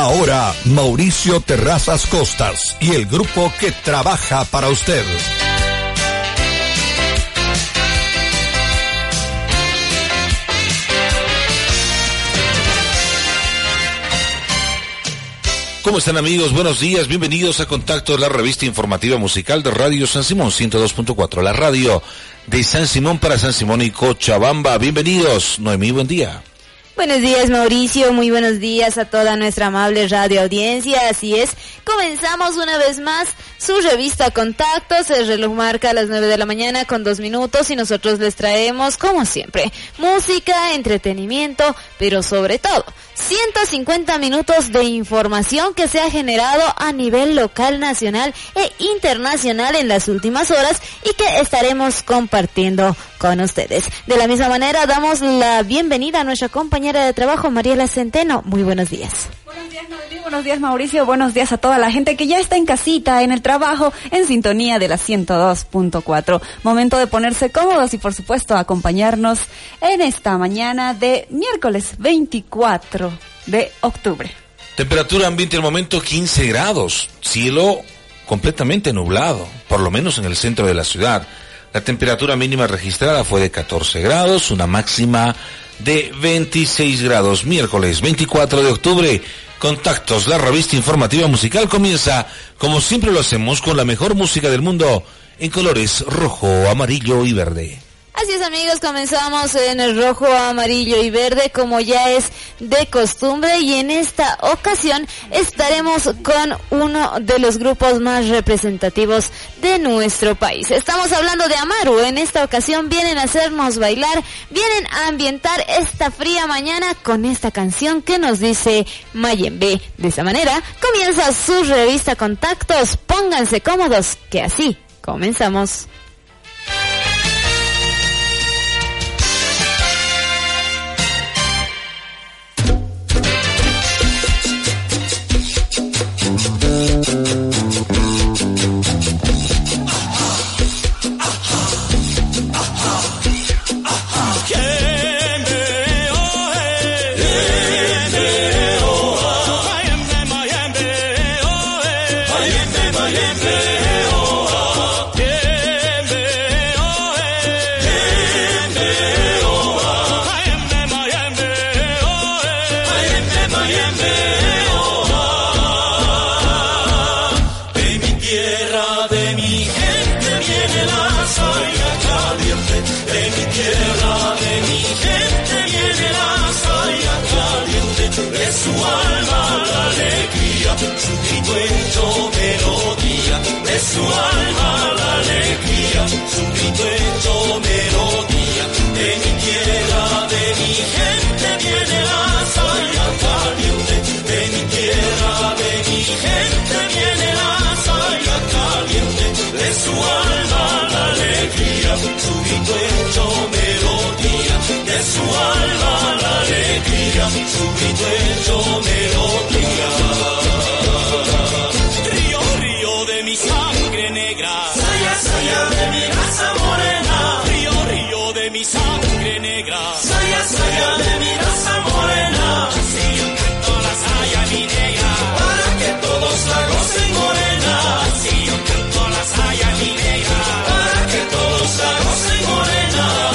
Ahora, Mauricio Terrazas Costas y el grupo que trabaja para usted. ¿Cómo están, amigos? Buenos días, bienvenidos a Contacto, la revista informativa musical de Radio San Simón 102.4, la radio de San Simón para San Simón y Cochabamba. Bienvenidos, Noemí, buen día. Buenos días, Mauricio, muy buenos días a toda nuestra amable radio audiencia. Así es, comenzamos una vez más su revista Contactos. El reloj marca a las 9 de la mañana con 2 minutos y nosotros les traemos, como siempre, música, entretenimiento, pero sobre todo 150 minutos de información que se ha generado a nivel local, nacional e internacional en las últimas horas y que estaremos compartiendo con ustedes. De la misma manera, damos la bienvenida a nuestra compañera de trabajo, Mariela Centeno. Muy buenos días. Buenos días, Noemí, buenos días, Mauricio, buenos días a toda la gente que ya está en casita, en el trabajo, en sintonía de la 102.4. Momento de ponerse cómodos y, por supuesto, acompañarnos en esta mañana de miércoles 24 de octubre. Temperatura ambiente al momento 15 grados, cielo completamente nublado, por lo menos en el centro de la ciudad. La temperatura mínima registrada fue de 14 grados, una máxima de 26 grados. Miércoles 24 de octubre, Contactos, la revista informativa musical comienza, como siempre lo hacemos, con la mejor música del mundo en colores rojo, amarillo y verde. Así es, amigos, comenzamos en el rojo, amarillo y verde como ya es de costumbre, y en esta ocasión estaremos con uno de los grupos más representativos de nuestro país. Estamos hablando de Amaru. En esta ocasión vienen a hacernos bailar, vienen a ambientar esta fría mañana con esta canción que nos dice Mayembe. De esa manera comienza su revista Contactos. Pónganse cómodos, que así comenzamos. Su alma la alegría, su grito hecho melodía. De mi tierra, de mi gente viene la saya caliente. De mi tierra, de mi gente viene la saya caliente. De su alma la alegría, su grito hecho melodía. De su alma la alegría, su grito hecho melodía. Río de mi sangre negra, saya de mi raza morena. Río de mi sangre negra, saya de mi raza morena. Si yo canto la saya mi negra, para que todos la gocen morena. Si yo canto la saya mi negra, para que todos la gocen morena.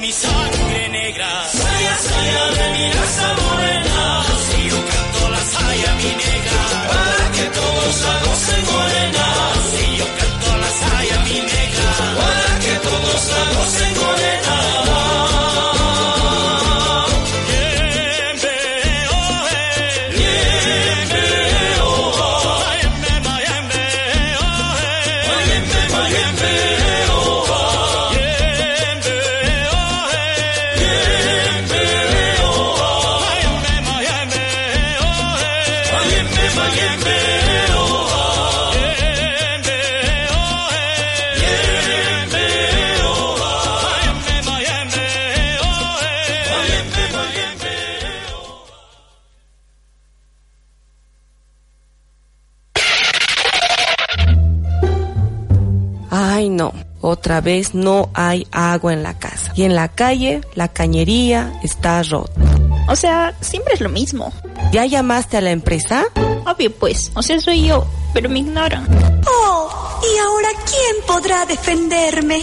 mi sangre negra. Saya, saya de mi raza morena. Si yo canto la saya mi negra, para que todos la gocen morena. Si yo canto la saya mi negra, para que todos la gocen morena. Ay, no, otra vez no hay agua en la casa. Y en la calle, la cañería está rota. O sea, siempre es lo mismo. ¿Ya llamaste a la empresa? Obvio, pues. O sea, soy yo, pero me ignoran. Oh, ¿y ahora quién podrá defenderme?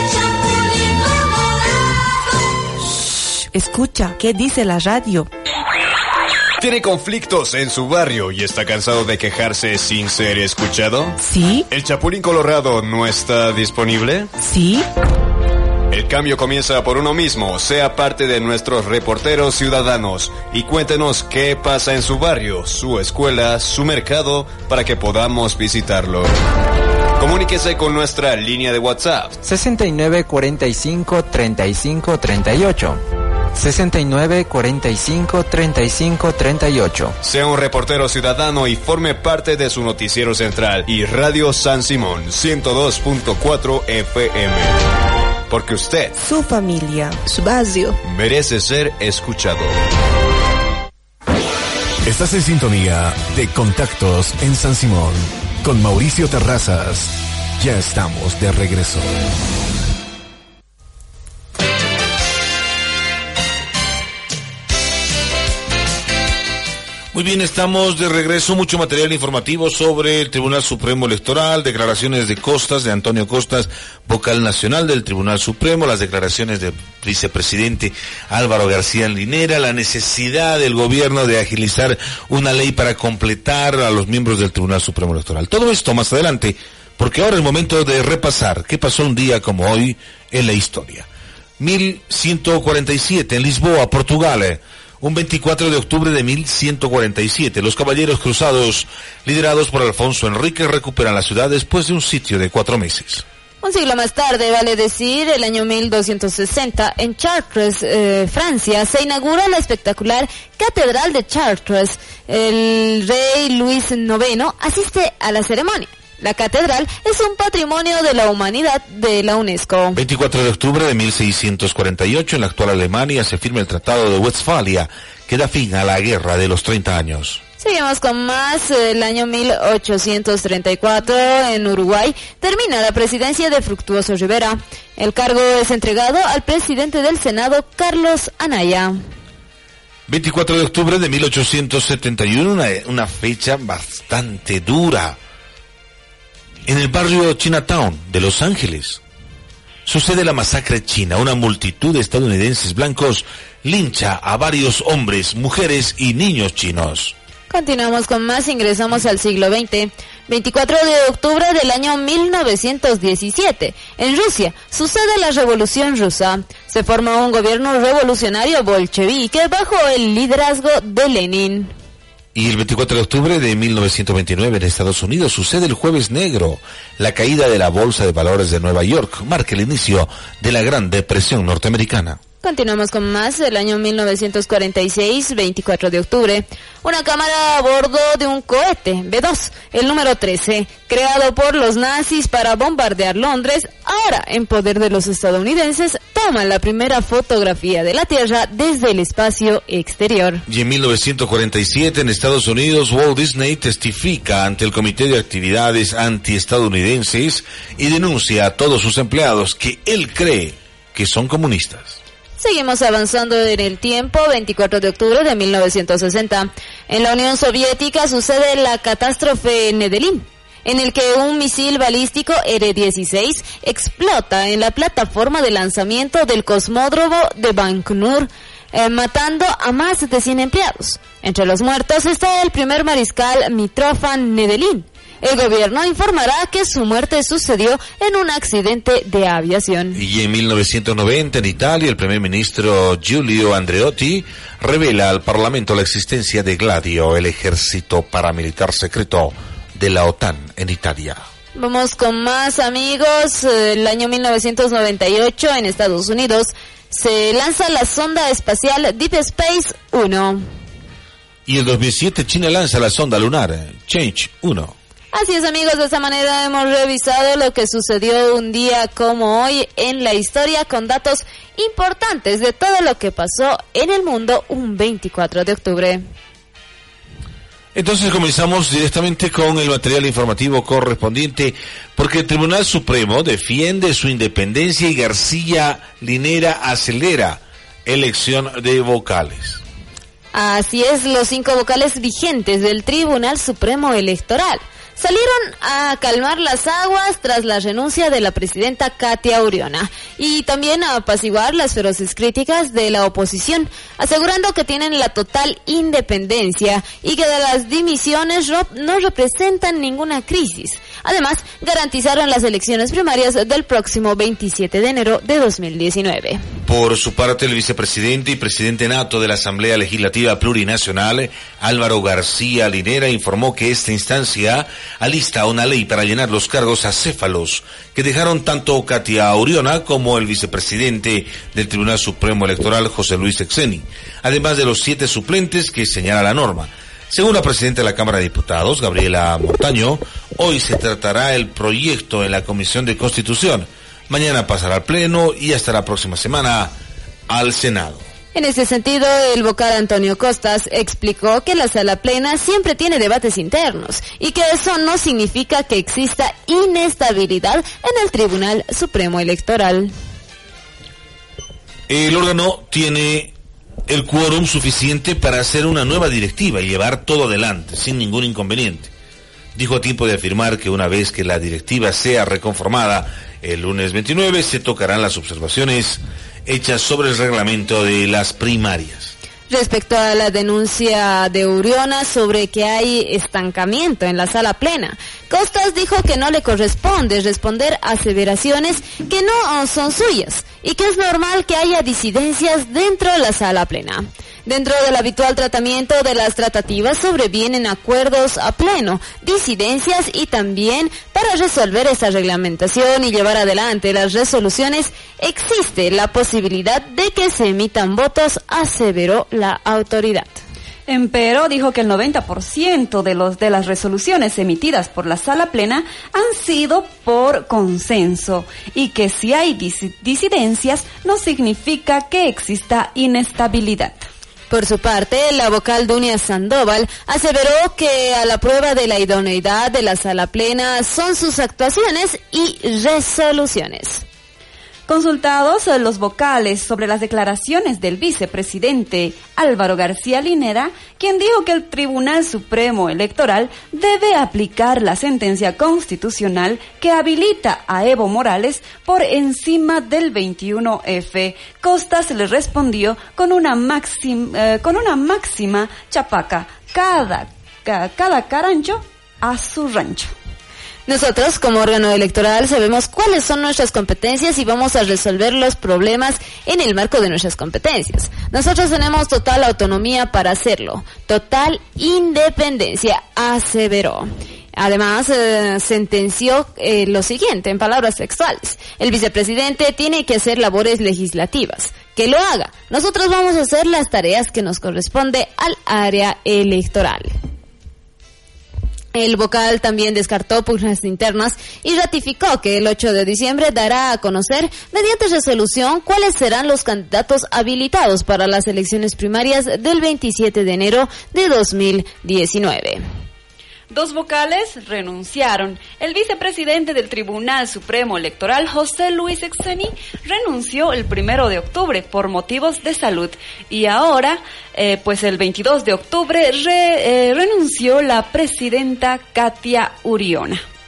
Shh, escucha, ¿qué dice la radio? ¿Tiene conflictos en su barrio y está cansado de quejarse sin ser escuchado? ¿Sí? ¿El Chapulín Colorado no está disponible? ¿Sí? El cambio comienza por uno mismo. Sea parte de nuestros reporteros ciudadanos y cuéntenos qué pasa en su barrio, su escuela, su mercado, para que podamos visitarlo. Comuníquese con nuestra línea de WhatsApp 69 45 35 38. 69 45 35 38. Sea un reportero ciudadano y forme parte de su noticiero central y Radio San Simón 102.4 FM. Porque usted, su familia, su barrio, merece ser escuchado. Estás en sintonía de Contactos en San Simón con Mauricio Terrazas. Ya estamos de regreso. Muy bien, estamos de regreso. Mucho material informativo sobre el Tribunal Supremo Electoral, declaraciones de Costas, de Antonio Costas, vocal nacional del Tribunal Supremo, las declaraciones del vicepresidente Álvaro García Linera, la necesidad del gobierno de agilizar una ley para completar a los miembros del Tribunal Supremo Electoral. Todo esto más adelante, porque ahora es momento de repasar qué pasó un día como hoy en la historia. 1147 en Lisboa, Portugal. Un 24 de octubre de 1147, los caballeros cruzados, liderados por Alfonso Enrique, recuperan la ciudad después de un sitio de 4 meses. Un siglo más tarde, vale decir, el año 1260, en Chartres, Francia, se inaugura la espectacular Catedral de Chartres. El rey Luis IX asiste a la ceremonia. La catedral es un patrimonio de la humanidad de la UNESCO. 24 de octubre de 1648, en la actual Alemania, se firma el Tratado de Westfalia, que da fin a la Guerra de los 30 años. Seguimos con más. El año 1834, en Uruguay, termina la presidencia de Fructuoso Rivera. El cargo es entregado al presidente del Senado, Carlos Anaya. 24 de octubre de 1871, una fecha bastante dura. En el barrio Chinatown de Los Ángeles sucede la masacre china. Una multitud de estadounidenses blancos lincha a varios hombres, mujeres y niños chinos. Continuamos con más, ingresamos al siglo XX. 24 de octubre del año 1917, en Rusia, sucede la Revolución Rusa. Se forma un gobierno revolucionario bolchevique bajo el liderazgo de Lenin. Y el 24 de octubre de 1929 en Estados Unidos sucede el Jueves Negro. La caída de la Bolsa de Valores de Nueva York marca el inicio de la Gran Depresión norteamericana. Continuamos con más. El año 1946, 24 de octubre, una cámara a bordo de un cohete B-2, el número 13, creado por los nazis para bombardear Londres, ahora en poder de los estadounidenses, toma la primera fotografía de la Tierra desde el espacio exterior. Y en 1947 en Estados Unidos, Walt Disney testifica ante el Comité de Actividades Antiestadounidenses y denuncia a todos sus empleados que él cree que son comunistas. Seguimos avanzando en el tiempo. 24 de octubre de 1960. En la Unión Soviética sucede la catástrofe Nedelín. en el que un misil balístico R-16 explota en la plataforma de lanzamiento del cosmódromo de Baikonur, matando a más de 100 empleados. Entre los muertos está el primer mariscal Mitrofan Nedelin. El gobierno informará que su muerte sucedió en un accidente de aviación. Y en 1990, en Italia, el primer ministro Giulio Andreotti revela al Parlamento la existencia de Gladio, el ejército paramilitar secreto de la OTAN en Italia. Vamos con más, amigos. El año 1998, en Estados Unidos, se lanza la sonda espacial Deep Space 1. Y en 2007, China lanza la sonda lunar Change 1. Así es, amigos, de esta manera hemos revisado lo que sucedió un día como hoy en la historia, con datos importantes de todo lo que pasó en el mundo un 24 de octubre. Entonces comenzamos directamente con el material informativo correspondiente, porque el Tribunal Supremo defiende su independencia y García Linera acelera elección de vocales. Así es, los 5 vocales vigentes del Tribunal Supremo Electoral salieron a calmar las aguas tras la renuncia de la presidenta Katia Uriona y también a apaciguar las feroces críticas de la oposición, asegurando que tienen la total independencia y que de las dimisiones no representan ninguna crisis. Además, garantizaron las elecciones primarias del próximo 27 de enero de 2019. Por su parte, el vicepresidente y presidente nato de la Asamblea Legislativa Plurinacional, Álvaro García Linera, informó que esta instancia alista una ley para llenar los cargos acéfalos que dejaron tanto Katia Uriona como el vicepresidente del Tribunal Supremo Electoral, José Luis Exeni, además de los 7 suplentes que señala la norma. Según la presidenta de la Cámara de Diputados, Gabriela Montaño, hoy se tratará el proyecto en la Comisión de Constitución. Mañana pasará al Pleno y hasta la próxima semana al Senado. En ese sentido, el vocal Antonio Costas explicó que la sala plena siempre tiene debates internos y que eso no significa que exista inestabilidad en el Tribunal Supremo Electoral. El órgano tiene el quórum suficiente para hacer una nueva directiva y llevar todo adelante sin ningún inconveniente. Dijo a tiempo de afirmar que una vez que la directiva sea reconformada el lunes 29 se tocarán las observaciones hechas sobre el reglamento de las primarias. Respecto a la denuncia de Uriona sobre que hay estancamiento en la sala plena, Costas dijo que no le corresponde responder a aseveraciones que no son suyas y que es normal que haya disidencias dentro de la sala plena. Dentro del habitual tratamiento de las tratativas sobrevienen acuerdos a pleno, disidencias y también para resolver esta reglamentación y llevar adelante las resoluciones existe la posibilidad de que se emitan votos, aseveró la autoridad. Empero dijo que el 90% de las resoluciones emitidas por la sala plena han sido por consenso y que si hay disidencias no significa que exista inestabilidad. Por su parte, la vocal Dunia Sandoval aseveró que a la prueba de la idoneidad de la sala plena son sus actuaciones y resoluciones. Consultados los vocales sobre las declaraciones del vicepresidente Álvaro García Linera, quien dijo que el Tribunal Supremo Electoral debe aplicar la sentencia constitucional que habilita a Evo Morales por encima del 21F, Costas le respondió con una máxima chapaca, cada carancho a su rancho. Nosotros, como órgano electoral, sabemos cuáles son nuestras competencias y vamos a resolver los problemas en el marco de nuestras competencias. Nosotros tenemos total autonomía para hacerlo, total independencia, aseveró. Además, sentenció lo siguiente, en palabras textuales: el vicepresidente tiene que hacer labores legislativas, que lo haga. Nosotros vamos a hacer las tareas que nos corresponde al área electoral. El vocal también descartó pugnas internas y ratificó que el 8 de diciembre dará a conocer, mediante resolución, cuáles serán los candidatos habilitados para las elecciones primarias del 27 de enero de 2019. 2 vocales renunciaron. El vicepresidente del Tribunal Supremo Electoral, José Luis Exeni, renunció el 1 de octubre por motivos de salud. Y ahora, pues el 22 de octubre, renunció la presidenta Katia Uriona.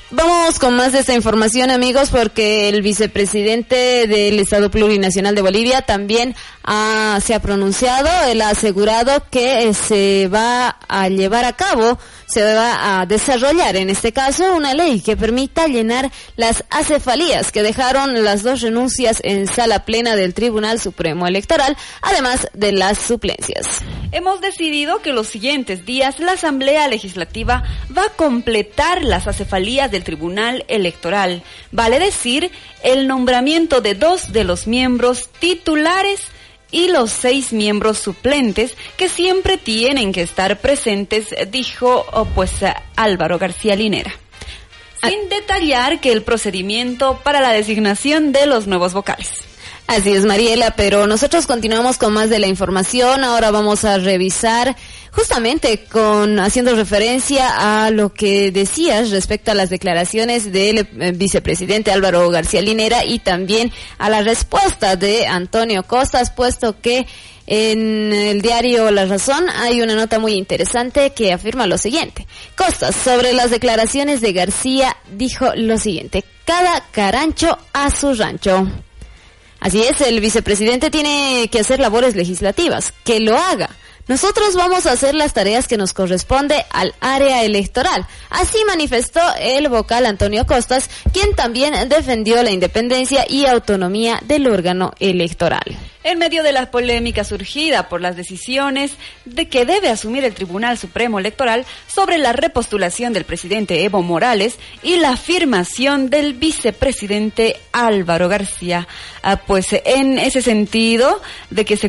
Vamos con más de esta información, amigos, porque el vicepresidente del Estado Plurinacional de Bolivia también se ha pronunciado. Él ha asegurado que se va a llevar a cabo, se va a desarrollar en este caso una ley que permita llenar las acefalías que dejaron las 2 renuncias en sala plena del Tribunal Supremo Electoral, además de las suplencias. Hemos decidido que los siguientes días la Asamblea Legislativa va a completar las acefalías del Tribunal Electoral, vale decir, el nombramiento de 2 de los miembros titulares y los 6 miembros suplentes que siempre tienen que estar presentes, dijo Álvaro García Linera. Sin detallar que el procedimiento para la designación de los nuevos vocales. Así es, Mariela, pero nosotros continuamos con más de la información. Ahora vamos a revisar justamente haciendo referencia a lo que decías respecto a las declaraciones del vicepresidente Álvaro García Linera y también a la respuesta de Antonio Costas, puesto que en el diario La Razón hay una nota muy interesante que afirma lo siguiente. Costas, sobre las declaraciones de García, dijo lo siguiente: cada carancho a su rancho. Así es, el vicepresidente tiene que hacer labores legislativas, que lo haga. Nosotros vamos a hacer las tareas que nos corresponde al área electoral. Así manifestó el vocal Antonio Costas, quien también defendió la independencia y autonomía del órgano electoral. En medio de la polémica surgida por las decisiones de que debe asumir el Tribunal Supremo Electoral sobre la repostulación del presidente Evo Morales y la afirmación del vicepresidente Álvaro García, en ese sentido de que se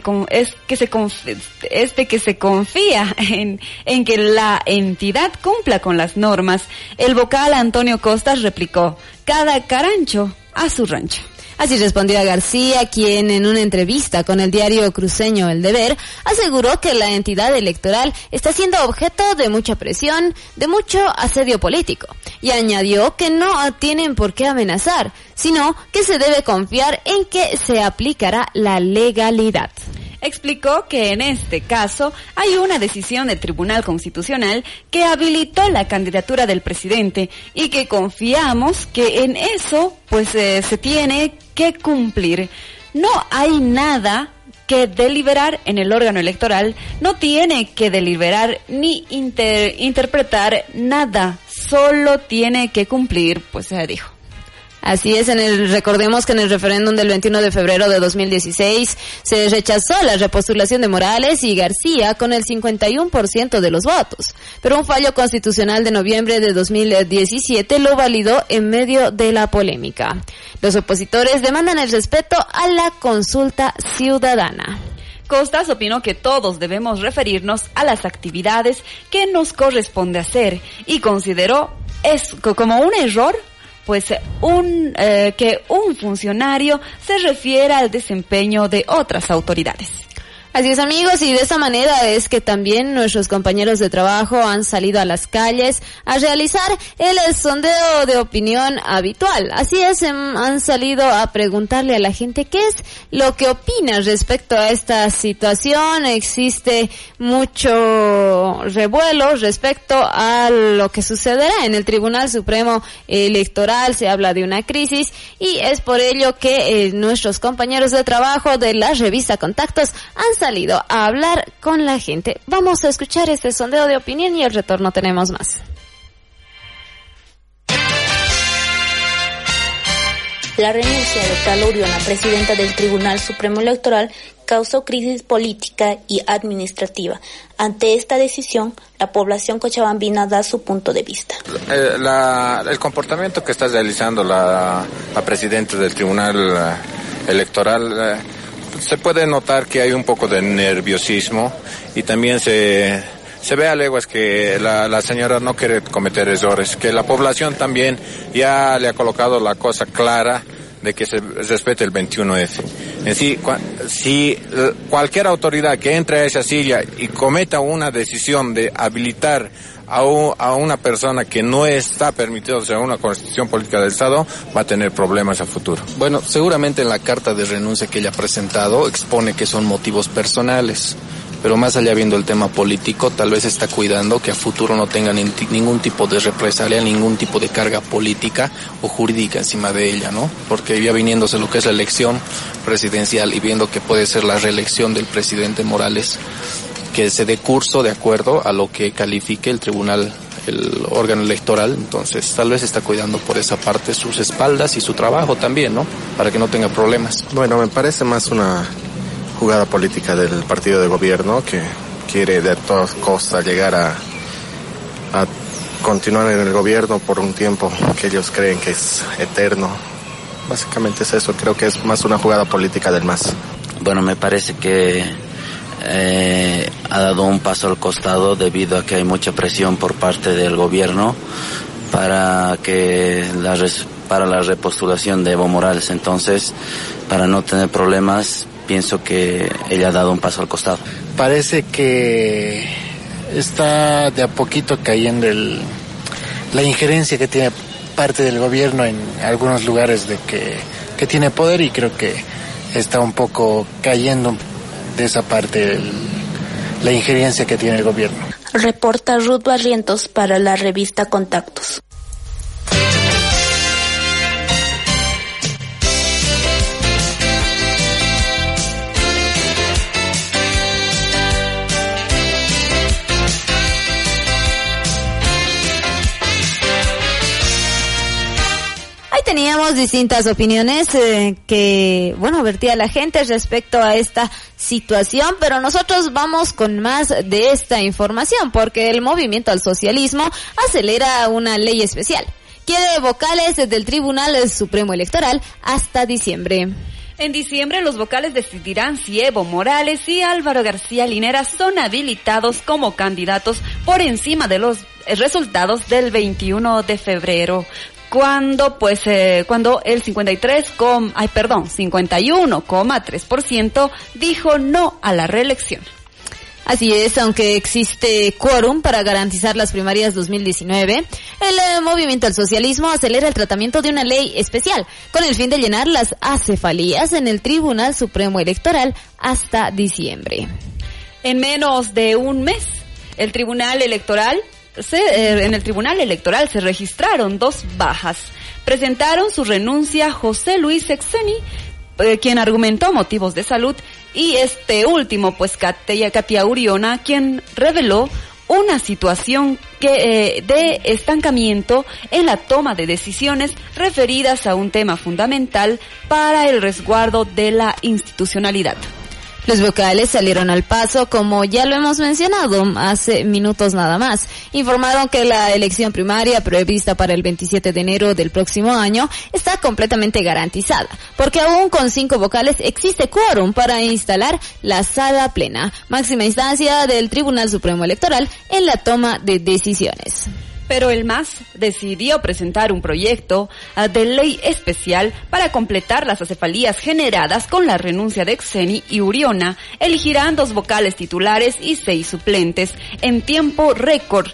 confía en que la entidad cumpla con las normas, el vocal Antonio Costas replicó: cada carancho a su rancho. Así respondió a García, quien en una entrevista con el diario cruceño El Deber aseguró que la entidad electoral está siendo objeto de mucha presión, de mucho asedio político, y añadió que no tienen por qué amenazar, sino que se debe confiar en que se aplicará la legalidad. Explicó que en este caso hay una decisión del Tribunal Constitucional que habilitó la candidatura del presidente y que confiamos que en eso se tiene que cumplir. No hay nada que deliberar en el órgano electoral, no tiene que deliberar ni interpretar nada, solo tiene que cumplir, dijo. Así es, recordemos que en el referéndum del 21 de febrero de 2016 se rechazó la repostulación de Morales y García con el 51% de los votos, pero un fallo constitucional de noviembre de 2017 lo validó en medio de la polémica. Los opositores demandan el respeto a la consulta ciudadana. Costas opinó que todos debemos referirnos a las actividades que nos corresponde hacer y consideró como un error que un funcionario se refiera al desempeño de otras autoridades. Así es, amigos, y de esta manera es que también nuestros compañeros de trabajo han salido a las calles a realizar el sondeo de opinión habitual. Así es, han salido a preguntarle a la gente qué es lo que opina respecto a esta situación. Existe mucho revuelo respecto a lo que sucederá en el Tribunal Supremo Electoral. Se habla de una crisis y es por ello que nuestros compañeros de trabajo de la revista Contactos han salido a hablar con la gente. Vamos a escuchar este sondeo de opinión y al retorno tenemos más. La renuncia de Carla Uriola, presidenta del Tribunal Supremo Electoral, causó crisis política y administrativa. Ante esta decisión, la población cochabambina da su punto de vista. El comportamiento que está realizando la presidenta del Tribunal Electoral, se puede notar que hay un poco de nerviosismo y también se ve a leguas que la señora no quiere cometer errores, que la población también ya le ha colocado la cosa clara de que se respete el 21F. En sí, si cualquier autoridad que entre a esa silla y cometa una decisión de habilitar a una persona que no está permitido según la Constitución Política del Estado, va a tener problemas a futuro. Bueno, seguramente en la carta de renuncia que ella ha presentado expone que son motivos personales, pero más allá viendo el tema político, tal vez está cuidando que a futuro no tengan ningún tipo de represalia, ningún tipo de carga política o jurídica encima de ella, ¿no? Porque ya viniéndose lo que es la elección presidencial y viendo que puede ser la reelección del presidente Morales, que se dé curso de acuerdo a lo que califique el tribunal, el órgano electoral. Entonces tal vez está cuidando por esa parte sus espaldas y su trabajo también, ¿no? Para que no tenga problemas. Bueno, me parece más una jugada política del partido de gobierno que quiere de todas costas llegar a continuar en el gobierno por un tiempo que ellos creen que es eterno. Básicamente es eso, creo que es más una jugada política del MAS. Bueno, me parece que ha dado un paso al costado debido a que hay mucha presión por parte del gobierno para la repostulación de Evo Morales. Entonces, para no tener problemas, pienso que ella ha dado un paso al costado. Parece que está de a poquito cayendo la injerencia que tiene parte del gobierno en algunos lugares de que tiene poder, y creo que está un poco cayendo de esa parte la injerencia que tiene el gobierno. Reporta Ruth Barrientos para la revista Contactos. Teníamos distintas opiniones que, vertía la gente respecto a esta situación, pero nosotros vamos con más de esta información, porque el Movimiento al Socialismo acelera una ley especial. Quiere vocales del Tribunal Supremo Electoral hasta diciembre. En diciembre, los vocales decidirán si Evo Morales y Álvaro García Linera son habilitados como candidatos por encima de los resultados del 21 de febrero. Cuando el 51,3% dijo no a la reelección. Así es, aunque existe quórum para garantizar las primarias 2019, el Movimiento al Socialismo acelera el tratamiento de una ley especial con el fin de llenar las acefalías en el Tribunal Supremo Electoral hasta diciembre. En menos de un mes, en el Tribunal Electoral se registraron 2 bajas. Presentaron su renuncia José Luis Sexeni, quien argumentó motivos de salud, y este último, Katia Uriona, quien reveló una situación de estancamiento en la toma de decisiones referidas a un tema fundamental para el resguardo de la institucionalidad. Los vocales salieron al paso, como ya lo hemos mencionado hace minutos nada más. Informaron que la elección primaria prevista para el 27 de enero del próximo año está completamente garantizada, porque aún con 5 vocales existe quórum para instalar la sala plena, máxima instancia del Tribunal Supremo Electoral en la toma de decisiones. Pero el MAS decidió presentar un proyecto de ley especial para completar las acefalías generadas con la renuncia de Sexeni y Uriona. Elegirán 2 vocales titulares y 6 suplentes en tiempo récord.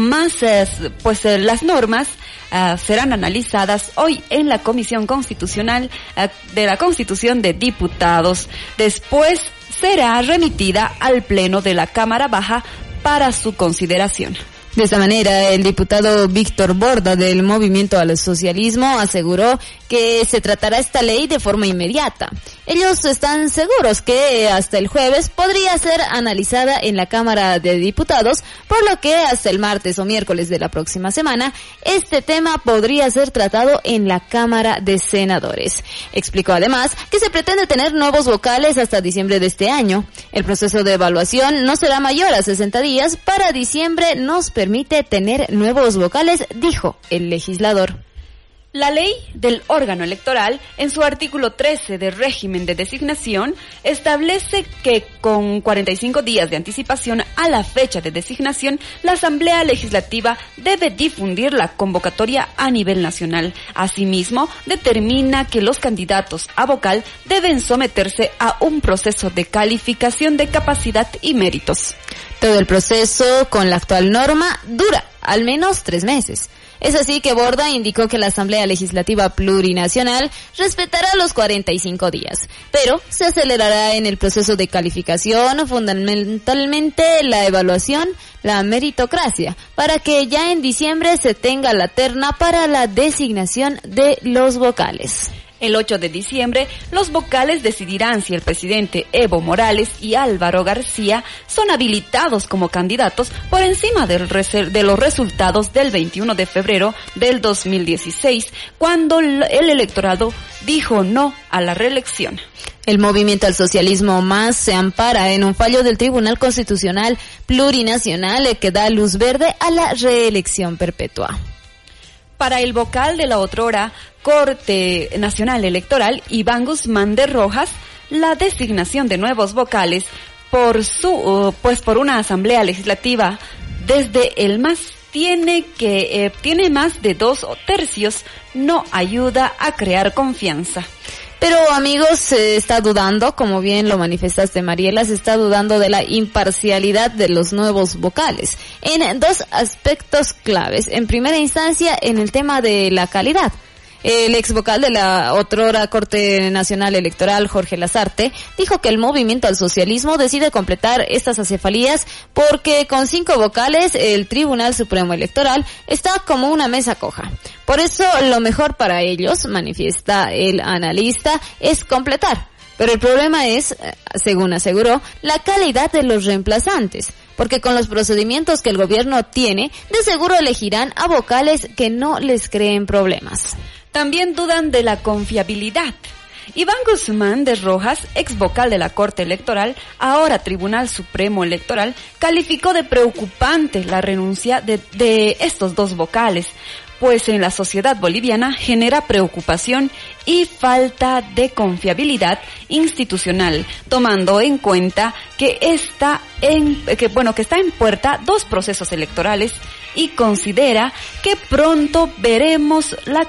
Las normas serán analizadas hoy en la Comisión Constitucional de la Constitución de Diputados. Después será remitida al Pleno de la Cámara Baja para su consideración. De esta manera, el diputado Víctor Borda del Movimiento al Socialismo aseguró que se tratará esta ley de forma inmediata. Ellos están seguros que hasta el jueves podría ser analizada en la Cámara de Diputados, por lo que hasta el martes o miércoles de la próxima semana, este tema podría ser tratado en la Cámara de Senadores. Explicó además que se pretende tener nuevos vocales hasta diciembre de este año. El proceso de evaluación no será mayor a 60 días. Para diciembre nos permite tener nuevos vocales, dijo el legislador. La ley del órgano electoral, en su artículo 13 de régimen de designación, establece que con 45 días de anticipación a la fecha de designación, la Asamblea Legislativa debe difundir la convocatoria a nivel nacional. Asimismo, determina que los candidatos a vocal deben someterse a un proceso de calificación de capacidad y méritos. Todo el proceso con la actual norma dura al menos 3 meses. Es así que Borda indicó que la Asamblea Legislativa Plurinacional respetará los 45 días, pero se acelerará en el proceso de calificación, fundamentalmente la evaluación, la meritocracia, para que ya en diciembre se tenga la terna para la designación de los vocales. El 8 de diciembre, los vocales decidirán si el presidente Evo Morales y Álvaro García son habilitados como candidatos por encima de los resultados del 21 de febrero del 2016, cuando el electorado dijo no a la reelección. El Movimiento al Socialismo Más se ampara en un fallo del Tribunal Constitucional Plurinacional que da luz verde a la reelección perpetua. Para el vocal de la otrora Corte Nacional Electoral, Iván Guzmán de Rojas, la designación de nuevos vocales por una asamblea legislativa desde el MAS tiene más de 2 tercios, no ayuda a crear confianza. Pero amigos, se está dudando, como bien lo manifestaste Mariela, se está dudando de la imparcialidad de los nuevos vocales en 2 aspectos claves. En primera instancia, en el tema de la calidad. El ex vocal de la otrora Corte Nacional Electoral, Jorge Lazarte, dijo que el Movimiento al Socialismo decide completar estas acefalías porque con 5 vocales el Tribunal Supremo Electoral está como una mesa coja. Por eso lo mejor para ellos, manifiesta el analista, es completar. Pero el problema es, según aseguró, la calidad de los reemplazantes, porque con los procedimientos que el gobierno tiene, de seguro elegirán a vocales que no les creen problemas. También dudan de la confiabilidad. Iván Guzmán de Rojas, ex vocal de la Corte Electoral, ahora Tribunal Supremo Electoral, calificó de preocupante la renuncia de estos 2 vocales, pues en la sociedad boliviana genera preocupación y falta de confiabilidad institucional, tomando en cuenta que está en puerta 2 procesos electorales y considera que pronto veremos la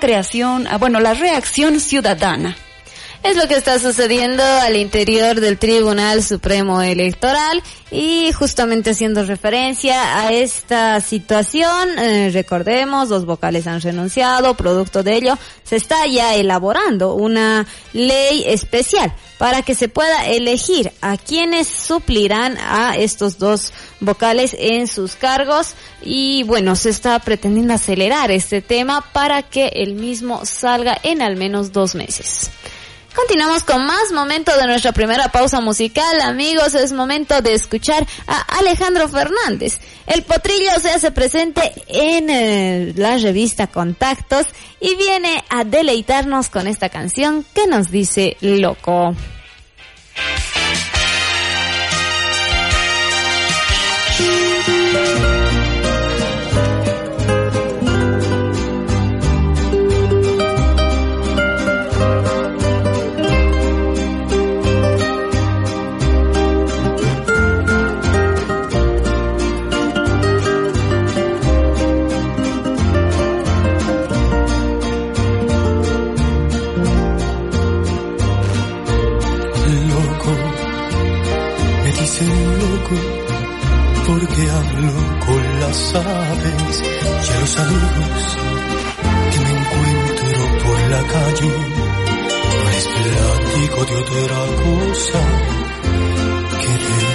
reacción ciudadana. Es lo que está sucediendo al interior del Tribunal Supremo Electoral y justamente haciendo referencia a esta situación, recordemos, 2 vocales han renunciado, producto de ello se está ya elaborando una ley especial para que se pueda elegir a quienes suplirán a estos 2 vocales en sus cargos y bueno, se está pretendiendo acelerar este tema para que el mismo salga en al menos 2 meses. Continuamos con más momento de nuestra primera pausa musical, amigos, es momento de escuchar a Alejandro Fernández. El Potrillo se hace presente en la revista Contactos y viene a deleitarnos con esta canción que nos dice Loco. Porque hablo con las aves y a los amigos que me encuentro por la calle. No les platico de otra cosa que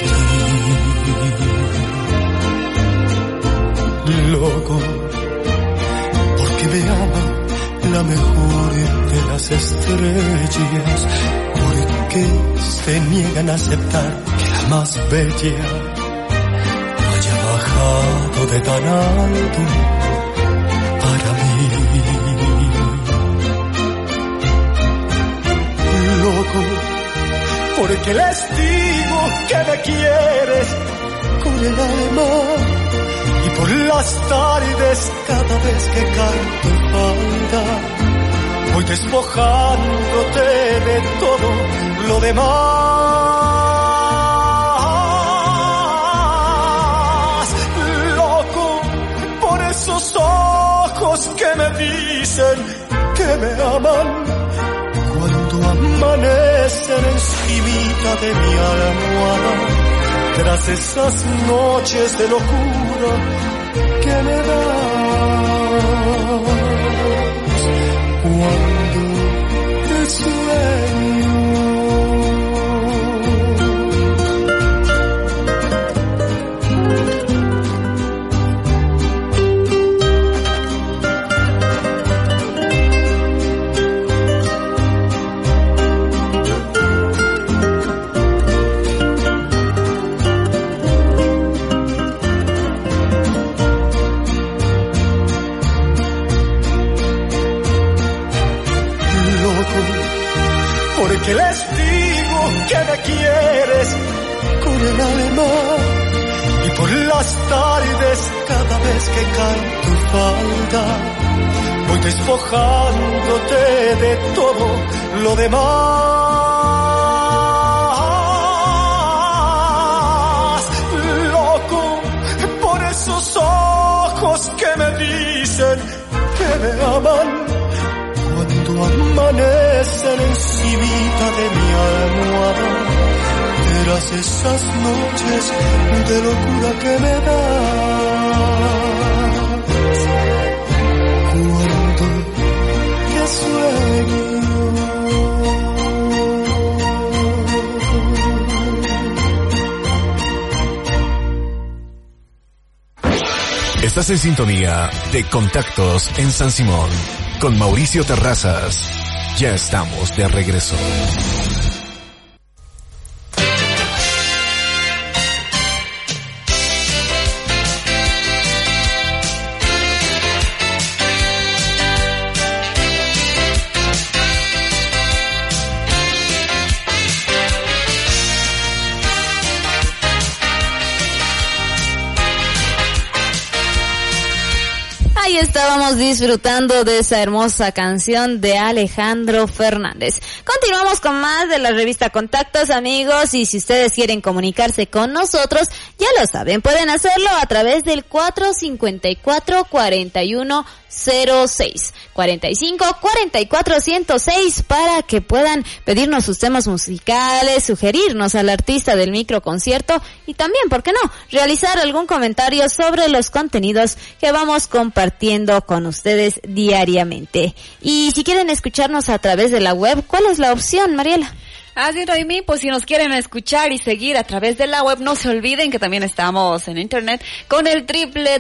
de ti. Loco, porque me ama la mejor de las estrellas, porque se niegan a aceptar que la más bella bajado de tan alto para mí. Loco, porque les digo que me quieres con el alma y por las tardes cada vez que canto falta voy despojándote de todo lo demás. Esos ojos que me dicen que me aman cuando amanecen encimita de mi almohada, tras esas noches de locura que me das cuando te sueño. Porque les digo que me quieres con el alma y por las tardes cada vez que cae tu falda voy despojándote de todo lo demás. Loco por esos ojos que me dicen que me aman cuando amanecen encimita de mi almohada, tras esas noches de locura que me das, cuando te sueño. Estás en sintonía de Contactos en San Simón con Mauricio Terrazas. Ya estamos de regreso. Estábamos disfrutando de esa hermosa canción de Alejandro Fernández. Continuamos con más de la revista Contactos, amigos, y si ustedes quieren comunicarse con nosotros, ya lo saben, pueden hacerlo a través del 454-4106, 45-44-106, para que puedan pedirnos sus temas musicales, sugerirnos al artista del microconcierto y también, ¿por qué no?, realizar algún comentario sobre los contenidos que vamos compartiendo con ustedes diariamente. Y si quieren escucharnos a través de la web, ¿cuál es la opción, Mariela? Así es, Noemí, pues si nos quieren escuchar y seguir a través de la web, no se olviden que también estamos en internet con el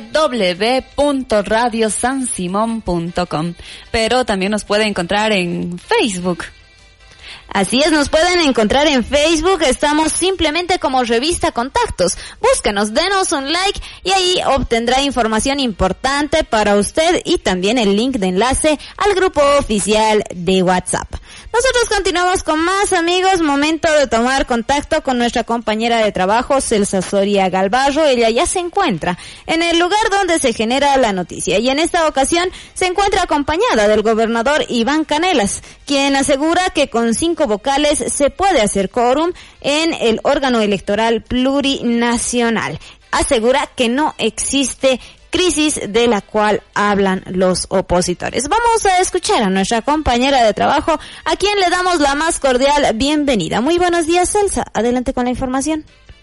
www.radiosansimon.com, pero también nos pueden encontrar en Facebook. Así es, nos pueden encontrar en Facebook, estamos simplemente como Revista Contactos. Búsquenos, denos un like y ahí obtendrá información importante para usted y también el link de enlace al grupo oficial de WhatsApp. Nosotros continuamos con más, amigos. Momento de tomar contacto con nuestra compañera de trabajo, Celsa Soria Galvarro. Ella ya se encuentra en el lugar donde se genera la noticia y en esta ocasión se encuentra acompañada del gobernador Iván Canelas, quien asegura que con 5 vocales se puede hacer quórum en el órgano electoral plurinacional. Asegura que no existe crisis de la cual hablan los opositores. Vamos a escuchar a nuestra compañera de trabajo, a quien le damos la más cordial bienvenida. Muy buenos días, Celsa. Adelante con la información.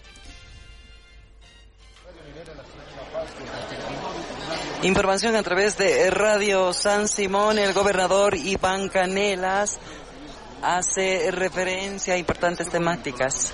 Información a través de Radio San Simón. El gobernador Iván Canelas hace referencia a importantes temáticas.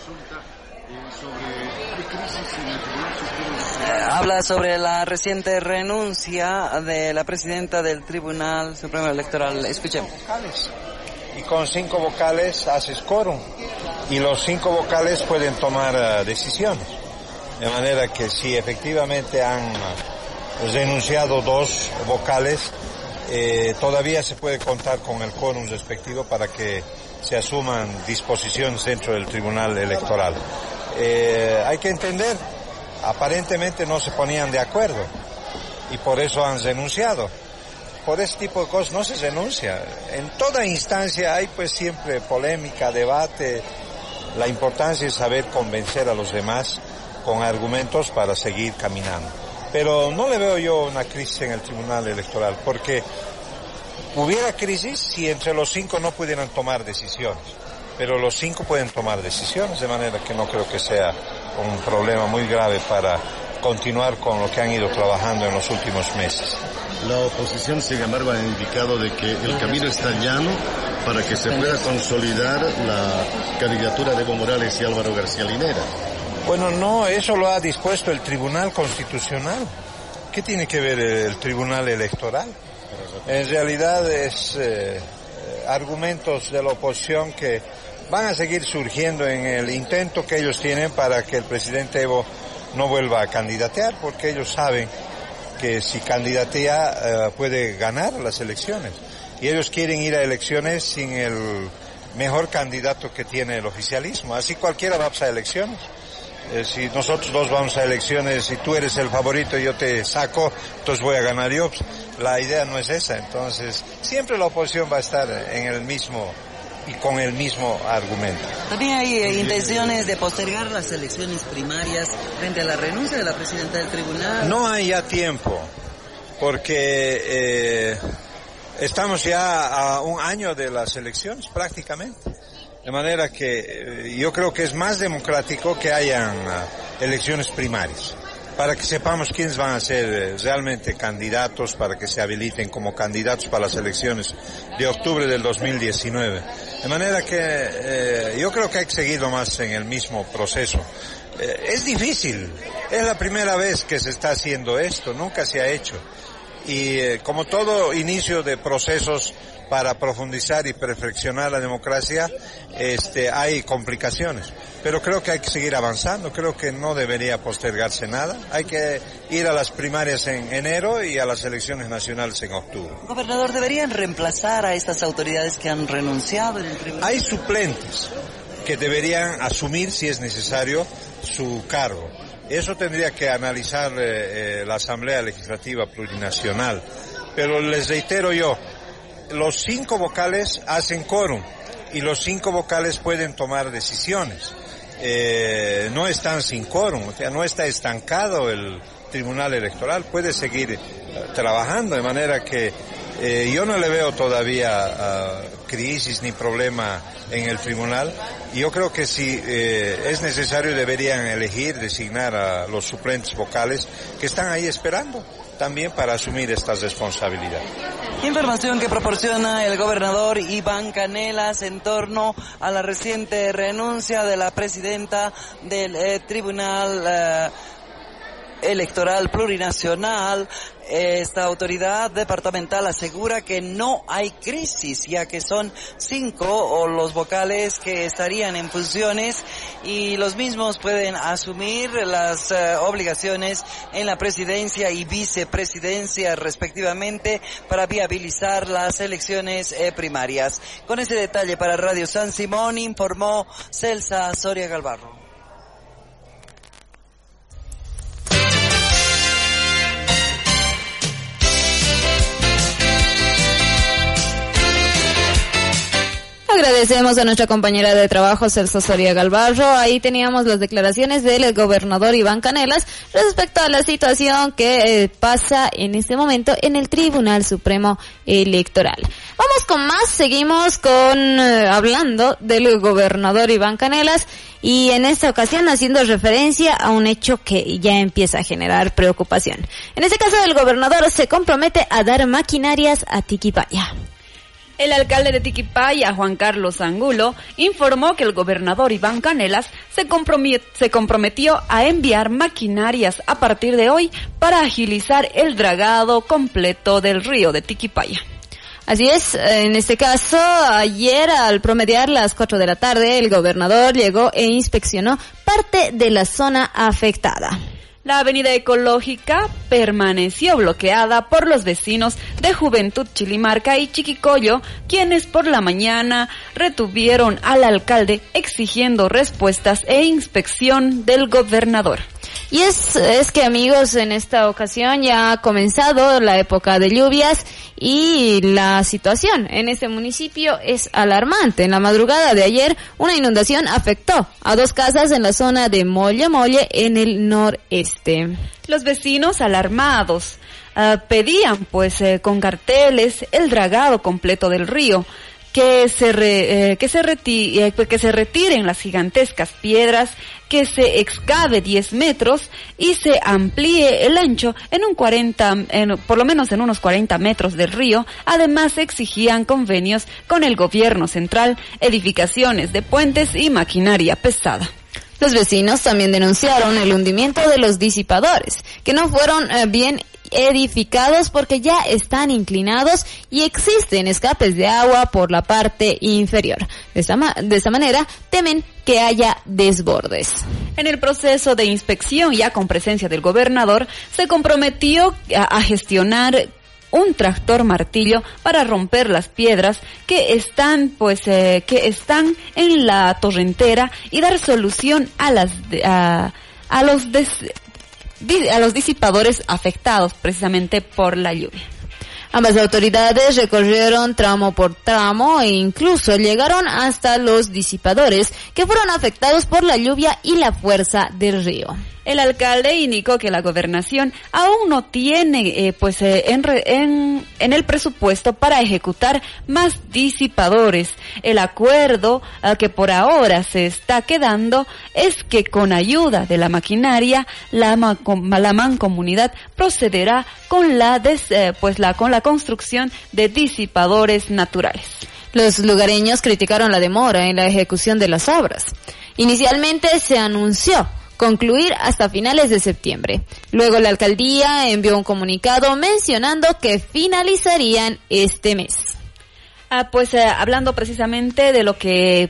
Habla sobre la reciente renuncia de la presidenta del Tribunal Supremo Electoral. Escuchemos. Y con 5 vocales haces quórum. Y los 5 vocales pueden tomar decisiones. De manera que si efectivamente han renunciado 2 vocales, todavía se puede contar con el quórum respectivo para que se asuman disposiciones dentro del Tribunal Electoral. Hay que entender, aparentemente no se ponían de acuerdo y por eso han renunciado. Por ese tipo de cosas no se renuncia. En toda instancia hay pues siempre polémica, debate. La importancia es saber convencer a los demás con argumentos para seguir caminando. Pero no le veo yo una crisis en el Tribunal Electoral, porque hubiera crisis si entre los 5 no pudieran tomar decisiones. Pero los 5 pueden tomar decisiones, de manera que no creo que sea un problema muy grave para continuar con lo que han ido trabajando en los últimos meses. La oposición, sin embargo, ha indicado de que el camino está llano para que se pueda consolidar la candidatura de Evo Morales y Álvaro García Linera. Bueno, no, eso lo ha dispuesto el Tribunal Constitucional. ¿Qué tiene que ver el Tribunal Electoral? En realidad es argumentos de la oposición que van a seguir surgiendo en el intento que ellos tienen para que el presidente Evo no vuelva a candidatear, porque ellos saben que si candidatea puede ganar las elecciones. Y ellos quieren ir a elecciones sin el mejor candidato que tiene el oficialismo. Así cualquiera va a elecciones. Si nosotros dos vamos a elecciones y tú eres el favorito y yo te saco, entonces voy a ganar yo. La idea no es esa. Entonces, siempre la oposición va a estar en el mismo y con el mismo argumento. También hay intenciones de postergar las elecciones primarias frente a la renuncia de la presidenta del tribunal. No hay ya tiempo, porque estamos ya a un año de las elecciones prácticamente. De manera que yo creo que es más democrático que hayan elecciones primarias, para que sepamos quiénes van a ser realmente candidatos, para que se habiliten como candidatos para las elecciones de octubre del 2019. De manera que yo creo que hay que seguirlo más en el mismo proceso. Es difícil, es la primera vez que se está haciendo esto, nunca se ha hecho. Y como todo inicio de procesos para profundizar y perfeccionar la democracia, hay complicaciones. Pero creo que hay que seguir avanzando, creo que no debería postergarse nada. Hay que ir a las primarias en enero y a las elecciones nacionales en octubre. Gobernador, ¿deberían reemplazar a estas autoridades que han renunciado en el tribunal? Hay suplentes que deberían asumir, si es necesario, su cargo. Eso tendría que analizar la Asamblea Legislativa Plurinacional. Pero les reitero yo, los 5 vocales hacen quórum y los 5 vocales pueden tomar decisiones. No están sin quórum, o sea, no está estancado el Tribunal Electoral, puede seguir trabajando, de manera que yo no le veo todavía crisis ni problema en el tribunal. Yo creo que si es necesario deberían elegir, designar a los suplentes vocales que están ahí esperando también para asumir estas responsabilidades. Información que proporciona el gobernador Iván Canelas en torno a la reciente renuncia de la presidenta del Tribunal Electoral Plurinacional. Esta autoridad departamental asegura que no hay crisis, ya que son 5 los vocales que estarían en funciones y los mismos pueden asumir las obligaciones en la presidencia y vicepresidencia respectivamente para viabilizar las elecciones primarias. Con ese detalle para Radio San Simón informó Celsa Soria Galvarro. Agradecemos a nuestra compañera de trabajo, Celso Soria Galvarro. Ahí teníamos las declaraciones del gobernador Iván Canelas respecto a la situación que pasa en este momento en el Tribunal Supremo Electoral. Vamos con más, seguimos hablando del gobernador Iván Canelas y en esta ocasión haciendo referencia a un hecho que ya empieza a generar preocupación. En este caso, el gobernador se compromete a dar maquinarias a Tiquipaya. El alcalde de Tiquipaya, Juan Carlos Angulo, informó que el gobernador Iván Canelas se comprometió a enviar maquinarias a partir de hoy para agilizar el dragado completo del río de Tiquipaya. Así es, en este caso, ayer al promediar las 4 de la tarde, el gobernador llegó e inspeccionó parte de la zona afectada. La avenida ecológica permaneció bloqueada por los vecinos de Juventud Chilimarca y Chiquicoyo, quienes por la mañana retuvieron al alcalde exigiendo respuestas e inspección del gobernador. Y es que, amigos, en esta ocasión ya ha comenzado la época de lluvias y la situación en este municipio es alarmante. En la madrugada de ayer, una inundación afectó a 2 casas en la zona de Molle Molle, en el noreste. Los vecinos alarmados pedían con carteles el dragado completo del río. que se retiren las gigantescas piedras, que se excave 10 metros y se amplíe el ancho por lo menos en unos 40 metros del río. Además, exigían convenios con el gobierno central, edificaciones de puentes y maquinaria pesada. Los vecinos también denunciaron el hundimiento de los disipadores, que no fueron bien edificados porque ya están inclinados y existen escapes de agua por la parte inferior. De esta manera temen que haya desbordes. En el proceso de inspección, ya con presencia del gobernador, se comprometió a gestionar un tractor martillo para romper las piedras que están en la torrentera y dar solución a los disipadores afectados precisamente por la lluvia. Ambas autoridades recorrieron tramo por tramo e incluso llegaron hasta los disipadores que fueron afectados por la lluvia y la fuerza del río. El alcalde indicó que la gobernación aún no tiene en el presupuesto para ejecutar más disipadores. El acuerdo que por ahora se está quedando es que con ayuda de la maquinaria la mancomunidad procederá con la construcción de disipadores naturales. Los lugareños criticaron la demora en la ejecución de las obras. Inicialmente se anunció concluir hasta finales de septiembre. Luego la alcaldía envió un comunicado mencionando que finalizarían este mes. Hablando precisamente de lo que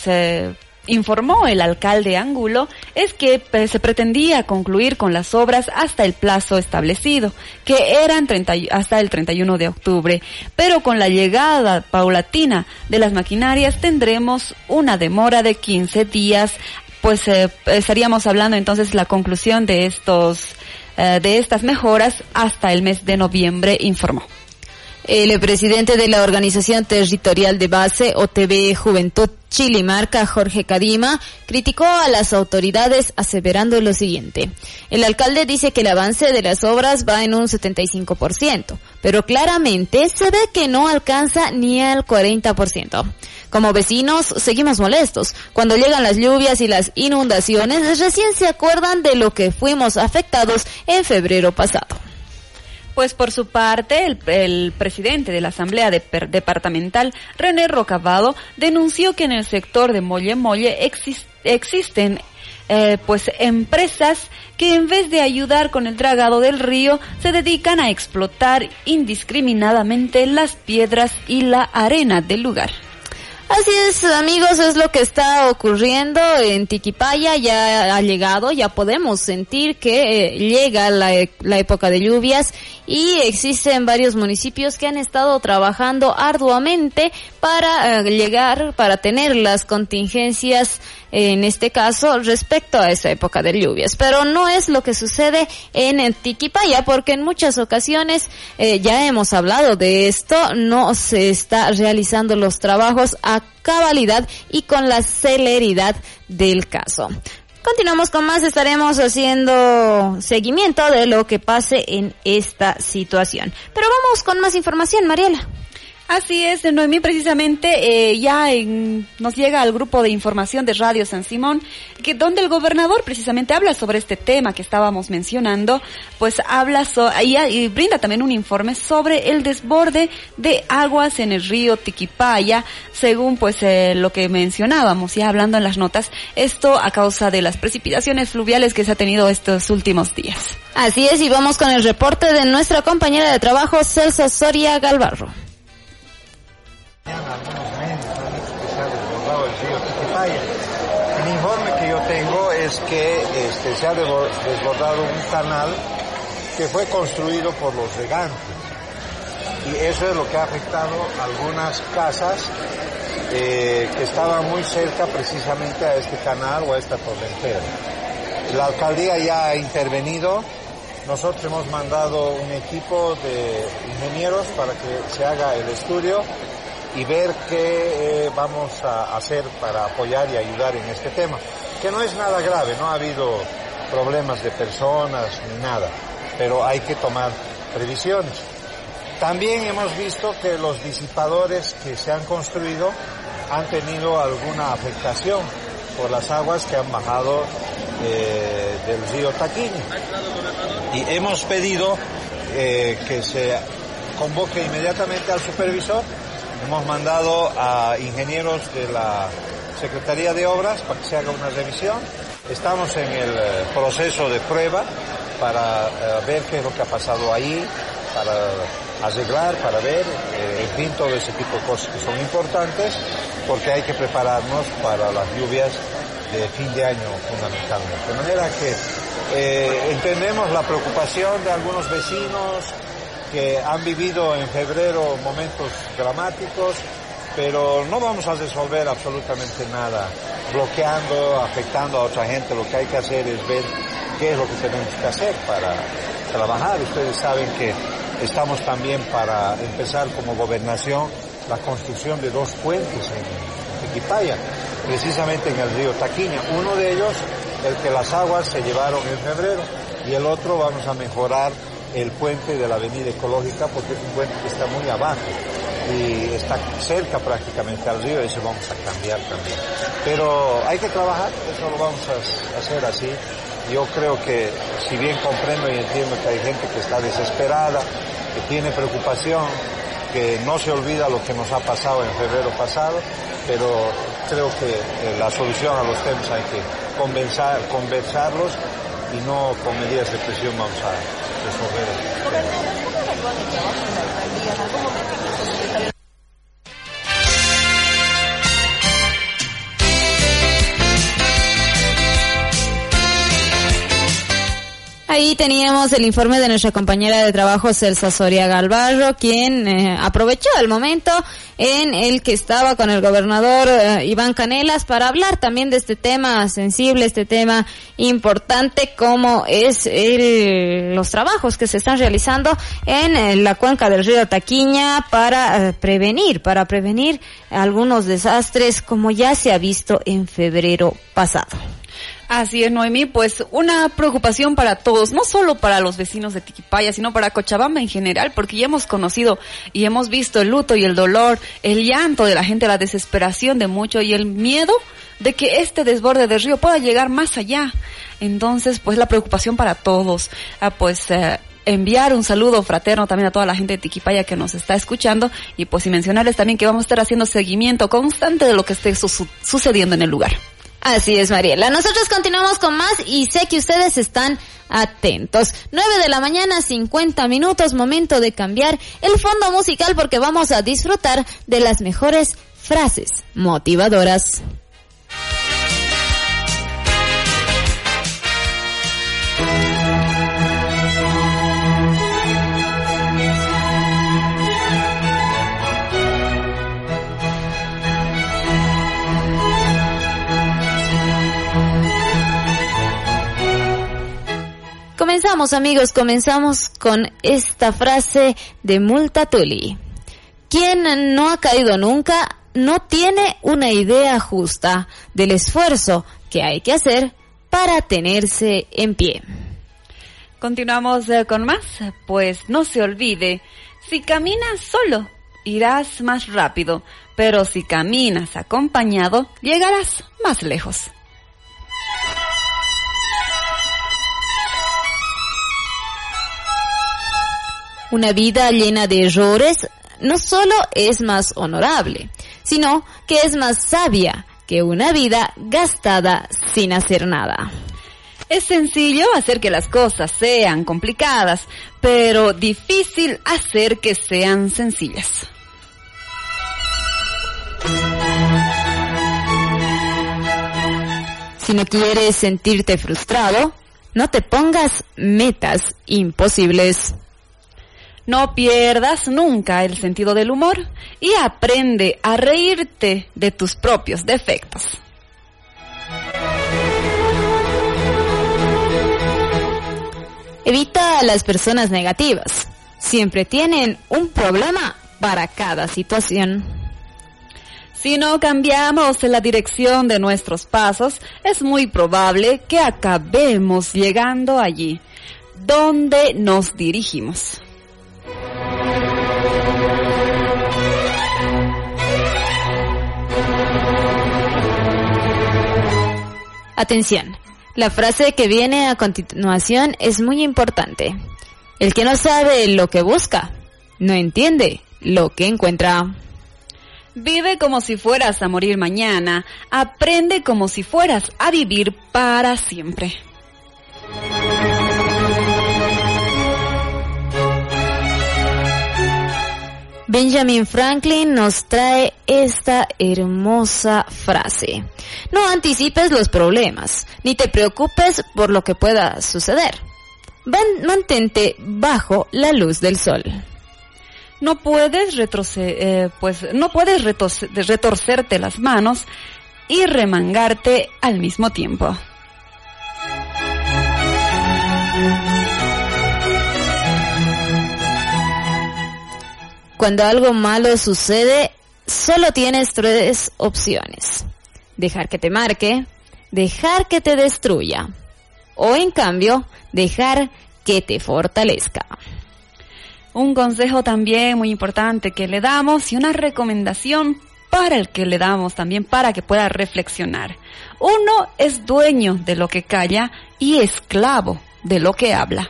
informó el alcalde Angulo, es que se pretendía concluir con las obras hasta el plazo establecido, que eran hasta el 31 de octubre. Pero con la llegada paulatina de las maquinarias tendremos una demora de 15 días. Estaríamos hablando entonces la conclusión de estas mejoras hasta el mes de noviembre, informó. El presidente de la Organización Territorial de Base, OTB Juventud Chilimarca, Jorge Cadima, criticó a las autoridades aseverando lo siguiente. El alcalde dice que el avance de las obras va en un 75%, pero claramente se ve que no alcanza ni al 40%. Como vecinos, seguimos molestos. Cuando llegan las lluvias y las inundaciones, recién se acuerdan de lo que fuimos afectados en febrero pasado. Por su parte, el presidente de la Asamblea Departamental, René Rocavado, denunció que en el sector de Molle existen empresas que en vez de ayudar con el dragado del río, se dedican a explotar indiscriminadamente las piedras y la arena del lugar. Así es, amigos, es lo que está ocurriendo en Tiquipaya. Ya ha llegado, ya podemos sentir que llega la época de lluvias y existen varios municipios que han estado trabajando arduamente para tener las contingencias, en este caso, respecto a esa época de lluvias. Pero no es lo que sucede en Tiquipaya, porque en muchas ocasiones, ya hemos hablado de esto, no se está realizando los trabajos a cabalidad y con la celeridad del caso. Continuamos con más, estaremos haciendo seguimiento de lo que pase en esta situación. Pero vamos con más información, Mariela. Así es, Noemí, precisamente nos llega al grupo de información de Radio San Simón, donde el gobernador precisamente habla sobre este tema que estábamos mencionando, y brinda también un informe sobre el desborde de aguas en el río Tiquipaya, según lo que mencionábamos, ya hablando en las notas, esto a causa de las precipitaciones fluviales que se ha tenido estos últimos días. Así es, y vamos con el reporte de nuestra compañera de trabajo, Celsa Soria Galvarro. Algunos meses han dicho que se ha desbordado el río Tiquipaya. El informe que yo tengo es que se ha desbordado un canal que fue construido por los regantes. Y eso es lo que ha afectado a algunas casas que estaban muy cerca precisamente a este canal o a esta torrentera. La alcaldía ya ha intervenido. Nosotros hemos mandado un equipo de ingenieros para que se haga el estudio y ver qué vamos a hacer para apoyar y ayudar en este tema, que no es nada grave, no ha habido problemas de personas ni nada, pero hay que tomar previsiones. También hemos visto que los disipadores que se han construido han tenido alguna afectación por las aguas que han bajado del río Taquiña. Y hemos pedido que se convoque inmediatamente al supervisor. Hemos mandado a ingenieros de la Secretaría de Obras para que se haga una revisión. Estamos en el proceso de prueba para ver qué es lo que ha pasado ahí, para arreglar, para ver, en fin, todo ese tipo de cosas que son importantes, porque hay que prepararnos para las lluvias de fin de año fundamentalmente. De manera que entendemos la preocupación de algunos vecinos que han vivido en febrero momentos dramáticos, pero no vamos a resolver absolutamente nada bloqueando, afectando a otra gente. Lo que hay que hacer es ver qué es lo que tenemos que hacer para trabajar. Ustedes saben que estamos también para empezar como gobernación la construcción de 2 puentes en Tequipaya, precisamente en el río Taquiña. Uno de ellos, el que las aguas se llevaron en febrero, y el otro vamos a mejorar el puente de la Avenida Ecológica, porque es un puente que está muy abajo y está cerca prácticamente al río, y ese vamos a cambiar también. Pero hay que trabajar, eso lo vamos a hacer así. Yo creo que, si bien comprendo y entiendo que hay gente que está desesperada, que tiene preocupación, que no se olvida lo que nos ha pasado en febrero pasado, pero creo que la solución a los temas hay que conversarlos y no con medidas de presión vamos a resolver. Ahí teníamos el informe de nuestra compañera de trabajo Celsa Soria Galvarro, quien aprovechó el momento en el que estaba con el gobernador Iván Canelas para hablar también de este tema sensible, este tema importante, como es los trabajos que se están realizando en la cuenca del río Taquiña para prevenir algunos desastres, como ya se ha visto en febrero pasado. Así es, Noemí, pues una preocupación para todos, no solo para los vecinos de Tequipaya, sino para Cochabamba en general, porque ya hemos conocido y hemos visto el luto y el dolor, el llanto de la gente, la desesperación de muchos y el miedo de que este desborde del río pueda llegar más allá. Entonces, pues la preocupación para todos, enviar un saludo fraterno también a toda la gente de Tequipaya que nos está escuchando, y pues y mencionarles también que vamos a estar haciendo seguimiento constante de lo que esté sucediendo en el lugar. Así es, Mariela. Nosotros continuamos con más y sé que ustedes están atentos. 9:50 a.m, momento de cambiar el fondo musical porque vamos a disfrutar de las mejores frases motivadoras. Comenzamos, amigos, con esta frase de Multatuli. Quien no ha caído nunca no tiene una idea justa del esfuerzo que hay que hacer para tenerse en pie. Continuamos con más. Pues no se olvide, si caminas solo, irás más rápido, pero si caminas acompañado, llegarás más lejos. Una vida llena de errores no solo es más honorable, sino que es más sabia que una vida gastada sin hacer nada. Es sencillo hacer que las cosas sean complicadas, pero difícil hacer que sean sencillas. Si no quieres sentirte frustrado, no te pongas metas imposibles. No pierdas nunca el sentido del humor y aprende a reírte de tus propios defectos. Evita a las personas negativas. Siempre tienen un problema para cada situación. Si no cambiamos la dirección de nuestros pasos, es muy probable que acabemos llegando allí, donde nos dirigimos. Atención, la frase que viene a continuación es muy importante. El que no sabe lo que busca, no entiende lo que encuentra. Vive como si fueras a morir mañana. Aprende como si fueras a vivir para siempre. Benjamin Franklin nos trae esta hermosa frase. No anticipes los problemas, ni te preocupes por lo que pueda suceder. Mantente bajo la luz del sol. No puedes retorcerte las manos y remangarte al mismo tiempo. Cuando algo malo sucede, solo tienes 3 opciones. Dejar que te marque, dejar que te destruya, o en cambio, dejar que te fortalezca. Un consejo también muy importante que le damos y una recomendación para el que le damos también para que pueda reflexionar. Uno es dueño de lo que calla y esclavo de lo que habla.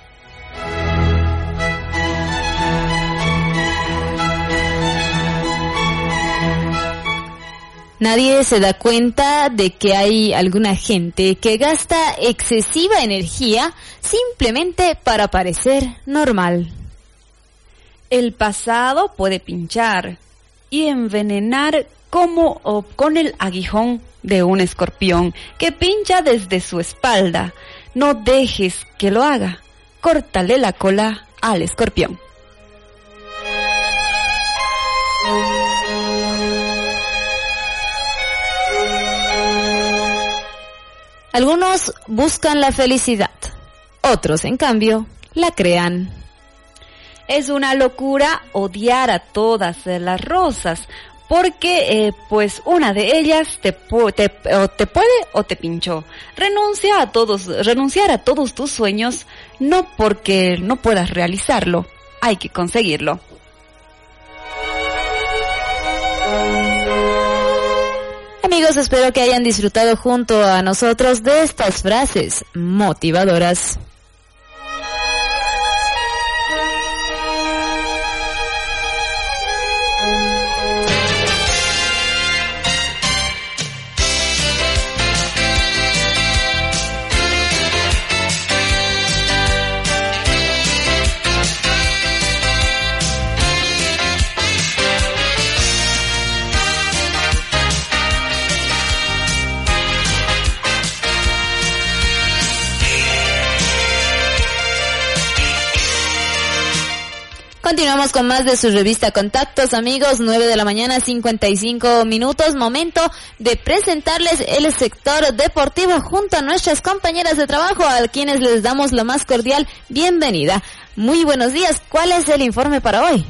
Nadie se da cuenta de que hay alguna gente que gasta excesiva energía simplemente para parecer normal. El pasado puede pinchar y envenenar con el aguijón de un escorpión que pincha desde su espalda. No dejes que lo haga. Córtale la cola al escorpión. Algunos buscan la felicidad, otros, en cambio, la crean. Es una locura odiar a todas las rosas, porque pues una de ellas te puede o te pinchó. Renunciar a todos tus sueños, no porque no puedas realizarlo, hay que conseguirlo. Amigos, espero que hayan disfrutado junto a nosotros de estas frases motivadoras. Continuamos con más de su revista Contactos, amigos. 9 de la mañana, 55 minutos. Momento de presentarles el sector deportivo junto a nuestras compañeras de trabajo, a quienes les damos la más cordial bienvenida. Muy buenos días. ¿Cuál es el informe para hoy?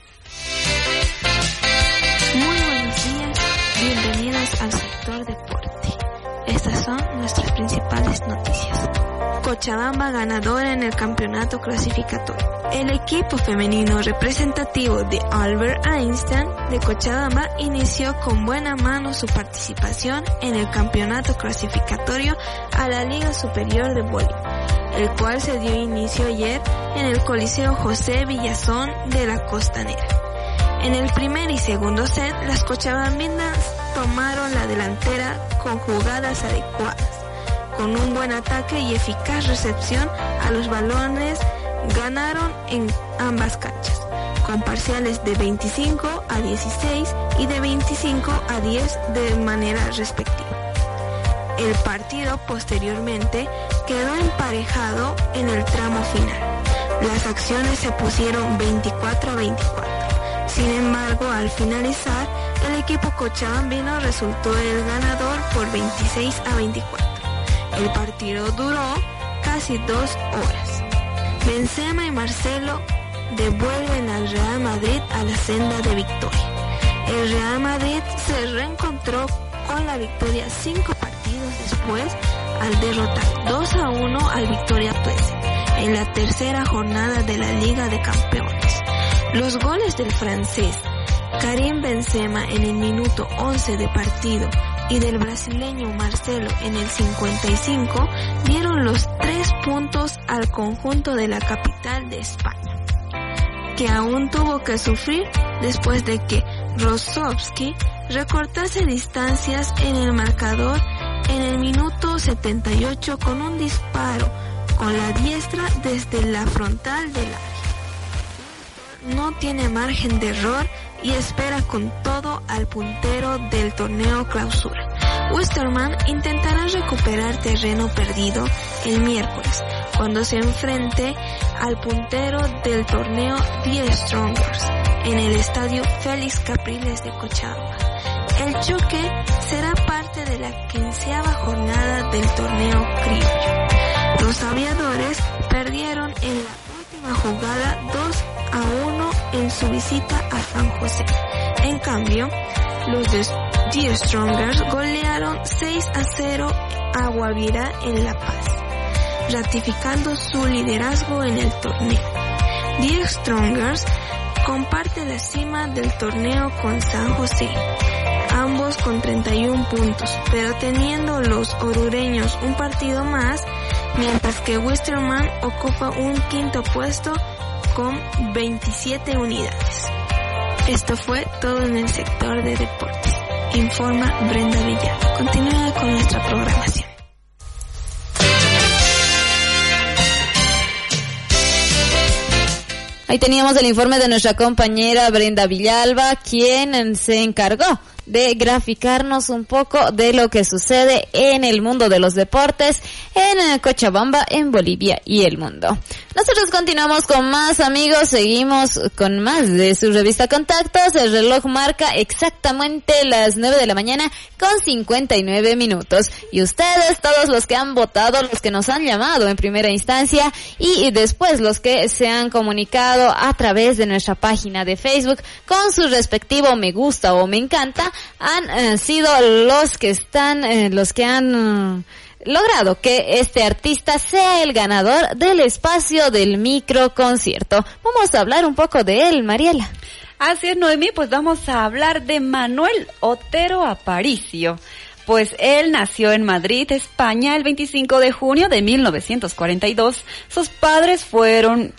Muy buenos días. Bienvenidos al sector deporte. Estas son nuestras principales noticias. Cochabamba ganadora en el campeonato clasificatorio. El equipo femenino representativo de Albert Einstein de Cochabamba inició con buena mano su participación en el campeonato clasificatorio a la Liga Superior de Voleibol, el cual se dio inicio ayer en el Coliseo José Villazón de la Costanera. En el primer y segundo set, las cochabambinas tomaron la delantera con jugadas adecuadas, con un buen ataque y eficaz recepción a los balones. Ganaron en ambas canchas, con parciales de 25 a 16 y de 25 a 10 de manera respectiva. El partido posteriormente quedó emparejado en el tramo final. Las acciones se pusieron 24 a 24. Sin embargo, al finalizar, el equipo cochabambino resultó el ganador por 26 a 24. El partido duró casi 2 horas. Benzema y Marcelo devuelven al Real Madrid a la senda de victoria. El Real Madrid se reencontró con la victoria 5 partidos después al derrotar 2-1 al Victoria Plzen en la tercera jornada de la Liga de Campeones. Los goles del francés Karim Benzema en el minuto 11 de partido y del brasileño Marcelo en el 55 dieron los 3 puntos al conjunto de la capital de España, que aún tuvo que sufrir después de que Rosowski recortase distancias en el marcador en el minuto 78 con un disparo con la diestra desde la frontal del área. No tiene margen de error y espera con todo al puntero del torneo Clausura. Westermann intentará recuperar terreno perdido el miércoles, cuando se enfrente al puntero del torneo Die Strongers en el estadio Félix Capriles de Cochabamba. El choque será parte de la 15ª jornada del torneo criollo. Los aviadores perdieron en la última jugada 2-1 en su visita a San José. En cambio, los de Die Strongers golearon 6-0 a Guavirá en La Paz, ratificando su liderazgo en el torneo. Die Strongers comparte la cima del torneo con San José, ambos con 31 puntos, pero teniendo los orureños un partido más, mientras que Westermann ocupa un 5º puesto con 27 unidades. Esto fue todo en el sector de deportes. Informa Brenda Villar. Continúa con nuestra programación. Ahí teníamos el informe de nuestra compañera Brenda Villalba, quien se encargó de graficarnos un poco de lo que sucede en el mundo de los deportes en Cochabamba, en Bolivia y el mundo. Nosotros continuamos con más, amigos, seguimos con más de su revista Contactos. El reloj marca exactamente las 9 de la mañana con 59 minutos. Y ustedes, todos los que han votado, los que nos han llamado en primera instancia y después los que se han comunicado a través de nuestra página de Facebook con su respectivo me gusta o me encanta, han sido los que han logrado que este artista sea el ganador del espacio del microconcierto. Vamos a hablar un poco de él, Mariela. Así es, Noemí, pues vamos a hablar de Manuel Otero Aparicio. Pues él nació en Madrid, España, el 25 de junio de 1942. Sus padres fueron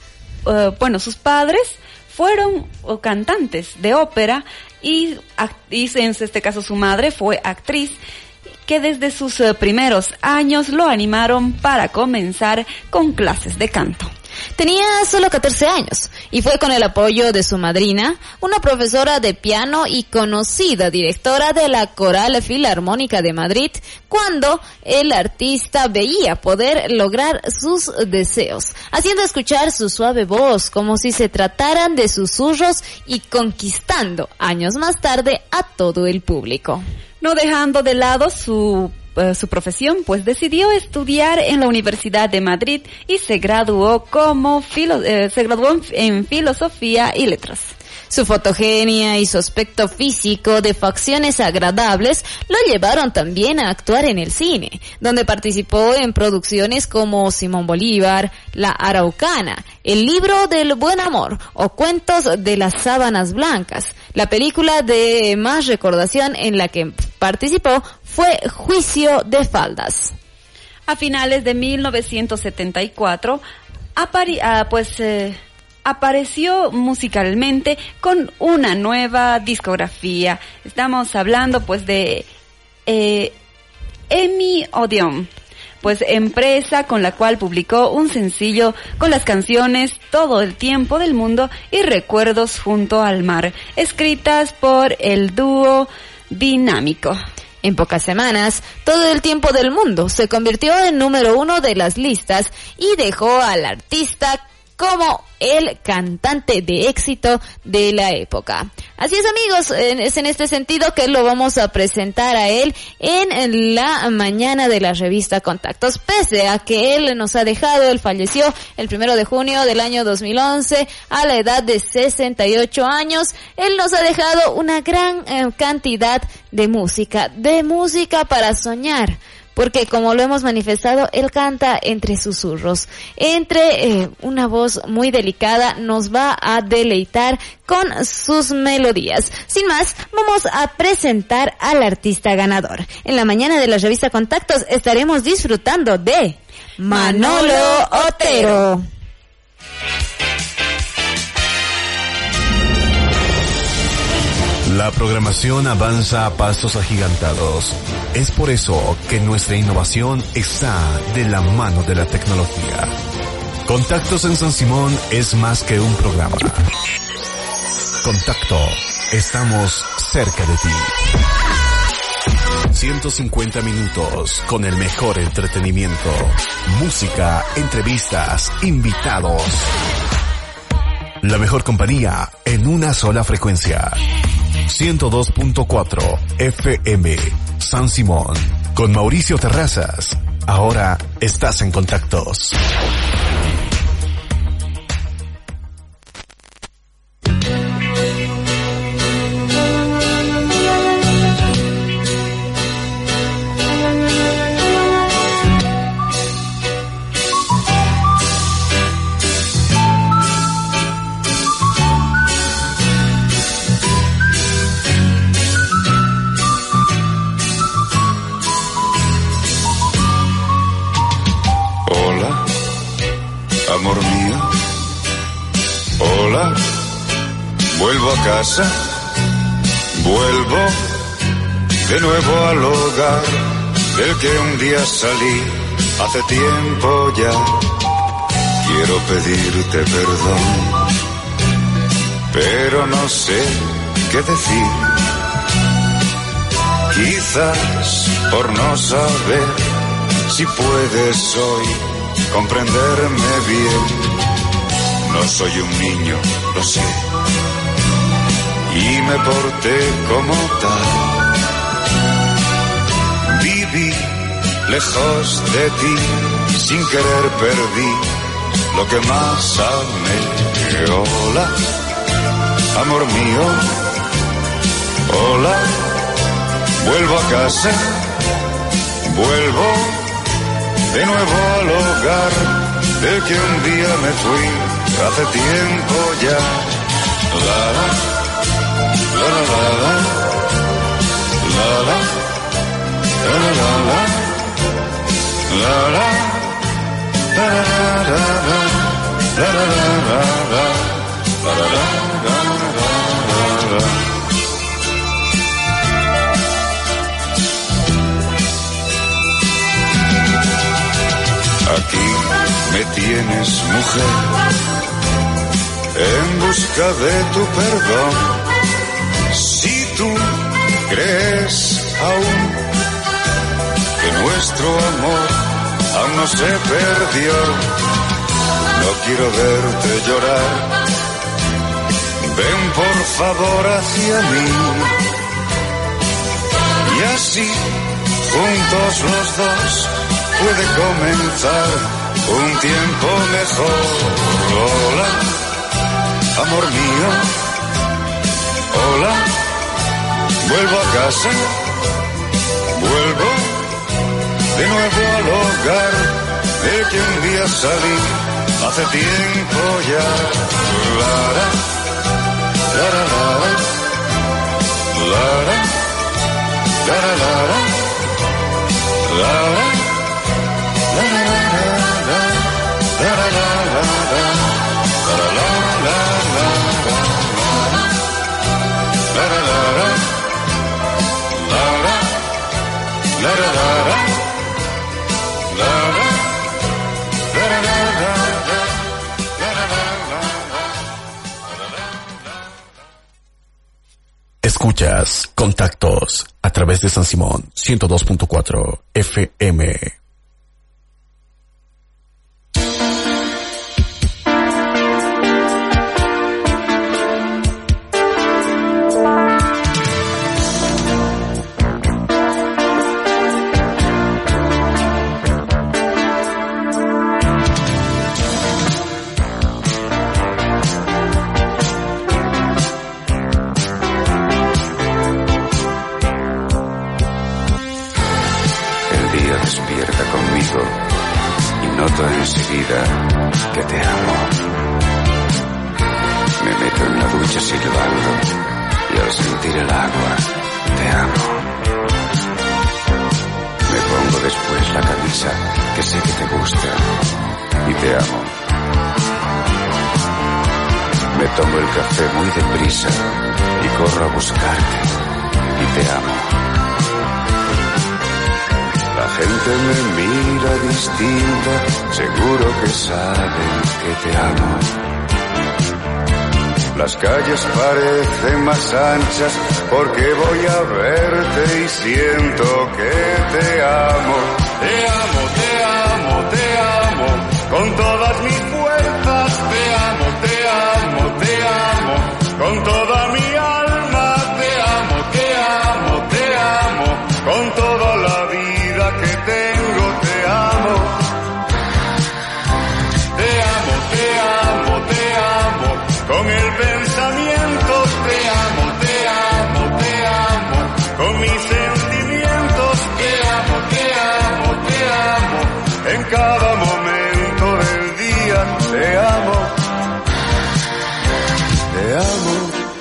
cantantes de ópera y en este caso su madre fue actriz, que desde sus primeros años lo animaron para comenzar con clases de canto. Tenía solo 14 años y fue con el apoyo de su madrina, una profesora de piano y conocida directora de la Coral Filarmónica de Madrid, cuando el artista veía poder lograr sus deseos, haciendo escuchar su suave voz como si se trataran de susurros y conquistando años más tarde a todo el público. No dejando de lado su profesión, pues decidió estudiar en la Universidad de Madrid y se graduó en Filosofía y Letras. Su fotogenia y su aspecto físico de facciones agradables lo llevaron también a actuar en el cine, donde participó en producciones como Simón Bolívar, La Araucana, El Libro del Buen Amor o Cuentos de las Sábanas Blancas. La película de más recordación en la que participó fue Juicio de Faldas. A finales de 1974, apareció musicalmente con una nueva discografía. Estamos hablando pues de EMI Odeon, pues empresa con la cual publicó un sencillo con las canciones Todo el tiempo del mundo y Recuerdos junto al mar, escritas por el dúo Dinámico. En pocas semanas, Todo el tiempo del mundo se convirtió en número 1 de las listas y dejó al artista como el cantante de éxito de la época. Así es, amigos, es en este sentido que lo vamos a presentar a él en la mañana de la revista Contactos. Pese a que él nos ha dejado, él falleció el 1 de junio del año 2011 a la edad de 68 años. Él nos ha dejado una gran cantidad de música para soñar, porque como lo hemos manifestado, él canta entre susurros, entre una voz muy delicada, nos va a deleitar con sus melodías. Sin más, vamos a presentar al artista ganador. En la mañana de la revista Contactos estaremos disfrutando de Manolo Otero. La programación avanza a pasos agigantados. Es por eso que nuestra innovación está de la mano de la tecnología. Contactos en San Simón es más que un programa. Contacto, estamos cerca de ti. 150 minutos con el mejor entretenimiento, música, entrevistas, invitados. La mejor compañía en una sola frecuencia. 102.4 FM San Simón. Con Mauricio Terrazas. Ahora estás en Contactos. Amor mío, hola, vuelvo a casa, vuelvo de nuevo al hogar del que un día salí hace tiempo ya. Quiero pedirte perdón, pero no sé qué decir. Quizás por no saber si puedes hoy comprenderme bien. No soy un niño, lo sé, y me porté como tal. Viví lejos de ti, sin querer perdí lo que más amé. Hola, amor mío, hola, vuelvo a casa, vuelvo de nuevo al hogar del que un día me fui hace tiempo ya. La la la la la la la la la la la Aquí me tienes, mujer, en busca de tu perdón. Si tú crees aún que nuestro amor aún no se perdió, no quiero verte llorar. Ven por favor hacia mí y así juntos los dos puede comenzar un tiempo mejor. Hola, amor mío, hola, vuelvo a casa, vuelvo de nuevo al hogar del que un día salí hace tiempo ya. Lara, lara, lara, lara, lara, lara, lara. Escuchas Contactos a través de San Simón 102.4 FM. noto enseguida que te amo. Me meto en la ducha silbando y al sentir el agua te amo. Me pongo después la camisa que sé que te gusta y te amo. Me tomo el café muy deprisa y corro a buscarte y te amo. La gente me mira distinta, seguro que saben que te amo. Las calles parecen más anchas porque voy a verte y siento que te amo. Te amo, te amo, te amo, con todas mis fuerzas. Te amo, te amo, te amo, con toda mi alma. Te amo, te amo, te amo, con toda la vida que tengo. Te amo. Te amo, te amo, te amo, con el pensamiento. Te amo, te amo, te amo, con mis sentimientos. Te amo, te amo, te amo, en cada momento del día. Te amo, te amo.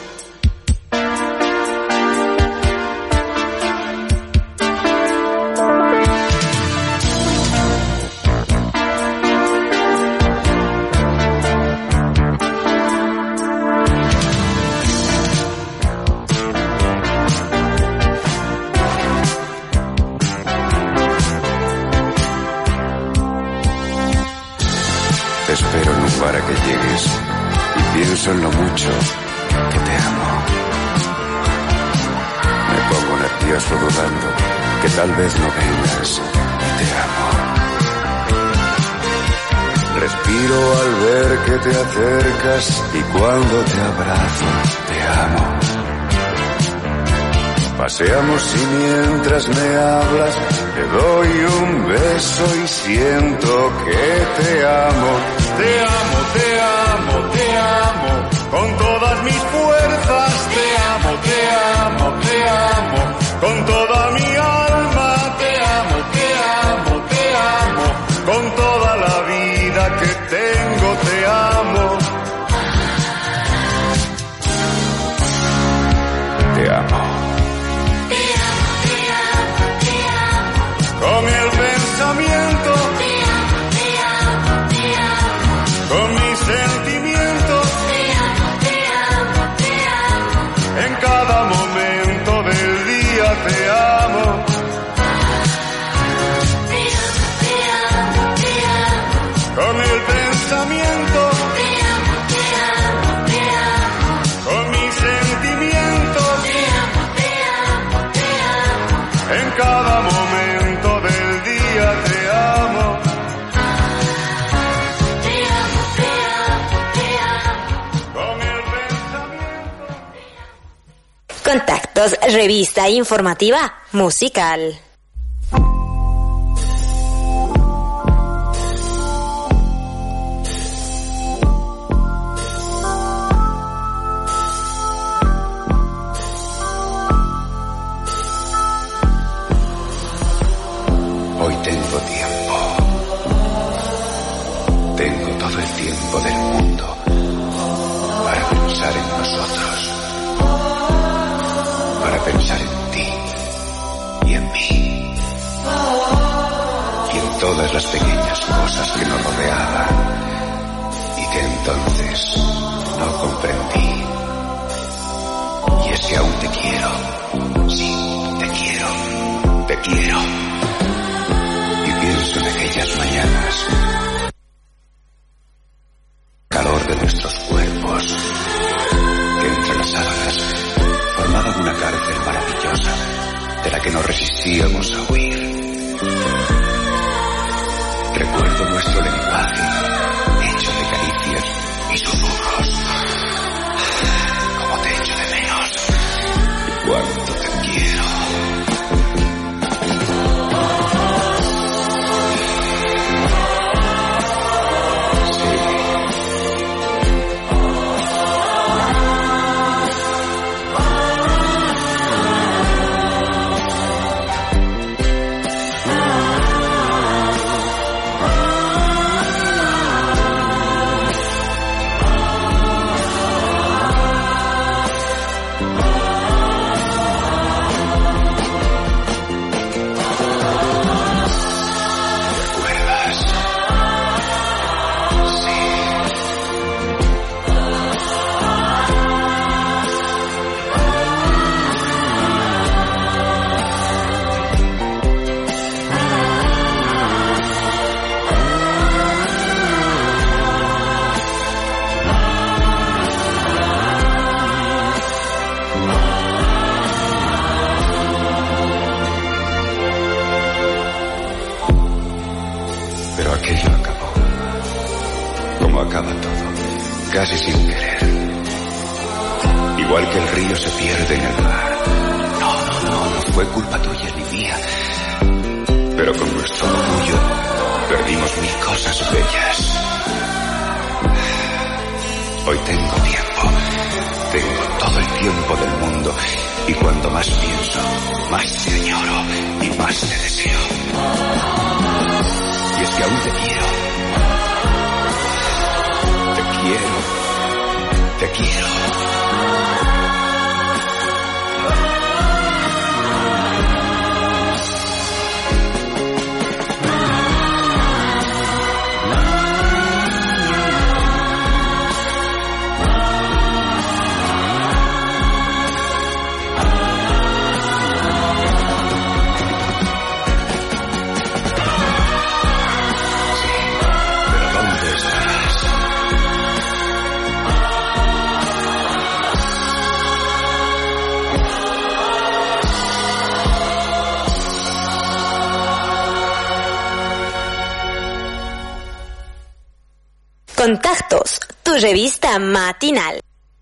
Te espero en un bar a que llegues y pienso en lo mucho que te amo. Me pongo nervioso dudando que tal vez no vengas y te amo. Respiro al ver que te acercas y cuando te abrazo te amo. Paseamos y mientras me hablas te doy un beso y siento que te amo. Te amo, te amo, te amo, con todas mis fuerzas. Te amo, te amo, te amo, con toda mi alma. Te amo, te amo, te amo, con toda la vida que tengo. Te amo. Te amo. Con el pensamiento, con mis sentimientos, en cada momento del día te amo. Con el pensamiento, con mis sentimientos, en cada momento del día te amo. Con el pensamiento. Contactos, revista informativa musical. Hoy tengo tiempo. Tengo todo el tiempo del mundo para pensar en nosotros, para pensar en ti y en mí y en todas las pequeñas cosas que nos rodeaban y que entonces no comprendí. Y es que aún te quiero, sí, te quiero, te quiero. Pienso en aquellas mañanas, calor de nuestros cuerpos, que entre las sábanas formaban una cárcel maravillosa de la que nos resistíamos a huir. Recuerdo nuestro lenguaje, hecho de caricias y susurros. Cómo te echo de menos y cuánto te quiero. acabó. Como acaba todo, casi sin querer. Igual que el río se pierde en el mar. No fue culpa tuya ni mía. Pero con nuestro orgullo perdimos mil cosas bellas. Hoy tengo tiempo. Tengo todo el tiempo del mundo. Y cuanto más pienso, más te añoro y más te deseo. Y es que aún te quiero. Te quiero. Contactos, tu revista matinal.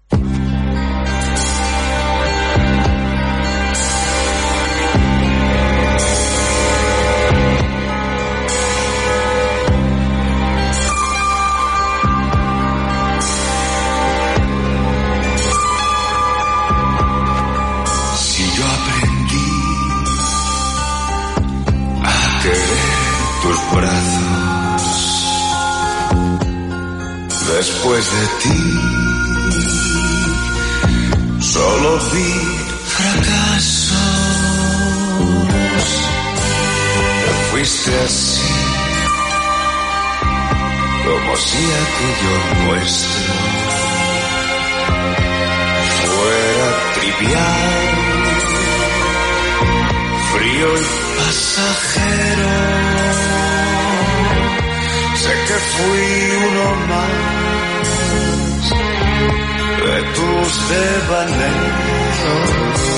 Si yo aprendí a querer tus brazos después de ti, solo vi fracasos. Te fuiste así, como si aquello nuestro fuera trivial, frío y pasajero. Sé que fui uno más de tus devaneos,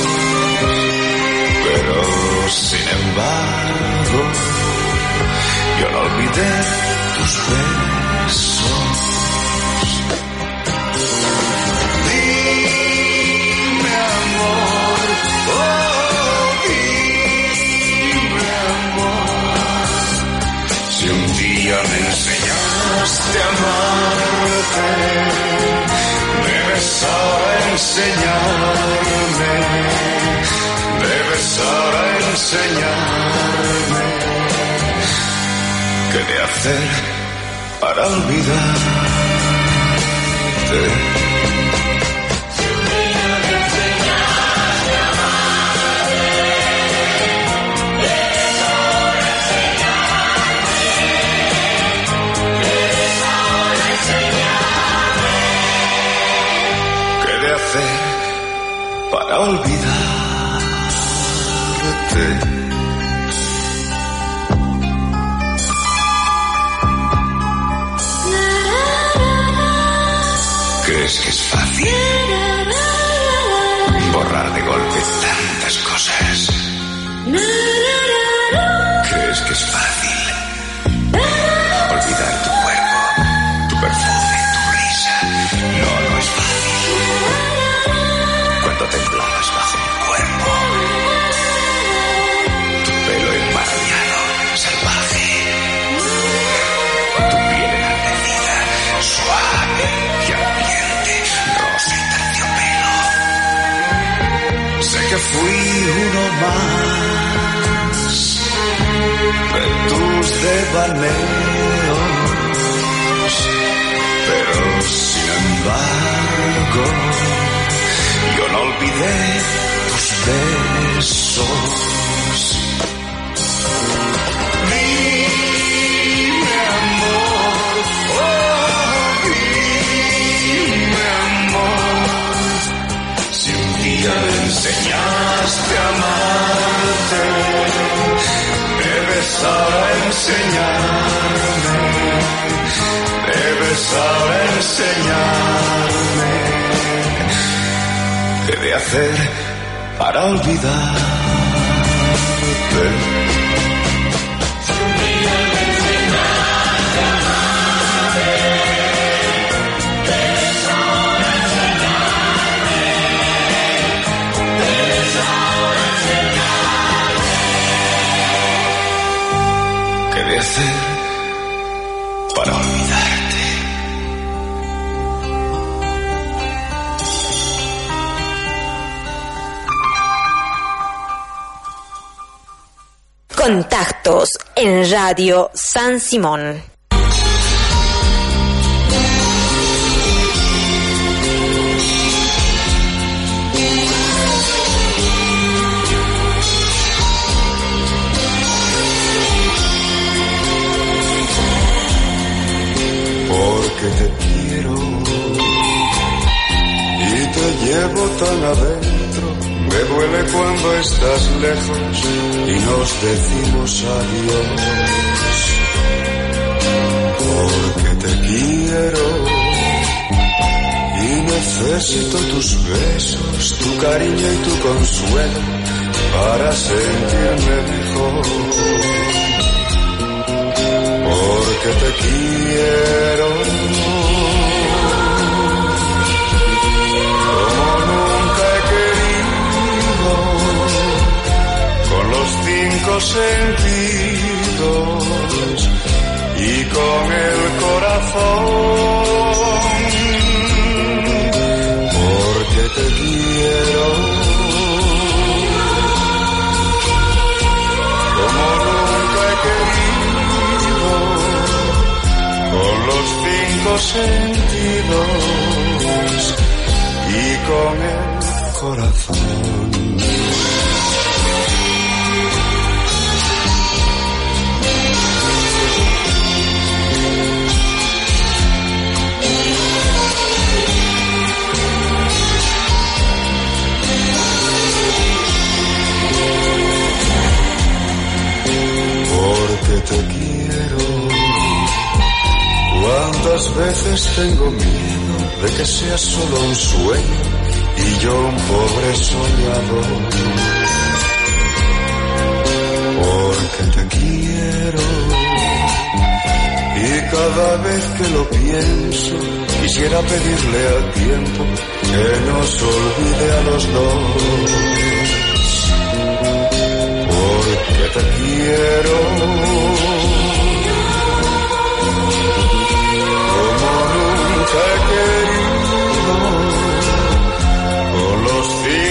pero sin embargo yo no olvidé tus besos. Dime amor, oh dime amor, si un día me enseñaste a amarte, debes ahora enseñarme, debes ahora enseñarme qué de hacer para olvidarte. Para olvidarte. ¿Crees que es fácil borrar de golpe tantas cosas? ¿Crees que es fácil olvidar tu cuerpo, tu perfume, tu risa? No, no es fácil. Cuando temblabas bajo mi cuerpo, tu pelo enmarañado, salvaje, tu piel enardecida, suave y ardiente, rosa y terciopelo. Sé que fui uno más de tus devaneos, pero sin embargo yo no olvidé tus besos. Dime amor, oh dime amor, si un día me enseñaste a amarte, debes ahora enseñarme, debes ahora enseñarme qué de hacer para olvidarte. Si un día me enseñaste a para olvidarte. Contactos en Radio San Simón. Porque te quiero y te llevo tan adentro. Me duele cuando estás lejos y nos decimos adiós. Porque te quiero y necesito tus besos, tu cariño y tu consuelo para sentirme mejor. Porque te quiero como nunca he querido, con los 5 sentidos y con el corazón. Porque te quiero como nunca he querido, con los 5 sentidos y con el corazón. Porque te quiero. ¿Cuántas veces tengo miedo de que sea solo un sueño y yo un pobre soñador? Porque te quiero y cada vez que lo pienso quisiera pedirle al tiempo que nos olvide a los dos. Porque te quiero como nunca he querido, con los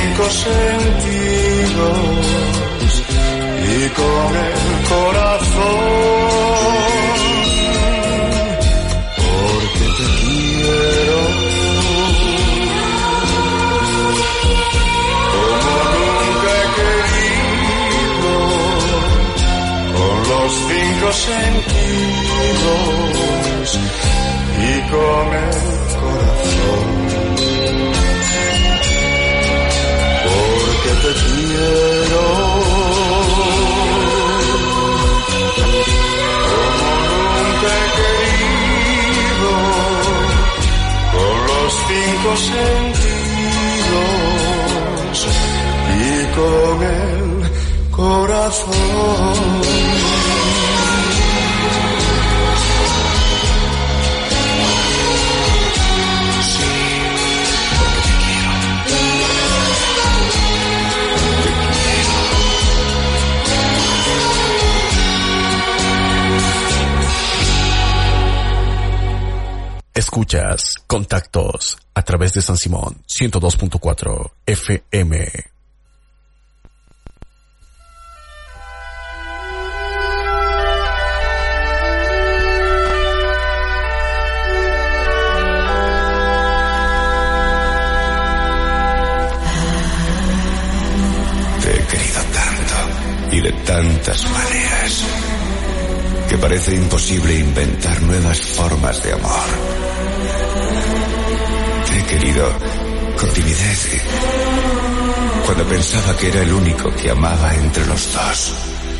5 sentidos y con el corazón. Porque te quiero como nunca he querido, con los 5 sentidos y con el corazón. Porque te quiero como nunca he querido, con los 5 sentidos y con el corazón. Escuchas Contactos a través de San Simón 102.4 FM. Te he querido tanto y de tantas maneras que parece imposible inventar nuevas formas de amor. Te he querido con timidez cuando pensaba que era el único que amaba entre los dos.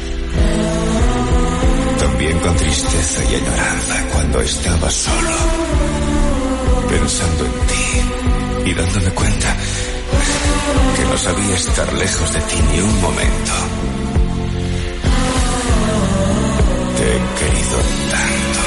También con tristeza y añoranza cuando estaba solo, pensando en ti y dándome cuenta que no sabía estar lejos de ti ni un momento. Te he querido tanto.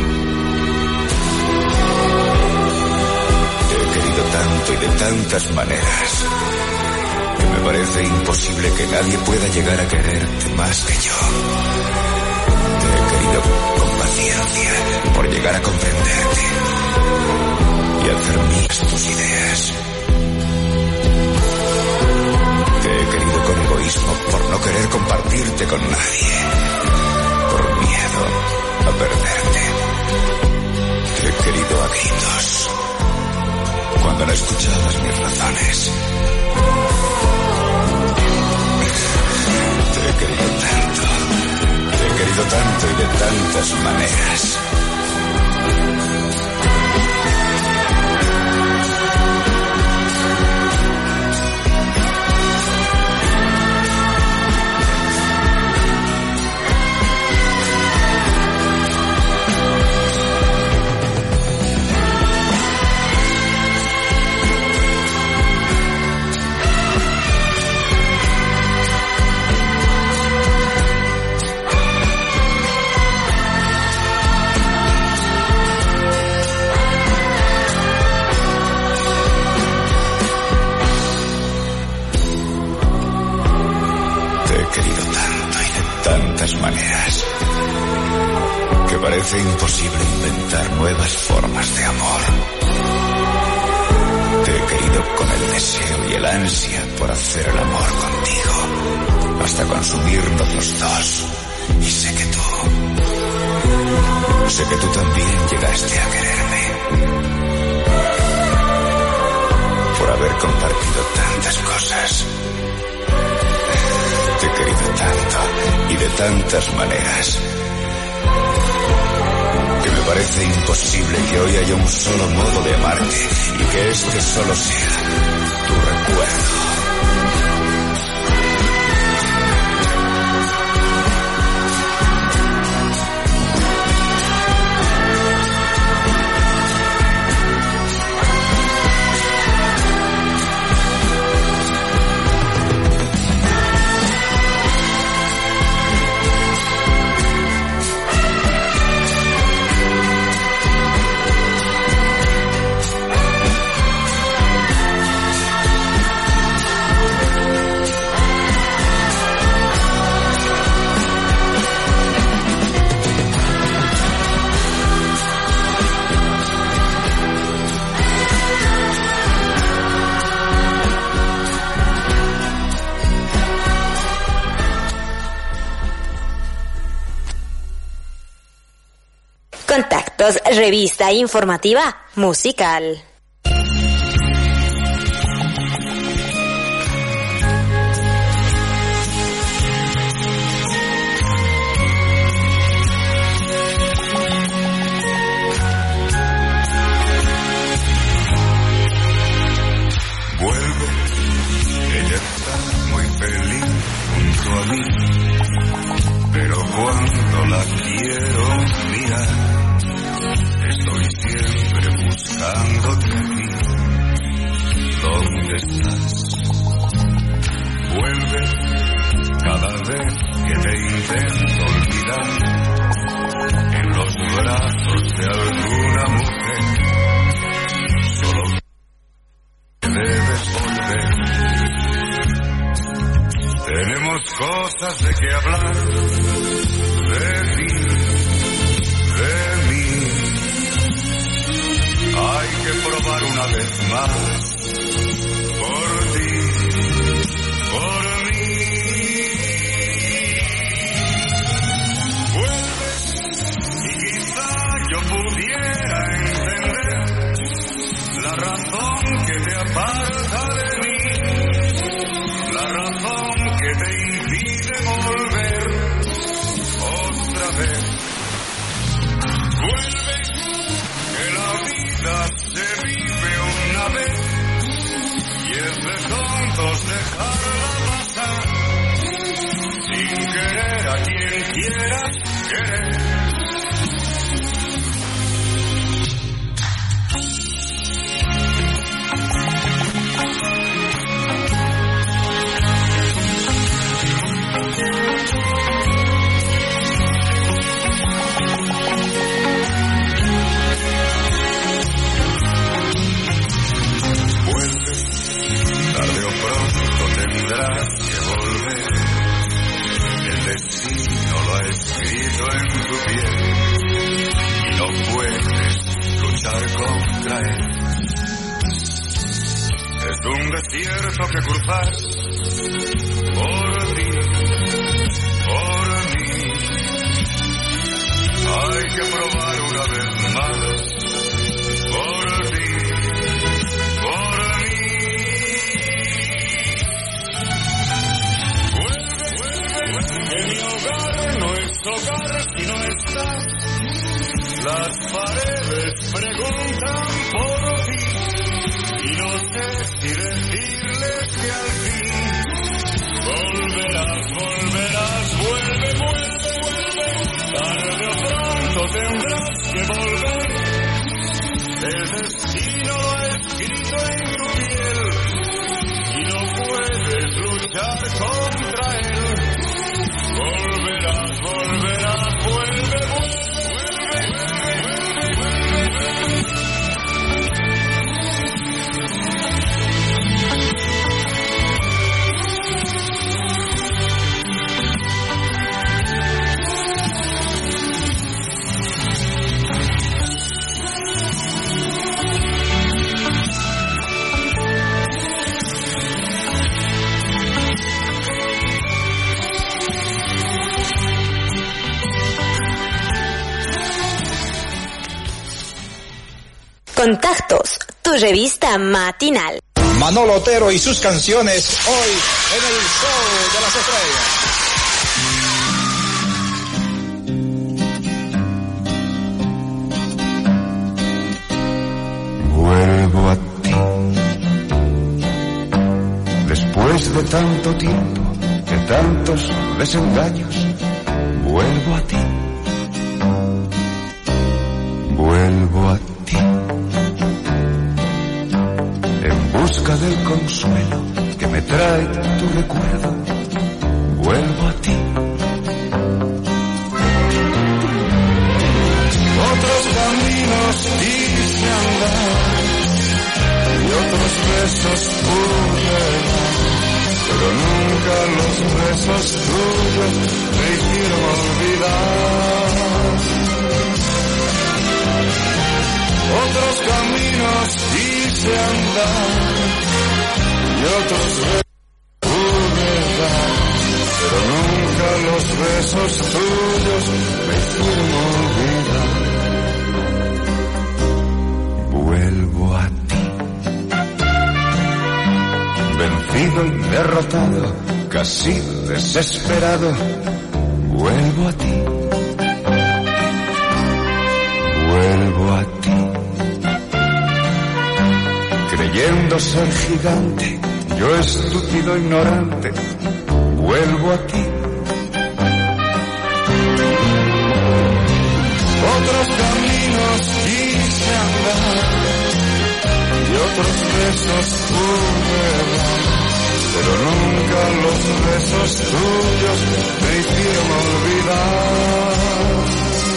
Te he querido tanto y de tantas maneras que me parece imposible que nadie pueda llegar a quererte más que yo. Te he querido con paciencia por llegar a comprenderte y hacer mías tus ideas. Te he querido con egoísmo por no querer compartirte con nadie, por miedo a perderte. Te he querido a gritos cuando no escuchabas mis razones. Te he querido tanto y de tantas maneras. Maneras que parece imposible inventar nuevas formas de amor. Te he querido con el deseo y el ansia por hacer el amor contigo hasta consumirnos los dos. Y sé que tú también llegaste a quererme por haber compartido tantas cosas. Te he querido tanto y de tantas maneras que me parece imposible que hoy haya un solo modo de amarte y que este solo sea tu recuerdo. Contactos, revista informativa musical. Vuelve, ella está muy feliz junto a mí, pero cuando la quiero mirar, estoy siempre buscándote aquí. ¿Dónde estás? Vuelve cada vez que te intento olvidar, en los brazos de alguna mujer. Solo debes volver. Tenemos cosas de qué hablar, de ti, de mí. Hay que probar una vez más, por ti, por mí. Vuelve y quizá yo pudiera entender la razón que te aparta de mí, la razón que te impide volver otra vez. Vuelve, que la vida se vive una vez y es de tontos dejarla pasar sin querer a quien quieras querer. caer. Es un desierto que cruzar por ti, por mí. Hay que probar una vez más por ti, por mí. Vuelve, que mi hogar no es hogar si no estás. Las paredes preguntan por ti y no sé si decirles que al fin volverás, vuelve, tarde o pronto tendrás que volver. El destino lo ha escrito en tu piel y no puedes luchar contra él. Volverás, vuelve. Contactos, tu revista matinal. Manolo Otero y sus canciones hoy en el Show de las Estrellas. Vuelvo a ti. Después de tanto tiempo, de tantos desengaños, vuelvo a ti. Vuelvo a ti. En busca del consuelo que me trae tu recuerdo, vuelvo a ti. Otros caminos quise andar y otros besos pude dar, pero nunca los besos tuyos me hicieron olvidar. Otros caminos quise andar y otros besos pude dar, pero nunca los besos tuyos me hicieron olvidar. Vuelvo a ti, vencido y derrotado, casi desesperado, vuelvo a ti. Vuelvo a ti. Creyendo ser gigante, yo estúpido ignorante, vuelvo a ti. Otros caminos quise andar y otros besos pude dar, pero nunca los besos tuyos me hicieron olvidar.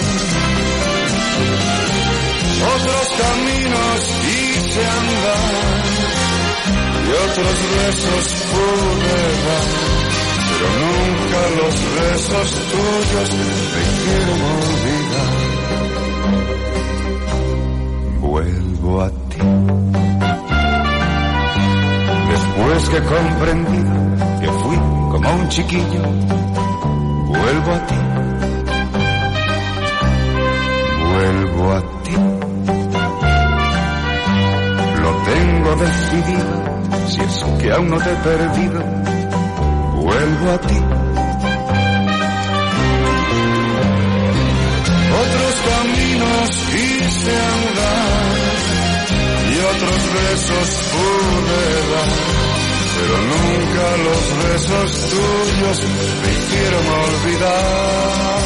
Otros caminos quise andar y otros besos pude dar, pero nunca los besos tuyos me hicieron olvidar. Vuelvo a ti. Después que he comprendido que fui como un chiquillo, vuelvo a ti. Vuelvo a ti. Tengo decidido, si es que aún no te he perdido, vuelvo a ti. Otros caminos quise andar y otros besos pude dar, pero nunca los besos tuyos me hicieron olvidar.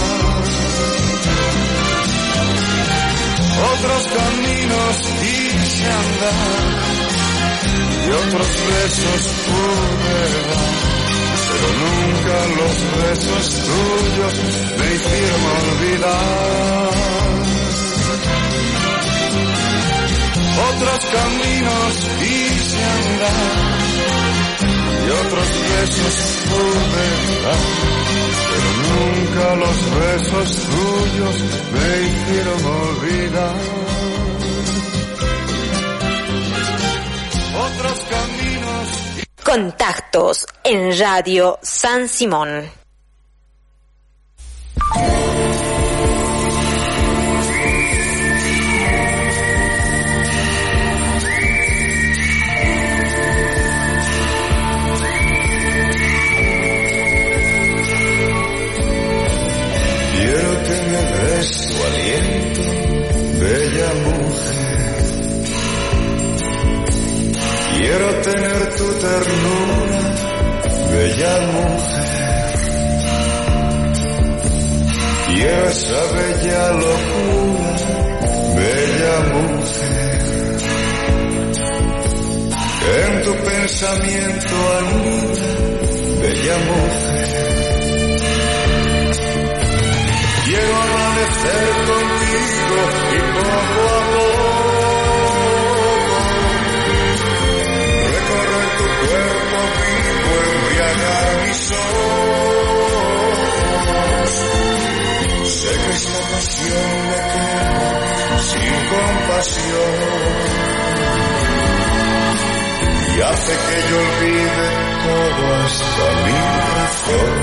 Otros caminos quise andar y otros besos pude dar, pero nunca los besos tuyos me hicieron olvidar. Otros caminos quise andar y otros besos pude dar, pero nunca los besos tuyos me hicieron olvidar. Contactos en Radio San Simón. Quiero que me des tu aliento, bella mujer. Quiero tener tu ternura, bella mujer. Quiero esa bella locura, bella mujer. Que en tu pensamiento anida, bella mujer. Quiero amanecer contigo y poco a poco recorrer tu cuerpo vivo, embriagar mis ojos. Sé que esta pasión me quema sin compasión y hace que yo olvide todo hasta mi razón.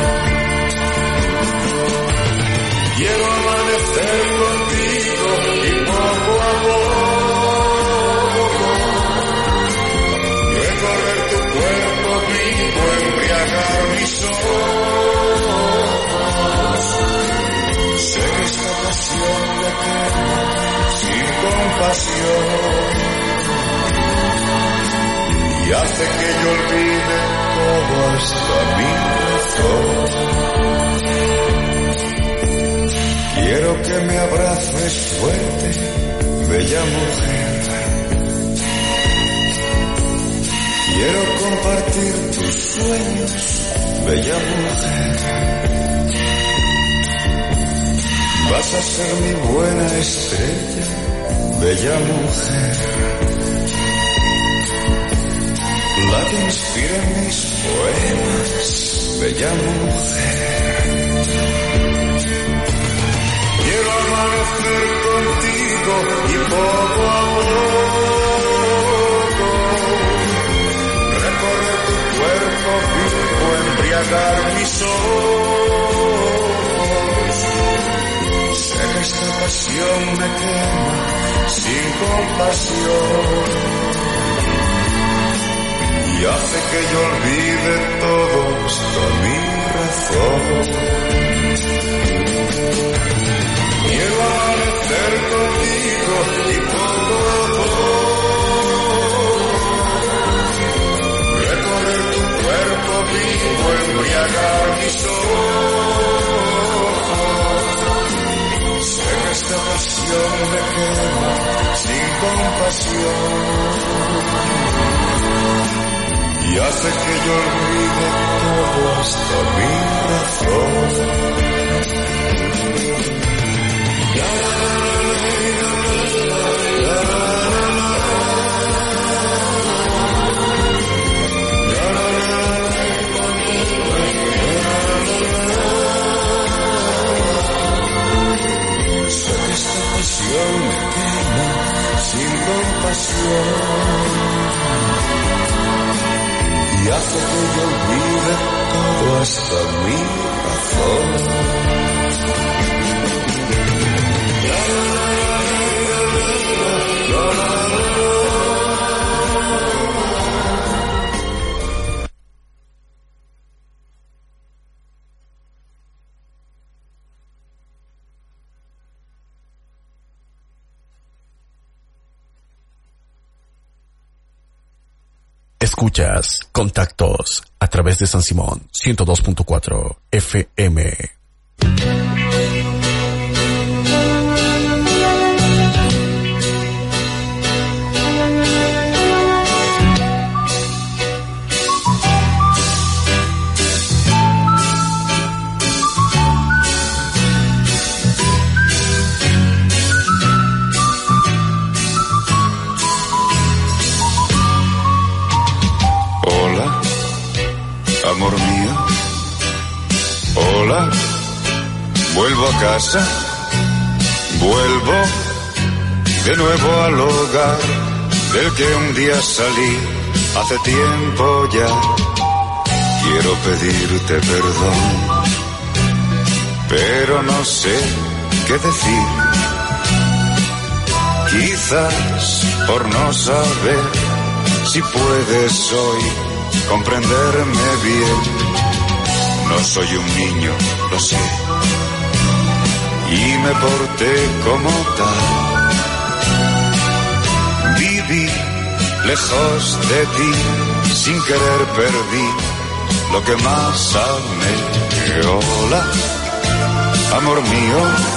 Quiero amanecer contigo y poco a poco recorrer tu cuerpo vivo, embriagar mis ojos. Sé que esta pasión me quema sin compasión y hace que yo olvide todo hasta mi razón. Quiero que me abraces fuerte, bella mujer. Quiero compartir tus sueños, bella mujer. Vas a ser mi buena estrella, bella mujer. La que inspira mis poemas, bella mujer. Quiero amanecer contigo y poco a poco recorrer tu cuerpo vivo, embriagar mis ojos. Sé que esta pasión me quema sin compasión y hace que yo olvide todo hasta mi razón. Quiero amanecer contigo y poco a poco recorrer tu cuerpo vivo, embriagar mis ojos. Sé que esta pasión me quema sin compasión y hace que yo olvide todo hasta mi razón. Sé que esta pasión me quema sin compasión y hace que yo olvide todo hasta mi razón. Escuchas Contactos a través de San Simón 102.4 FM. Amor mío, hola, vuelvo a casa, vuelvo de nuevo al hogar del que un día salí hace tiempo ya. Quiero pedirte perdón, pero no sé qué decir. Quizás por no saber si puedes hoy comprenderme bien. No soy un niño, lo sé, y me porté como tal. Viví lejos de ti, sin querer perdí lo que más amé. Hola, amor mío,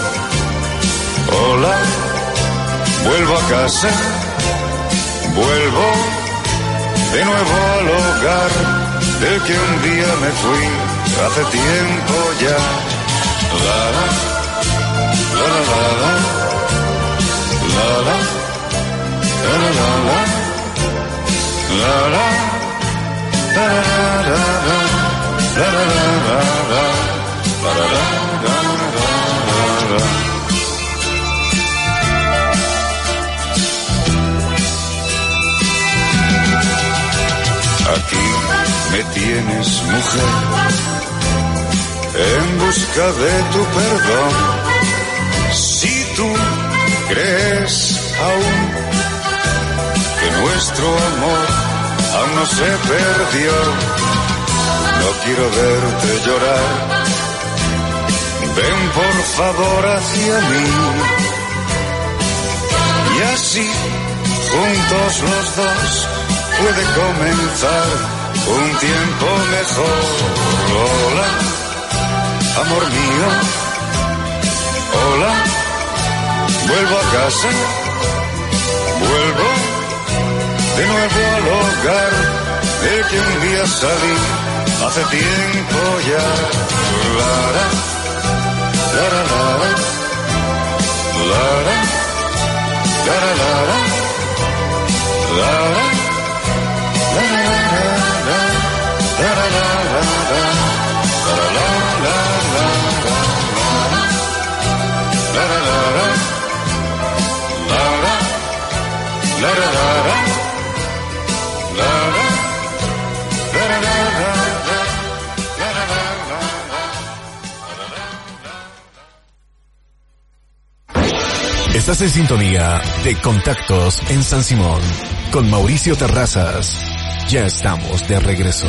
hola, vuelvo a casa, vuelvo de nuevo al hogar del que un día me fui hace tiempo ya. La la la la la la la la la la la la. Aquí me tienes, mujer, en busca de tu perdón. Si tú crees aún que nuestro amor aún no se perdió, no quiero verte llorar. Ven por favor hacia mí, y así, juntos los dos, puede comenzar un tiempo mejor. Hola, amor mío, hola, vuelvo a casa, vuelvo de nuevo al hogar del que un día salí hace tiempo ya. Lara, lara, lara, lara, lara, lara, lara, lara, lara, lara, Estás en sintonía de Contactos en San Simón con Mauricio Terrazas. Ya estamos de regreso.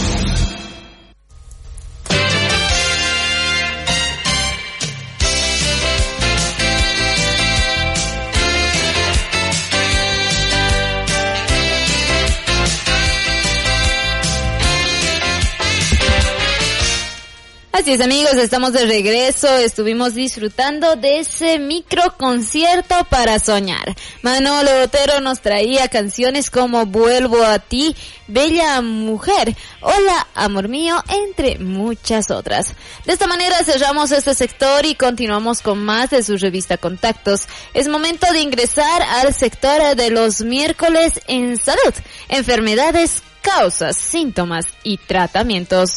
Así es, amigos, estamos de regreso. Estuvimos disfrutando de ese microconcierto para soñar. Manolo Otero nos traía canciones como Vuelvo a ti, Bella Mujer, Hola, amor mío, entre muchas otras. De esta manera cerramos este sector y continuamos con más de su revista Contactos. Es momento de ingresar al sector de los miércoles en salud, enfermedades, causas, síntomas y tratamientos.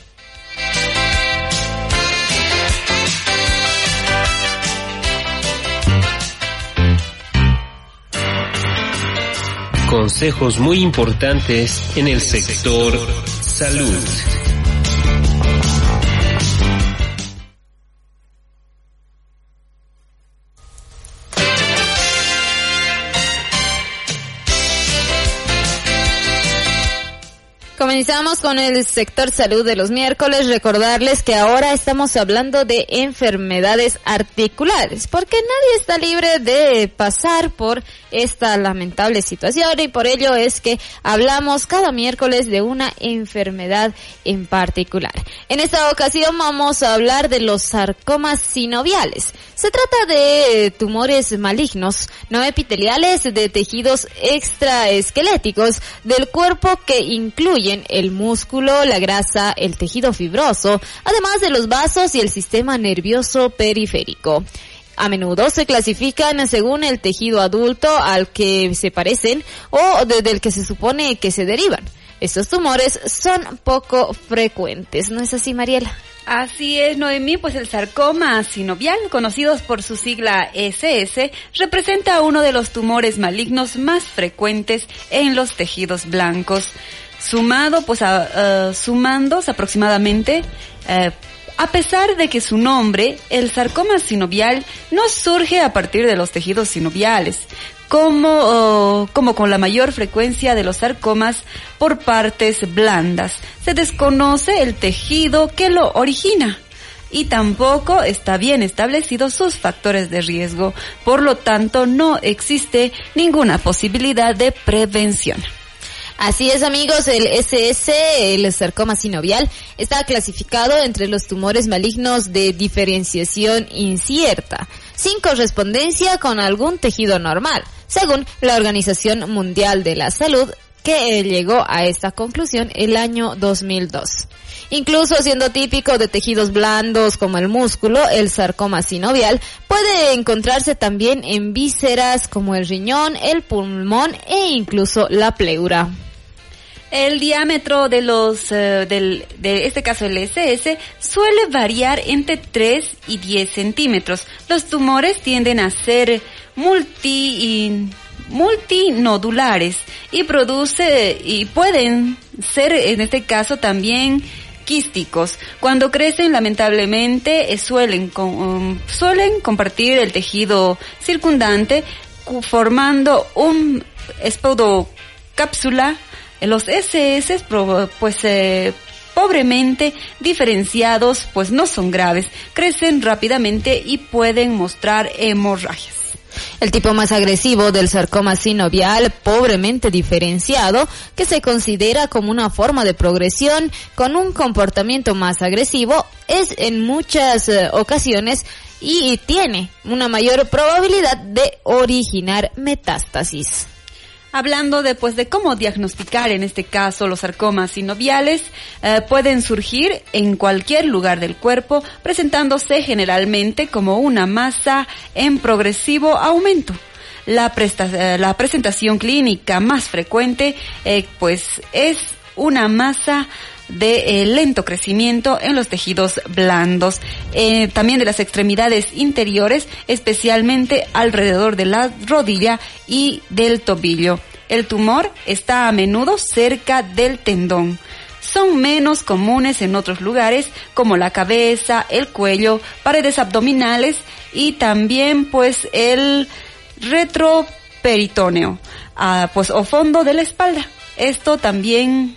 Consejos muy importantes en el sector salud. Comenzamos con el sector salud de los miércoles. Recordarles que ahora estamos hablando de enfermedades articulares, porque nadie está libre de pasar por esta lamentable situación y por ello es que hablamos cada miércoles de una enfermedad en particular. En esta ocasión vamos a hablar de los sarcomas sinoviales. Se trata de tumores malignos, no epiteliales de tejidos extraesqueléticos del cuerpo que incluyen el músculo, la grasa, el tejido fibroso, además de los vasos y el sistema nervioso periférico. A menudo se clasifican según el tejido adulto al que se parecen o del que se supone que se derivan. Estos tumores son poco frecuentes, ¿no es así, Mariela? Así es, Noemí, pues el sarcoma sinovial, conocidos por su sigla SS, representa uno de los tumores malignos más frecuentes en los tejidos blancos. Sumandos aproximadamente, a pesar de que su nombre, el sarcoma sinovial, no surge a partir de los tejidos sinoviales, como con la mayor frecuencia de los sarcomas por partes blandas. Se desconoce el tejido que lo origina y tampoco está bien establecido sus factores de riesgo. Por lo tanto, no existe ninguna posibilidad de prevención. Así es, amigos, el SS, el sarcoma sinovial, está clasificado entre los tumores malignos de diferenciación incierta, sin correspondencia con algún tejido normal, según la Organización Mundial de la Salud, que llegó a esta conclusión el año 2002. Incluso siendo típico de tejidos blandos como el músculo, el sarcoma sinovial puede encontrarse también en vísceras como el riñón, el pulmón e incluso la pleura. El diámetro de este caso el SS suele variar entre 3 y 10 centímetros. Los tumores tienden a ser multinodulares y pueden ser en este caso también quísticos. Cuando crecen, lamentablemente suelen compartir el tejido circundante formando un espodocápsula. Los SS, pobremente diferenciados, pues no son graves, crecen rápidamente y pueden mostrar hemorragias. El tipo más agresivo del sarcoma sinovial, pobremente diferenciado, que se considera como una forma de progresión con un comportamiento más agresivo, es en muchas ocasiones y tiene una mayor probabilidad de originar metástasis. Hablando de cómo diagnosticar en este caso los sarcomas sinoviales, pueden surgir en cualquier lugar del cuerpo, presentándose generalmente como una masa en progresivo aumento. La presentación clínica más frecuente, es una masa de lento crecimiento en los tejidos blandos, también de las extremidades interiores, especialmente alrededor de la rodilla y del tobillo. El tumor está a menudo cerca del tendón. Son menos comunes en otros lugares como la cabeza, el cuello, paredes abdominales y también el retroperitoneo, o fondo de la espalda. Esto también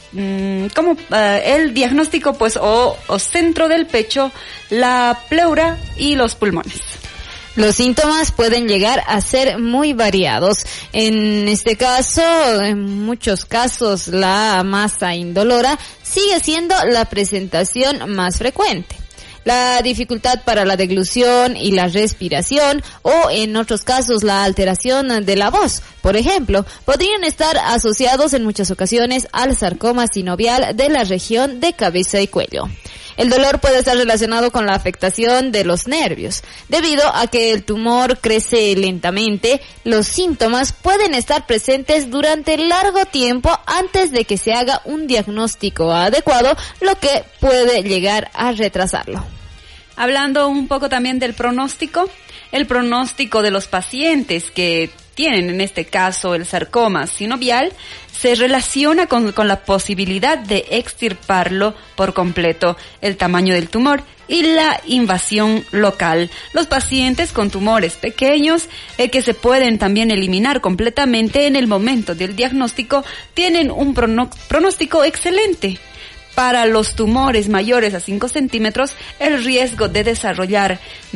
el diagnóstico o centro del pecho, la pleura y los pulmones. Los síntomas pueden llegar a ser muy variados. En este caso, en muchos casos, la masa indolora sigue siendo la presentación más frecuente. La dificultad para la deglución y la respiración, o en otros casos la alteración de la voz, por ejemplo, podrían estar asociados en muchas ocasiones al sarcoma sinovial de la región de cabeza y cuello. El dolor puede estar relacionado con la afectación de los nervios. Debido a que el tumor crece lentamente, los síntomas pueden estar presentes durante largo tiempo antes de que se haga un diagnóstico adecuado, lo que puede llegar a retrasarlo. Hablando un poco también del pronóstico, el pronóstico de los pacientes que tienen en este caso el sarcoma sinovial se relaciona con la posibilidad de extirparlo por completo, el tamaño del tumor y la invasión local. Los pacientes con tumores pequeños que se pueden también eliminar completamente en el momento del diagnóstico tienen un pronóstico excelente. Para los tumores mayores a 5 centímetros, el riesgo de desarrollar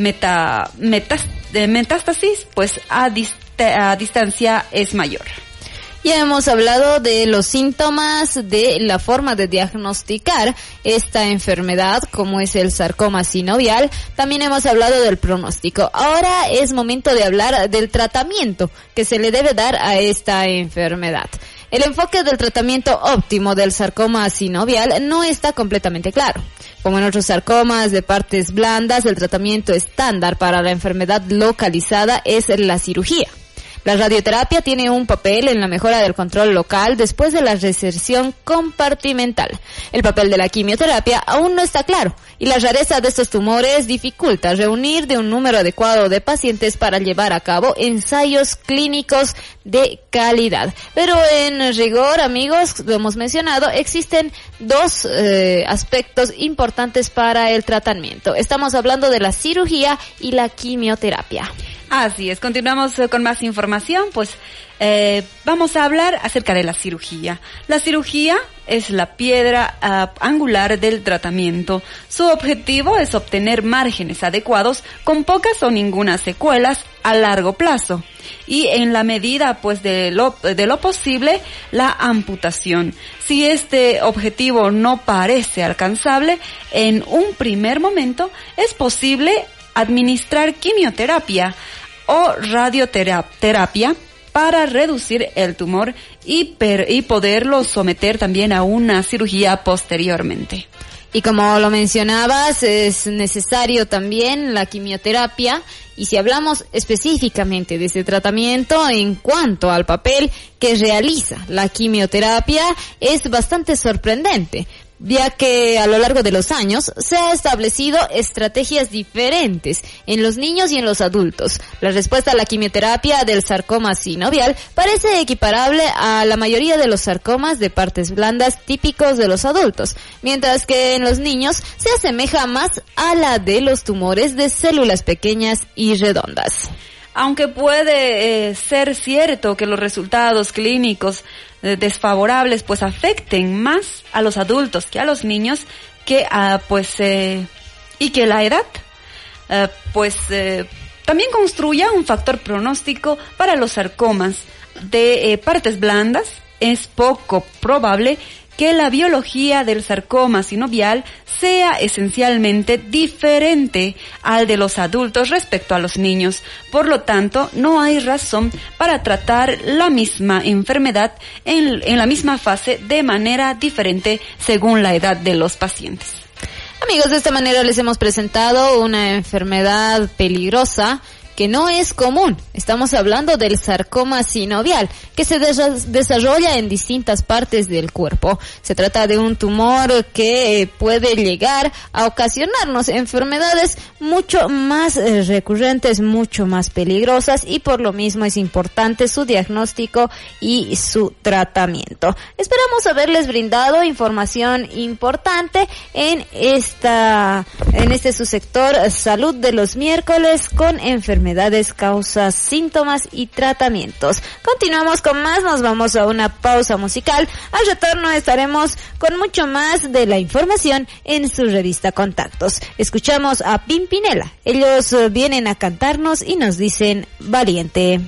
metástasis a distancia es mayor. Ya hemos hablado de los síntomas, de la forma de diagnosticar esta enfermedad, como es el sarcoma sinovial. También hemos hablado del pronóstico. Ahora es momento de hablar del tratamiento que se le debe dar a esta enfermedad. El enfoque del tratamiento óptimo del sarcoma sinovial no está completamente claro. Como en otros sarcomas de partes blandas, el tratamiento estándar para la enfermedad localizada es la cirugía. La radioterapia tiene un papel en la mejora del control local después de la reserción compartimental. El papel de la quimioterapia aún no está claro y la rareza de estos tumores dificulta reunir de un número adecuado de pacientes para llevar a cabo ensayos clínicos de calidad. Pero en rigor, amigos, lo hemos mencionado, existen dos aspectos importantes para el tratamiento. Estamos hablando de la cirugía y la quimioterapia. Así es, continuamos con más información, pues vamos a hablar acerca de la cirugía. La cirugía es la piedra angular del tratamiento. Su objetivo es obtener márgenes adecuados con pocas o ninguna secuelas a largo plazo. Y en la medida pues de lo posible, la amputación. Si este objetivo no parece alcanzable, en un primer momento es posible administrar quimioterapia o radioterapia para reducir el tumor y poderlo someter también a una cirugía posteriormente. Y como lo mencionabas, es necesario también la quimioterapia. Y si hablamos específicamente de este tratamiento en cuanto al papel que realiza la quimioterapia, es bastante sorprendente, ya que a lo largo de los años se ha establecido estrategias diferentes en los niños y en los adultos. La respuesta a la quimioterapia del sarcoma sinovial parece equiparable a la mayoría de los sarcomas de partes blandas típicos de los adultos, mientras que en los niños se asemeja más a la de los tumores de células pequeñas y redondas. Aunque puede ser cierto que los resultados clínicos desfavorables pues afecten más a los adultos que a los niños, y que la edad también construya un factor pronóstico para los sarcomas de partes blandas. Es poco probable que la biología del sarcoma sinovial sea esencialmente diferente al de los adultos respecto a los niños. Por lo tanto, no hay razón para tratar la misma enfermedad en la misma fase de manera diferente según la edad de los pacientes. Amigos, de esta manera les hemos presentado una enfermedad peligrosa que no es común. Estamos hablando del sarcoma sinovial, que se desarrolla en distintas partes del cuerpo. Se trata de un tumor que puede llegar a ocasionarnos enfermedades mucho más recurrentes, mucho más peligrosas, y por lo mismo es importante su diagnóstico y su tratamiento. Esperamos haberles brindado información importante en este subsector salud de los miércoles con enfermedades, causas, síntomas y tratamientos. Continuamos con más, nos vamos a una pausa musical. Al retorno estaremos con mucho más de la información en su revista Contactos. Escuchamos a Pimpinela. Ellos vienen a cantarnos y nos dicen valiente.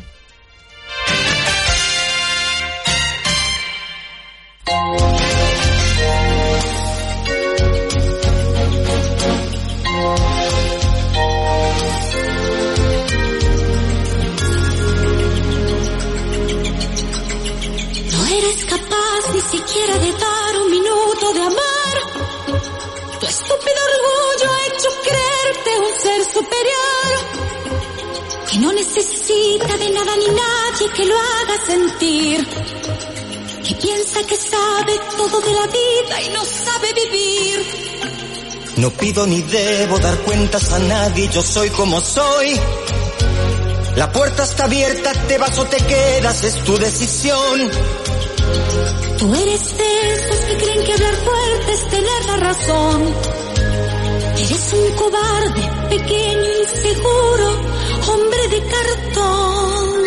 Ni siquiera de dar un minuto de amar. Tu estúpido orgullo ha hecho creerte un ser superior, que no necesita de nada ni nadie que lo haga sentir, que piensa que sabe todo de la vida y no sabe vivir. No pido ni debo dar cuentas a nadie, yo soy como soy. La puerta está abierta, te vas o te quedas, es tu decisión. Tú eres de esos que creen que hablar fuerte es tener la razón. Eres un cobarde, pequeño, inseguro, hombre de cartón.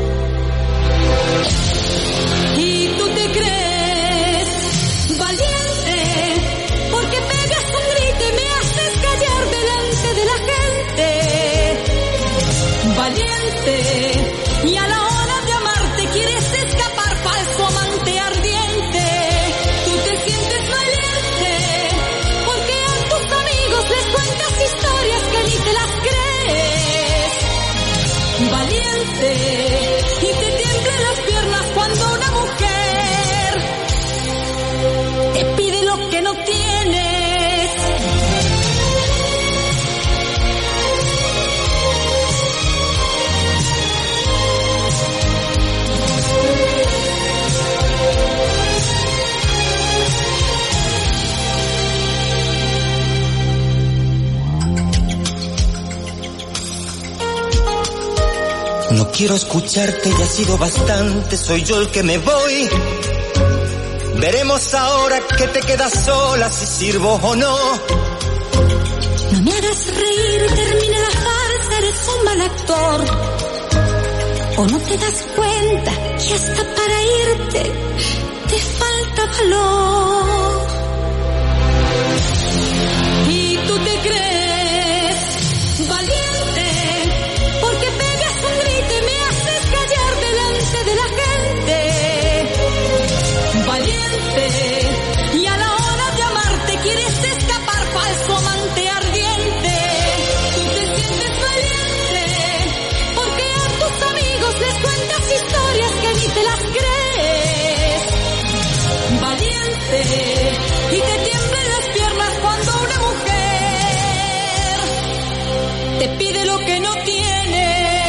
Y tú te crees valiente, porque pegas un grito y me haces callar delante de la gente. Valiente, y a la hora de amarte quieres escapar, falso amante ardiente. Les cuentas historias que ni te las crees. Valiente, quiero escucharte, ya ha sido bastante, soy yo el que me voy. Veremos ahora que te quedas sola, si sirvo o no. No me hagas reír, termina la farsa, eres un mal actor. ¿O no te das cuenta que hasta para irte te falta valor? Y tú te crees valiente porque pegas un grito y me haces callar delante de la gente. Valiente, y a la hora de amarte quieres escapar, falso amante ardiente. Tú te sientes valiente porque a tus amigos les cuentas historias que ni te las crees. Valiente, y te tiemblan las piernas cuando una mujer te pide lo que no tienes.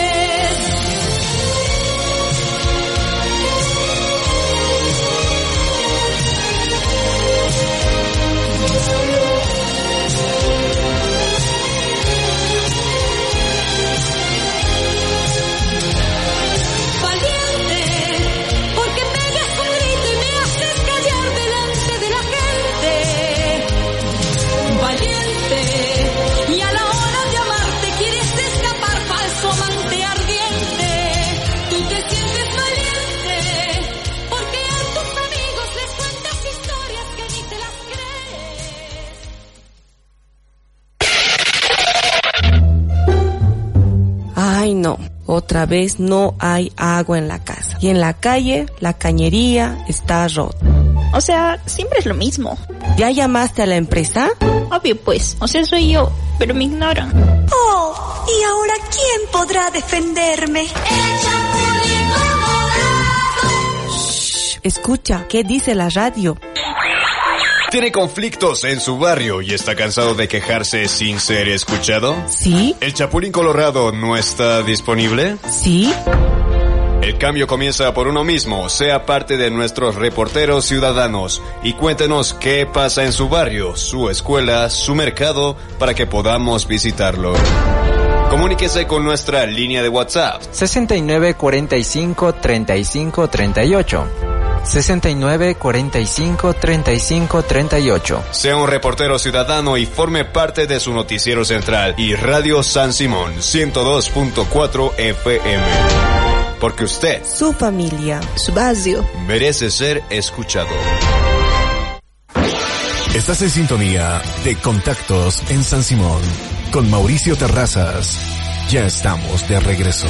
Valiente, porque pegas un grito y me haces callar delante de la gente. Valiente, y a la hora de amarte quieres escapar, falso amante ardiente. Tú te sientes valiente porque a tus amigos les cuentas historias que ni te las crees. Ay, no. Otra vez no hay agua en la casa. Y en la calle, la cañería está rota. O sea, siempre es lo mismo. ¿Ya llamaste a la empresa? Obvio pues, o sea, soy yo, pero me ignoran. Oh, ¿y ahora quién podrá defenderme? Shh, escucha, ¿qué dice la radio? ¿Tiene conflictos en su barrio y está cansado de quejarse sin ser escuchado? Sí. ¿El Chapulín Colorado no está disponible? Sí. El cambio comienza por uno mismo. Sea parte de nuestros reporteros ciudadanos y cuéntenos qué pasa en su barrio, su escuela, su mercado, para que podamos visitarlo. Comuníquese con nuestra línea de WhatsApp 69 45 35 38. 69 45 35 38. Sea un reportero ciudadano y forme parte de su noticiero central y Radio San Simón 102.4 FM. Porque usted, su familia, su barrio, merece ser escuchado. Estás en sintonía de Contactos en San Simón con Mauricio Terrazas. Ya estamos de regreso.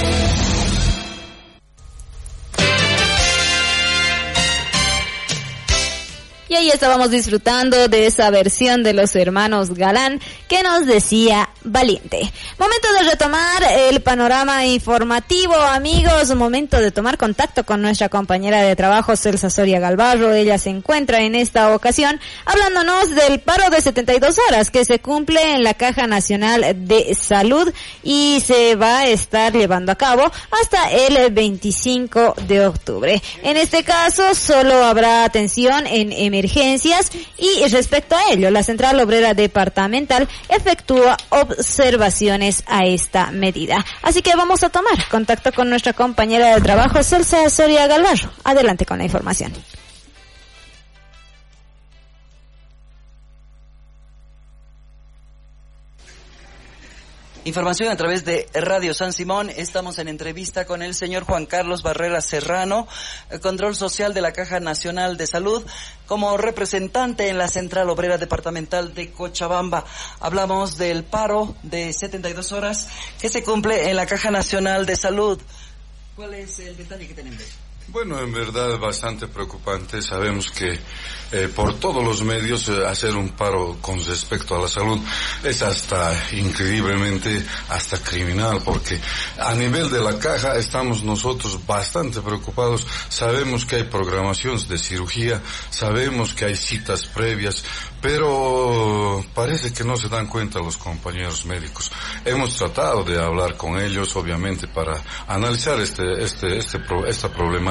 Y ahí estábamos disfrutando de esa versión de los hermanos Galán que nos decía valiente. Momento de retomar el panorama informativo, amigos. Momento de tomar contacto con nuestra compañera de trabajo, Celsa Soria Galvarro. Ella se encuentra en esta ocasión hablándonos del paro de 72 horas que se cumple en la Caja Nacional de Salud y se va a estar llevando a cabo hasta el 25 de octubre. En este caso, solo habrá atención en emergencias y respecto a ello, la Central Obrera Departamental efectúa observaciones a esta medida. Así que vamos a tomar contacto con nuestra compañera de trabajo, Celsa Soria Galvarro. Adelante con la información. Información a través de Radio San Simón. Estamos en entrevista con el señor Juan Carlos Barrera Serrano, Control Social de la Caja Nacional de Salud, como representante en la Central Obrera Departamental de Cochabamba. Hablamos del paro de 72 horas que se cumple en la Caja Nacional de Salud. ¿Cuál es el detalle que tenemos? Bueno, en verdad bastante preocupante. Sabemos que por todos los medios hacer un paro con respecto a la salud es hasta increíblemente hasta criminal, porque a nivel de la caja estamos nosotros bastante preocupados. Sabemos que hay programaciones de cirugía, sabemos que hay citas previas, pero parece que no se dan cuenta los compañeros médicos. Hemos tratado de hablar con ellos, obviamente, para analizar esta problemática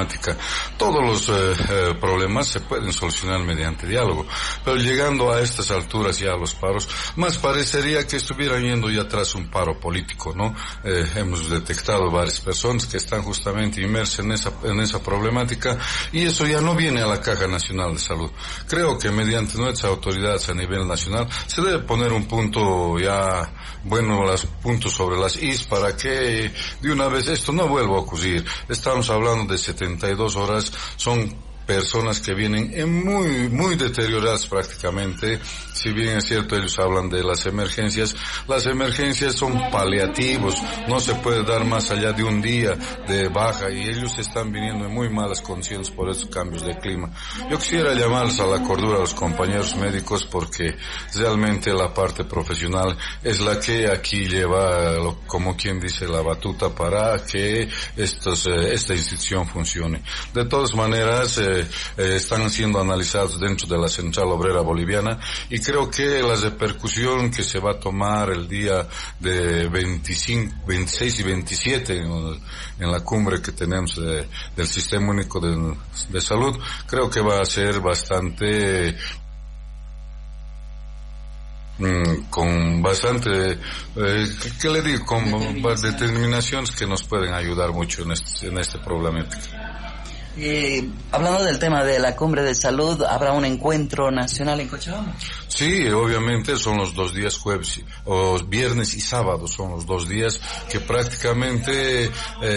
problemática. Todos los problemas se pueden solucionar mediante diálogo, pero llegando a estas alturas ya a los paros, más parecería que estuvieran yendo ya tras un paro político, ¿no? Hemos detectado varias personas que están justamente inmersas en esa problemática, y eso ya no viene a la Caja Nacional de Salud. Creo que mediante nuestras autoridades a nivel nacional se debe poner un punto ya, bueno, los puntos sobre las is para que de una vez esto no vuelva a ocurrir. Estamos hablando de 72 horas, son personas que vienen muy deterioradas prácticamente. Si bien es cierto, ellos hablan de las emergencias son paliativos, no se puede dar más allá de un día de baja, y ellos están viniendo en muy malas condiciones por estos cambios de clima. Yo quisiera llamarles a la cordura a los compañeros médicos, porque realmente la parte profesional es la que aquí lleva, como quien dice, la batuta para que esta institución funcione. De todas maneras, están siendo analizados dentro de la Central Obrera Boliviana, y creo que la repercusión que se va a tomar el día de 25, 26 y 27 en la cumbre que tenemos del Sistema Único de Salud, creo que va a ser bastante con bastante ¿qué le digo? Con determinaciones que nos pueden ayudar mucho en este problemática. Hablando del tema de la cumbre de salud, ¿habrá un encuentro nacional en Cochabamba? Sí, obviamente son los 2 días, jueves, o viernes y sábado, son los 2 días que prácticamente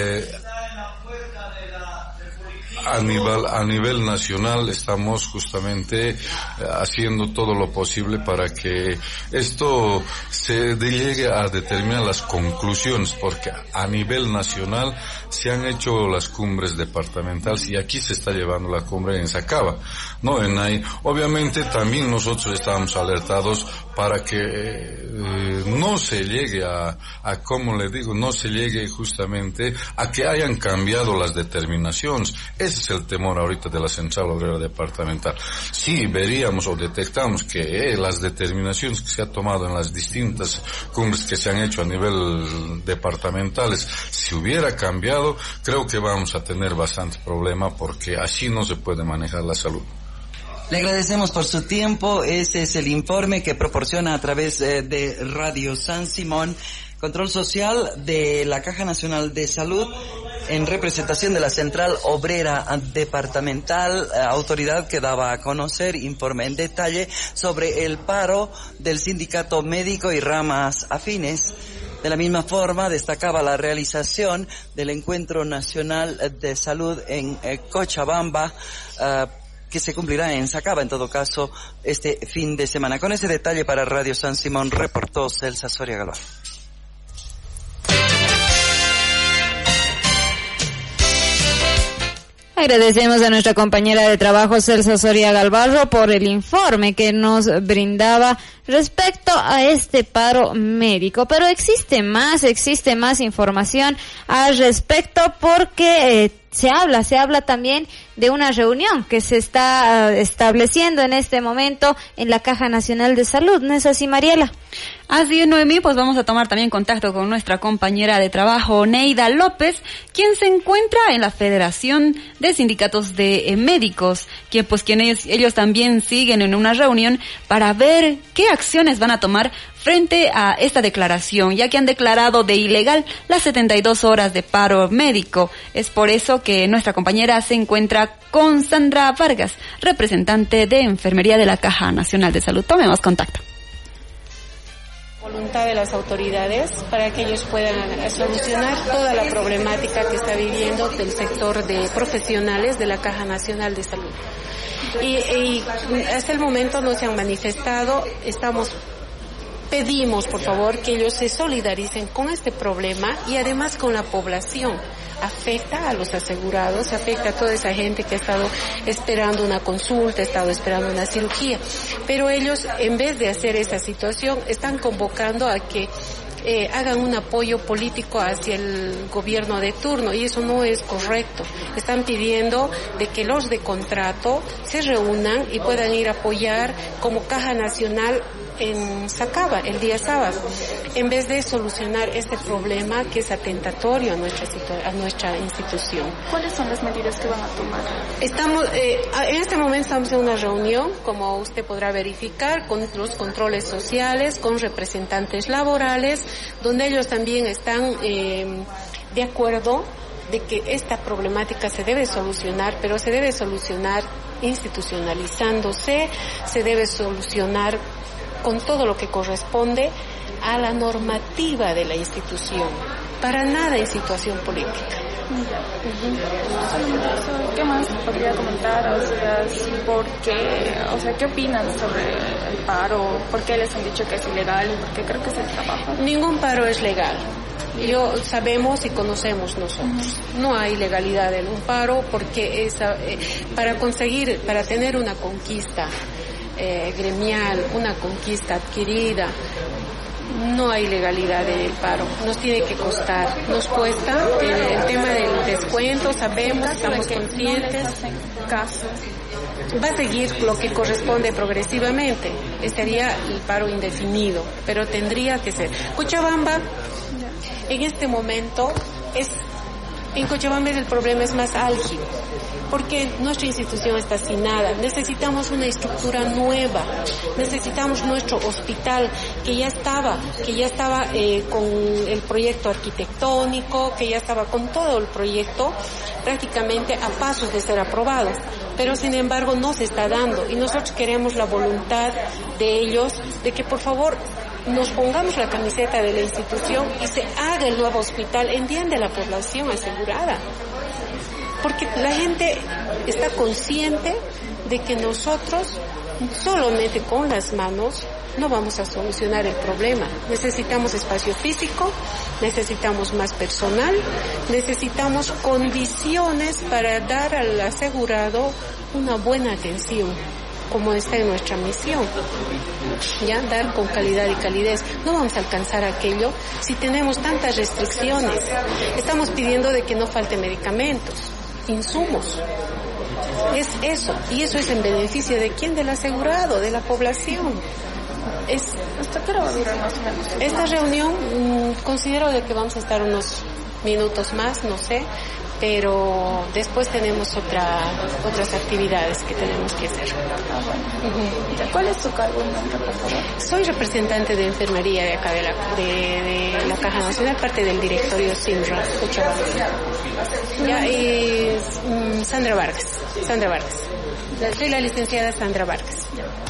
a nivel nacional estamos justamente haciendo todo lo posible para que esto se llegue a determinar las conclusiones, porque a nivel nacional se han hecho las cumbres departamentales y aquí se está llevando la cumbre en Sacaba, ¿no? En ahí, obviamente también nosotros estábamos alertados para que no se llegue a como le digo, no se llegue justamente a que hayan cambiado las determinaciones. Ese es el temor ahorita de la Central Obrera Departamental. Si veríamos o detectamos que las determinaciones que se ha tomado en las distintas cumbres que se han hecho a nivel departamentales, si hubiera cambiado, creo que vamos a tener bastante problema, porque así no se puede manejar la salud. Le agradecemos por su tiempo. Este es el informe que proporciona a través de Radio San Simón, Control Social de la Caja Nacional de Salud, en representación de la Central Obrera Departamental, autoridad que daba a conocer informe en detalle sobre el paro del sindicato médico y ramas afines. De la misma forma, destacaba la realización del Encuentro Nacional de Salud en Cochabamba, que se cumplirá en Sacaba, en todo caso, este fin de semana. Con ese detalle para Radio San Simón, reportó Celsa Soria Galván. Agradecemos a nuestra compañera de trabajo Celsa Soria Galvarro por el informe que nos brindaba respecto a este paro médico. Pero existe más información al respecto, porque se habla también de una reunión que se está estableciendo en este momento en la Caja Nacional de Salud. ¿No es así, Mariela? Así es, Noemí, pues vamos a tomar también contacto con nuestra compañera de trabajo, Neida López, quien se encuentra en la Federación de Sindicatos de Médicos, ellos también siguen en una reunión para ver qué acciones van a tomar frente a esta declaración, ya que han declarado de ilegal las 72 horas de paro médico. Es por eso que nuestra compañera se encuentra con Sandra Vargas, representante de Enfermería de la Caja Nacional de Salud. Tomemos contacto. Voluntad de las autoridades para que ellos puedan solucionar toda la problemática que está viviendo del sector de profesionales de la Caja Nacional de Salud. Y hasta el momento no se han manifestado. Pedimos, por favor, que ellos se solidaricen con este problema y además con la población. Afecta a los asegurados, afecta a toda esa gente que ha estado esperando una consulta, ha estado esperando una cirugía. Pero ellos, en vez de hacer esa situación, están convocando a que hagan un apoyo político hacia el gobierno de turno, y eso no es correcto. Están pidiendo de que los de contrato se reúnan y puedan ir a apoyar como Caja Nacional en Sacaba el día sábado, en vez de solucionar este problema que es atentatorio a nuestra institución. ¿Cuáles son las medidas que van a tomar? En este momento estamos en una reunión, como usted podrá verificar, con los controles sociales, con representantes laborales, donde ellos también están de acuerdo de que esta problemática se debe solucionar, pero se debe solucionar institucionalizándose, se debe solucionar con todo lo que corresponde a la normativa de la institución, para nada en situación política. ¿Qué más podría comentar? ¿Qué opinan sobre el paro? ¿Por qué les han dicho que es ilegal? ¿Por qué creo que es el trabajo? Ningún paro es legal. Sabemos y conocemos nosotros. No hay legalidad en un paro porque para tener una conquista gremial, una conquista adquirida, no hay legalidad en el paro. Nos tiene que costar, nos cuesta el tema del descuento, sabemos, estamos conscientes. Va a seguir lo que corresponde progresivamente. Sería el paro indefinido, pero tendría que ser. Cochabamba, en este momento, en Cochabamba el problema es más álgido, porque nuestra institución está sin nada. Necesitamos una estructura nueva, necesitamos nuestro hospital que ya estaba con el proyecto arquitectónico, que ya estaba con todo el proyecto prácticamente a pasos de ser aprobado, pero sin embargo no se está dando, y nosotros queremos la voluntad de ellos de que por favor nos pongamos la camiseta de la institución y se haga el nuevo hospital en bien de la población asegurada. Porque la gente está consciente de que nosotros solamente con las manos no vamos a solucionar el problema. Necesitamos espacio físico, necesitamos más personal, necesitamos condiciones para dar al asegurado una buena atención, como está en nuestra misión, ya dar con calidad y calidez. No vamos a alcanzar aquello si tenemos tantas restricciones. Estamos pidiendo de que no falte medicamentos, insumos. Es eso, y eso es en beneficio de quién, del asegurado, de la población. ¿Hasta qué hora va a durar más o menos? Esta reunión considero de que vamos a estar unos minutos más, no sé, pero después tenemos otras actividades que tenemos que hacer. ¿Cuál es tu cargo y nombre, por favor? Soy representante de enfermería de acá de la Caja Nacional, parte del directorio SINRA, Cochabamba. Sandra Vargas. Soy la licenciada Sandra Vargas.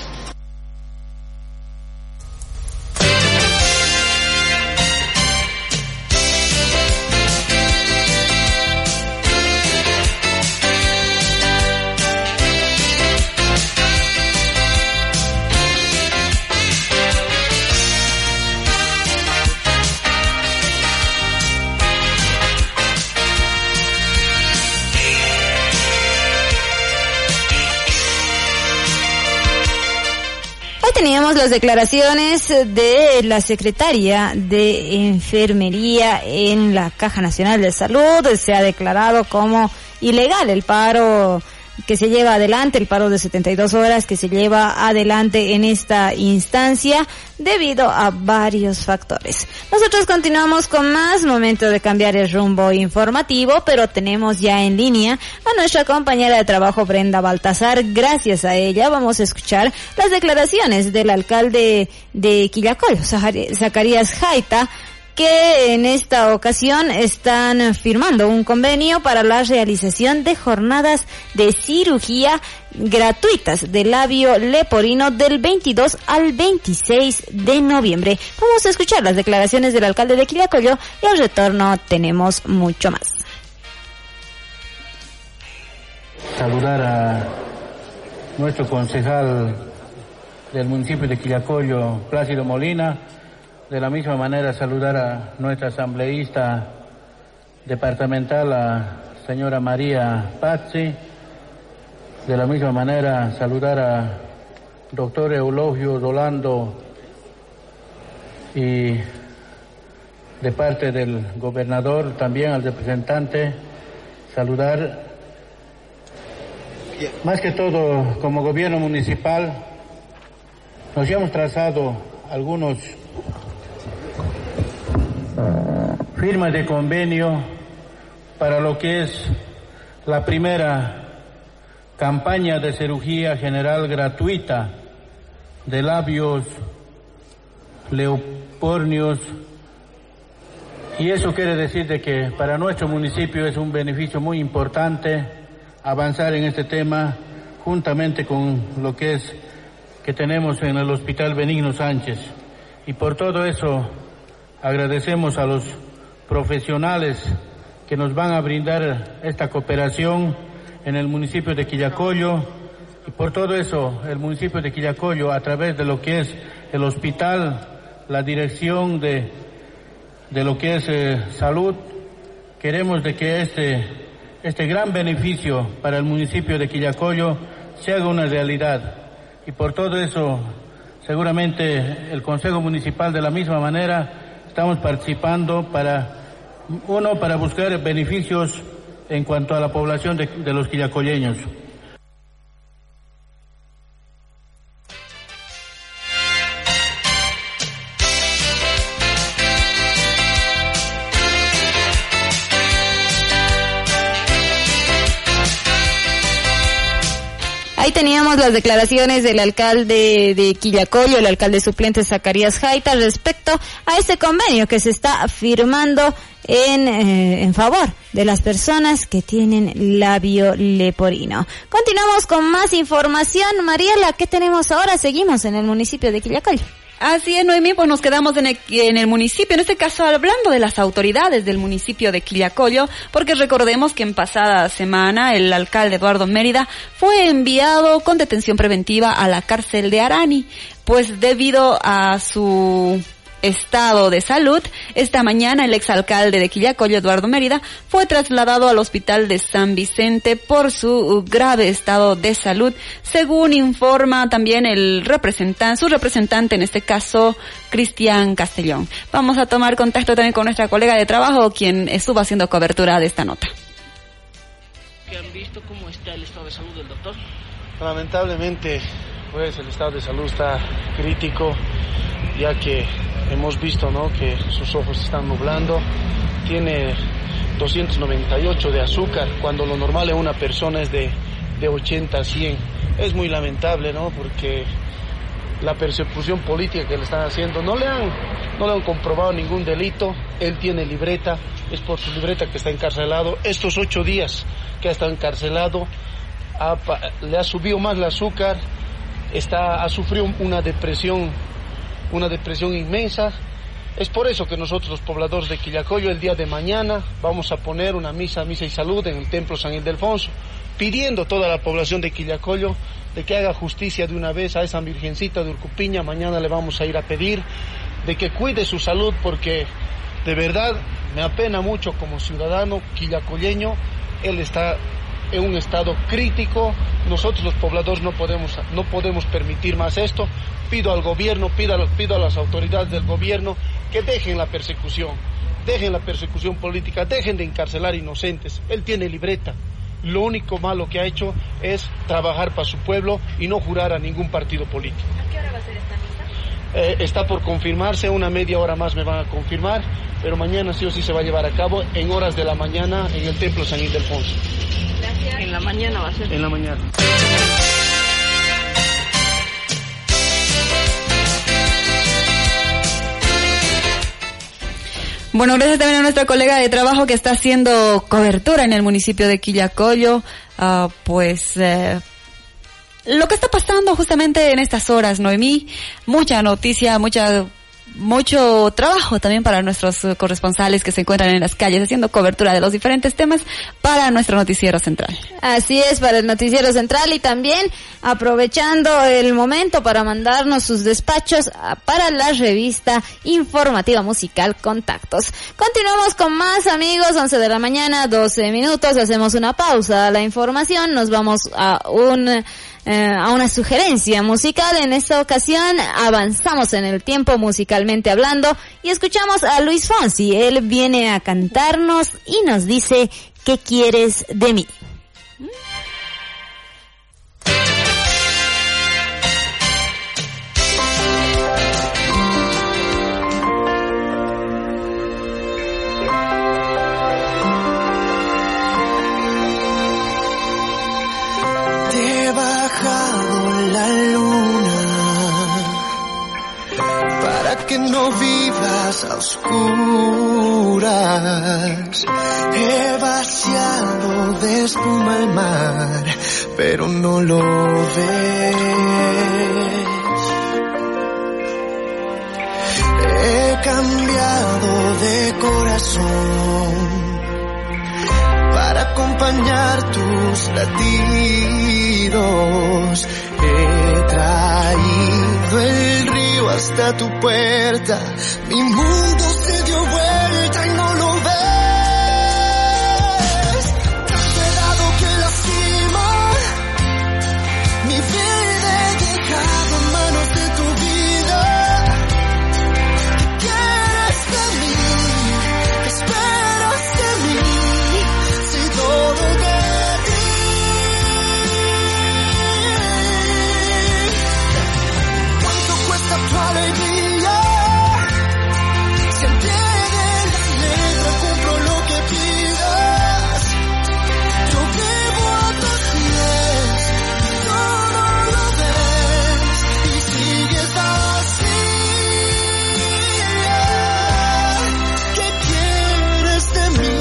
Teníamos las declaraciones de la secretaria de Enfermería en la Caja Nacional de Salud. Se ha declarado como ilegal el paro que se lleva adelante, el paro de 72 horas que se lleva adelante en esta instancia debido a varios factores. Nosotros continuamos con más, momento de cambiar el rumbo informativo, pero tenemos ya en línea a nuestra compañera de trabajo Brenda Baltasar. Gracias a ella vamos a escuchar las declaraciones del alcalde de Quillacollo, Zacarías Jaita, que en esta ocasión están firmando un convenio para la realización de jornadas de cirugía gratuitas de labio leporino del 22 al 26 de noviembre. Vamos a escuchar las declaraciones del alcalde de Quillacollo y al retorno tenemos mucho más. Saludar a nuestro concejal del municipio de Quillacollo, Plácido Molina. De la misma manera saludar a nuestra asambleísta departamental, la señora María Pazzi. De la misma manera saludar a doctor Eulogio Rolando y de parte del gobernador también al representante, saludar más que todo como gobierno municipal Nos hemos trazado algunos firmas de convenio para lo que es la primera campaña de cirugía general gratuita de labios lepornios, y eso quiere decir de que para nuestro municipio es un beneficio muy importante avanzar en este tema juntamente con lo que tenemos en el Hospital Benigno Sánchez. Y por todo eso agradecemos a los profesionales que nos van a brindar esta cooperación en el municipio de Quillacollo, y por todo eso el municipio de Quillacollo, a través de lo que es el hospital, la dirección de lo que es salud, queremos de que este gran beneficio para el municipio de Quillacollo se haga una realidad. Y por todo eso, seguramente el Consejo Municipal, de la misma manera, estamos participando para buscar beneficios en cuanto a la población de los quillacolleños. Ahí teníamos las declaraciones del alcalde de Quillacollo, el alcalde suplente Zacarías Jaita, respecto a este convenio que se está firmando en favor de las personas que tienen labio leporino. Continuamos con más información. Mariela, ¿qué tenemos ahora? Seguimos en el municipio de Quillacollo. Así es, Noemí, pues nos quedamos en el municipio, en este caso hablando de las autoridades del municipio de Quillacollo, porque recordemos que en pasada semana el alcalde Eduardo Mérida fue enviado con detención preventiva a la cárcel de Arani, pues debido a su estado de salud. Esta mañana el exalcalde de Quillacollo, Eduardo Mérida, fue trasladado al hospital de San Vicente por su grave estado de salud, según informa también su representante, en este caso, Cristian Castellón. Vamos a tomar contacto también con nuestra colega de trabajo, quien estuvo haciendo cobertura de esta nota. ¿Qué han visto? ¿Cómo está el estado de salud del doctor? Lamentablemente, pues el estado de salud está crítico, ya que hemos visto, ¿no?, que sus ojos se están nublando. Tiene 298 de azúcar, cuando lo normal en una persona es de 80 a 100. Es muy lamentable, ¿no?, porque la persecución política que le están haciendo, no le han comprobado ningún delito. Él tiene libreta, es por su libreta que está encarcelado. Estos 8 días que ha estado encarcelado, le ha subido más el azúcar, ha sufrido una depresión inmensa. Es por eso que nosotros, los pobladores de Quillacollo, el día de mañana vamos a poner una misa y salud en el Templo San Ildefonso, pidiendo a toda la población de Quillacollo de que haga justicia de una vez a esa Virgencita de Urcupiña. Mañana le vamos a ir a pedir de que cuide su salud, porque de verdad me apena mucho como ciudadano quillacolleño. Él está en un estado crítico. Nosotros, los pobladores, no podemos permitir más esto. Pido al gobierno, pido a las autoridades del gobierno que dejen la persecución política, dejen de encarcelar inocentes. Él tiene libreta. Lo único malo que ha hecho es trabajar para su pueblo y no jurar a ningún partido político. ¿A qué hora va a ser esta misa? Está por confirmarse, una media hora más me van a confirmar, pero mañana sí o sí se va a llevar a cabo en horas de la mañana en el Templo San Ildefonso. Gracias. En la mañana va a ser. En la mañana. Bueno, gracias también a nuestra colega de trabajo que está haciendo cobertura en el municipio de Quillacollo, lo que está pasando justamente en estas horas, Noemí. Mucha noticia, mucho trabajo también para nuestros corresponsales que se encuentran en las calles haciendo cobertura de los diferentes temas para nuestro noticiero central. Así es, para el noticiero central, y también aprovechando el momento para mandarnos sus despachos para la revista informativa musical Contactos. Continuamos con más, amigos, 11 de la mañana, 12 minutos, hacemos una pausa a la información, nos vamos a una sugerencia musical. En esta ocasión avanzamos en el tiempo musicalmente hablando y escuchamos a Luis Fonsi. Él viene a cantarnos y nos dice: ¿qué quieres de mí? la luna, para que no vivas a oscuras. He vaciado de espuma el mar, pero no lo ves. He cambiado de corazón para acompañar tus latidos. He traído el río hasta tu puerta. Mi mundo se dio vuelta y no lo ves. Tanto he dado que lastima. Mi vida he dejado en manos de tu vida. ¿Qué quieres de mí? ¿Qué esperas de mí? Si todo de ti. ¿Cuánto cuesta tu alegría? Si al pie de la letra cumplo lo que pidas. Yo vivo a tus pies, todo lo ves y sigues así. ¿Qué quieres de mí?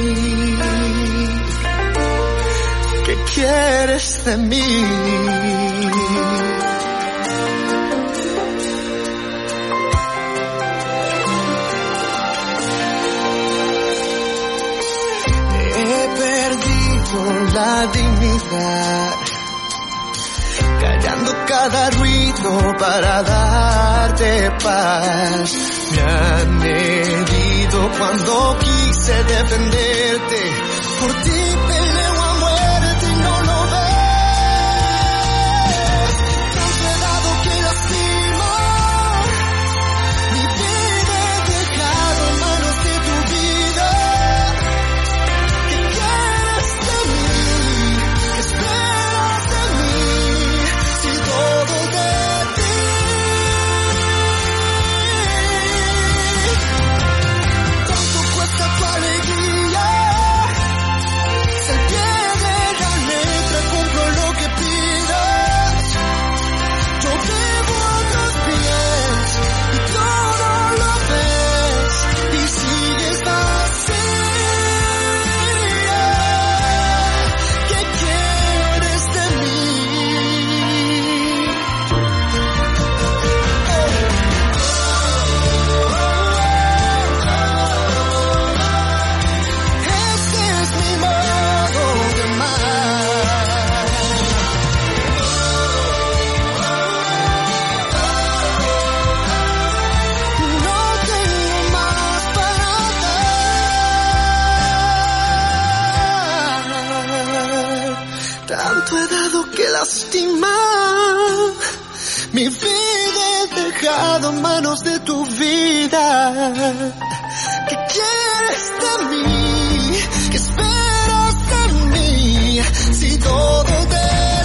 ¿Qué quieres de mí? He perdido la dignidad, callando cada ruido para darte paz. Me han herido cuando quise defenderte, por ti peleo a muerte y no lo ves. Tanto he dado que lastima. Mi vida he dejado en manos de tu vida. ¿Qué quieres de mí? ¿Qué esperas de mí? Si todo de ti. ¿Cuánto cuesta tu alegría? Si al pie de la letra cumplo lo que pidas. Yo vivo a tus pies y todo lo ves y sigues así. ¿Qué quieres de mí? Este es mi modo de amar. No tengo más para dar. Tanto he dado que lastimar. Mi vida he dejado en manos de tu vida. ¿Qué quieres de mí? ¿Qué esperas de mí? Si todo de ti.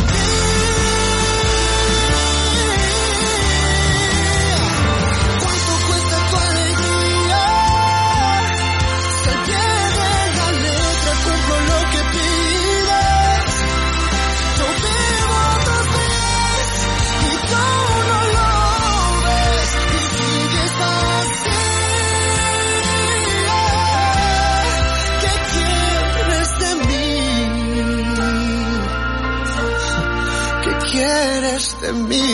¿Cuánto cuesta tu alegría? Si al pie de la letra cumplo lo que pidas. Yo vivo a tus pies y tú no lo ves y sigues así. ¿Qué quieres de mí? ¿Qué quieres de mí?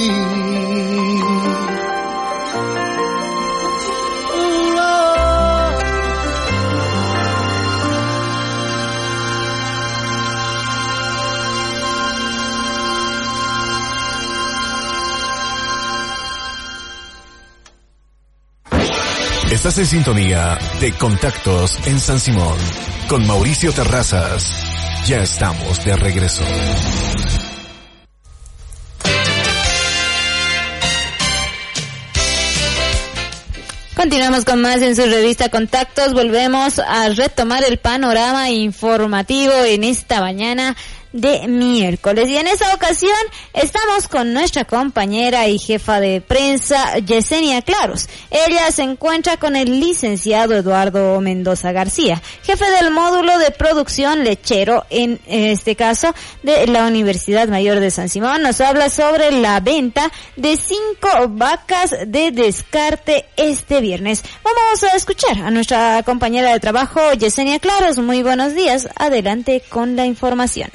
Estás en sintonía de Contactos en San Simón con Mauricio Terrazas. Ya estamos de regreso. Continuamos con más en su revista Contactos. Volvemos a retomar el panorama informativo en esta mañana de miércoles. Y en esta ocasión estamos con nuestra compañera y jefa de prensa, Yesenia Claros. Ella se encuentra con el licenciado Eduardo Mendoza García, jefe del módulo de producción lechero, en este caso de la Universidad Mayor de San Simón. Nos habla sobre la venta de 5 vacas de descarte este viernes. Vamos a escuchar a nuestra compañera de trabajo, Yesenia Claros. Muy buenos días. Adelante con la información.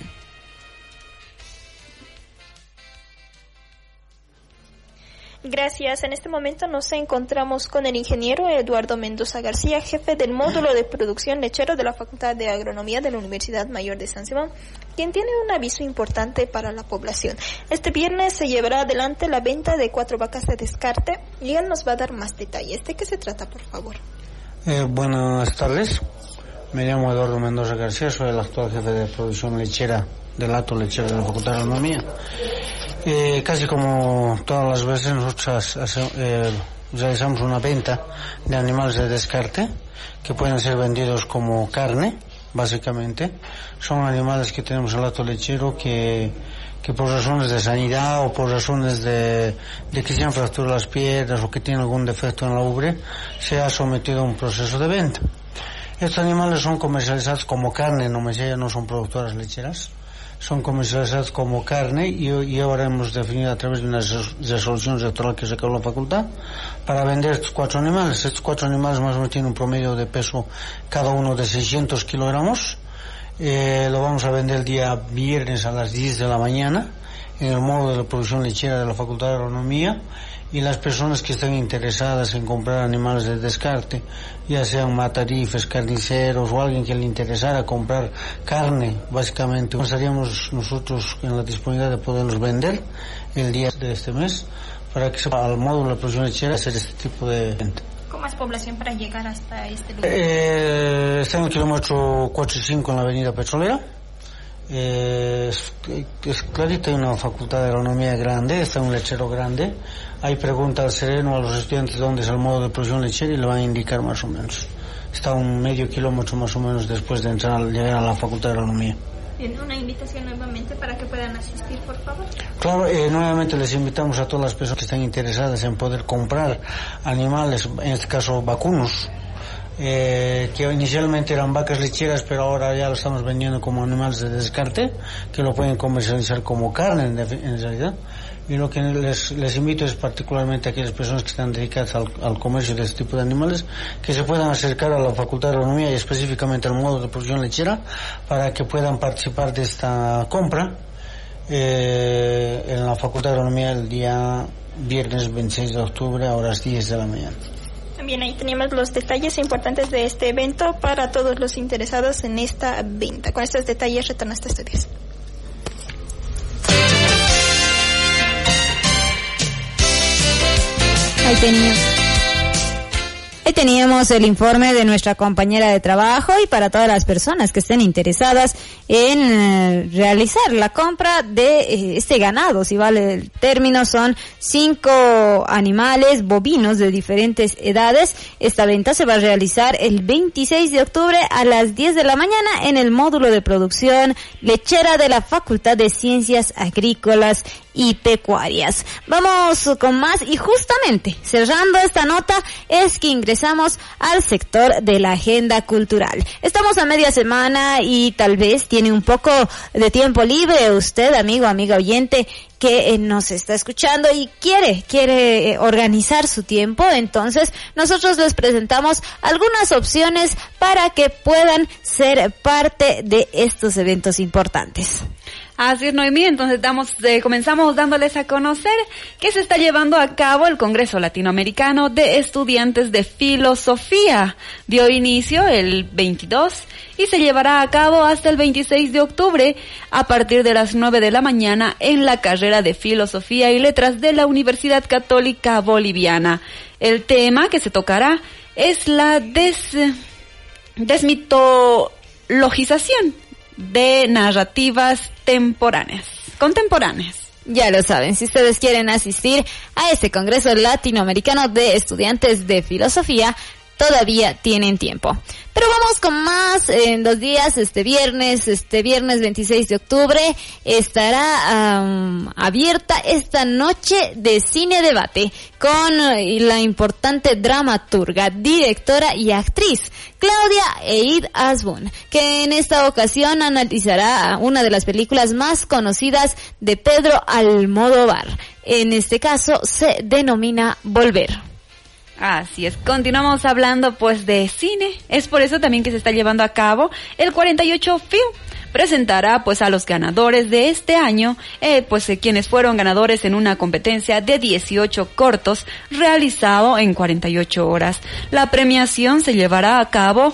Gracias. En este momento nos encontramos con el ingeniero Eduardo Mendoza García, jefe del módulo de producción lechero de la Facultad de Agronomía de la Universidad Mayor de San Simón, quien tiene un aviso importante para la población. Este viernes se llevará adelante la venta de 4 vacas de descarte y él nos va a dar más detalles. ¿De qué se trata, por favor? Buenas tardes. Me llamo Eduardo Mendoza García, soy el actual jefe de producción lechera del acto lechero de la Facultad de Agronomía. Casi como todas las veces nosotros realizamos una venta de animales de descarte que pueden ser vendidos como carne, básicamente. Son animales que tenemos en el acto lechero que por razones de sanidad o por razones de que se han fracturado las piernas o que tienen algún defecto en la ubre, se ha sometido a un proceso de venta. Estos animales son comercializados como carne, no son productoras lecheras. Son comercializados como carne y ahora hemos definido a través de una resolución rectoral que sacó la facultad para vender estos 4 animales. Estos 4 animales más o menos tienen un promedio de peso cada uno de 600 kilogramos. Lo vamos a vender el día viernes a las 10 de la mañana en el módulo de la producción lechera de la Facultad de Agronomía. Y las personas que estén interesadas en comprar animales de descarte, ya sean matarifes, carniceros o alguien que le interesara comprar carne, básicamente, estaríamos nosotros en la disponibilidad de poderlos vender el día de este mes para que sepa al módulo de producción lechera hacer este tipo de venta. ¿Cómo es población para llegar hasta este lugar? Está en el kilómetro 4 y 5 en la avenida Petrolera. Es clarito, hay una facultad de agronomía grande, está un lechero grande. Hay pregunta al sereno a los estudiantes dónde es el modo de producción lechera y le van a indicar más o menos. Está un medio kilómetro más o menos después de llegar a la facultad de agronomía. ¿Tiene una invitación nuevamente para que puedan asistir, por favor? Claro, nuevamente les invitamos a todas las personas que están interesadas en poder comprar animales, en este caso vacunos, que inicialmente eran vacas lecheras, pero ahora ya lo estamos vendiendo como animales de descarte, que lo pueden comercializar como carne en realidad. Y lo que les invito es particularmente a aquellas personas que están dedicadas al comercio de este tipo de animales, que se puedan acercar a la Facultad de Agronomía y específicamente al módulo de producción lechera para que puedan participar de esta compra en la Facultad de Agronomía el día viernes 26 de octubre a horas 10 de la mañana. Bien, ahí teníamos los detalles importantes de este evento para todos los interesados en esta venta. Con estos detalles retorno a este estudio. Ahí teníamos el informe de nuestra compañera de trabajo y para todas las personas que estén interesadas en realizar la compra de este ganado, si vale el término, son 5 animales bovinos de diferentes edades. Esta venta se va a realizar el 26 de octubre a las 10 de la mañana en el módulo de producción lechera de la Facultad de Ciencias Agrícolas y Pecuarias. Vamos con más y justamente cerrando esta nota es que ingresamos al sector de la agenda cultural. Estamos a media semana y tal vez tiene un poco de tiempo libre usted, amigo, amiga oyente, que nos está escuchando y quiere organizar su tiempo. Entonces nosotros les presentamos algunas opciones para que puedan ser parte de estos eventos importantes. Así es, Noemí. Entonces comenzamos dándoles a conocer que se está llevando a cabo el Congreso Latinoamericano de Estudiantes de Filosofía. Dio inicio el 22 y se llevará a cabo hasta el 26 de octubre a partir de las 9 de la mañana en la carrera de Filosofía y Letras de la Universidad Católica Boliviana. El tema que se tocará es la desmitologización de narrativas contemporáneas. Ya lo saben, si ustedes quieren asistir a este Congreso Latinoamericano de Estudiantes de Filosofía, todavía tienen tiempo. Pero vamos con más en 2 días. Este viernes 26 de octubre estará abierta esta noche de cine debate con la importante dramaturga, directora y actriz Claudia Eid Asbun, que en esta ocasión analizará una de las películas más conocidas de Pedro Almodóvar. En este caso se denomina Volver. Así es, continuamos hablando pues de cine, es por eso también que se está llevando a cabo el 48 Film. Presentará pues a los ganadores de este año, quienes fueron ganadores en una competencia de 18 cortos realizado en 48 horas. La premiación se llevará a cabo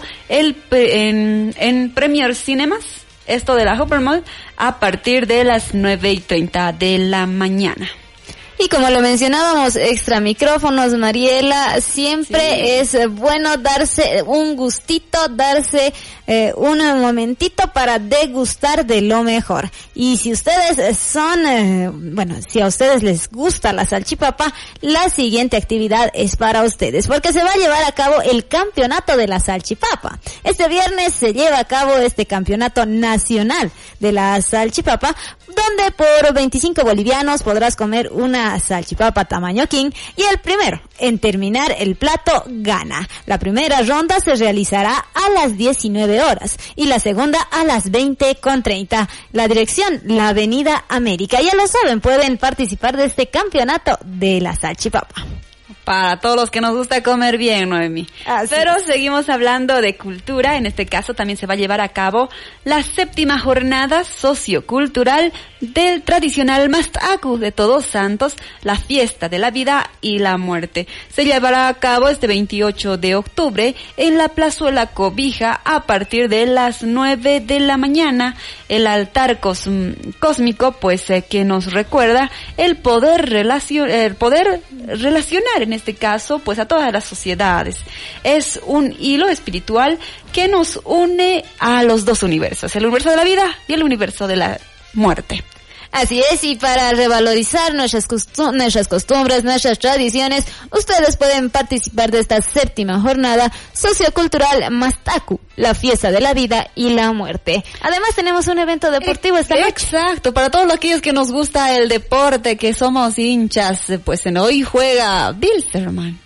en Premier Cinemas, esto de la Upper Mall, a partir de las 9:30 de la mañana. Y como lo mencionábamos extra micrófonos, Mariela, siempre es bueno darse un gustito, darse un momentito para degustar de lo mejor. Y si ustedes si a ustedes les gusta la salchipapa, la siguiente actividad es para ustedes, porque se va a llevar a cabo el campeonato de la salchipapa. Este viernes se lleva a cabo este campeonato nacional de la salchipapa, donde por 25 bolivianos podrás comer una salchipapa tamaño king, y el primero en terminar el plato gana. La primera ronda se realizará a las 19 horas y la segunda a las 20:30. La dirección, la Avenida América. Ya lo saben, pueden participar de este campeonato de la salchipapa. Para todos los que nos gusta comer bien, Noemi. Pero seguimos hablando de cultura. En este caso también se va a llevar a cabo la 7ª jornada sociocultural del tradicional Mastacu de Todos Santos, la fiesta de la vida y la muerte. Se llevará a cabo este 28 de octubre en la Plazuela Cobija a partir de las 9 de la mañana. El altar cósmico, que nos recuerda el poder relacionar en este caso, a todas las sociedades. Es un hilo espiritual que nos une a los dos universos, el universo de la vida y el universo de la muerte. Así es, y para revalorizar nuestras costumbres, nuestras tradiciones, ustedes pueden participar de esta 7ª jornada sociocultural Mastacu, la fiesta de la vida y la muerte. Además tenemos un evento deportivo esta noche. Exacto, para todos aquellos que nos gusta el deporte, que somos hinchas, hoy juega Bilsterman.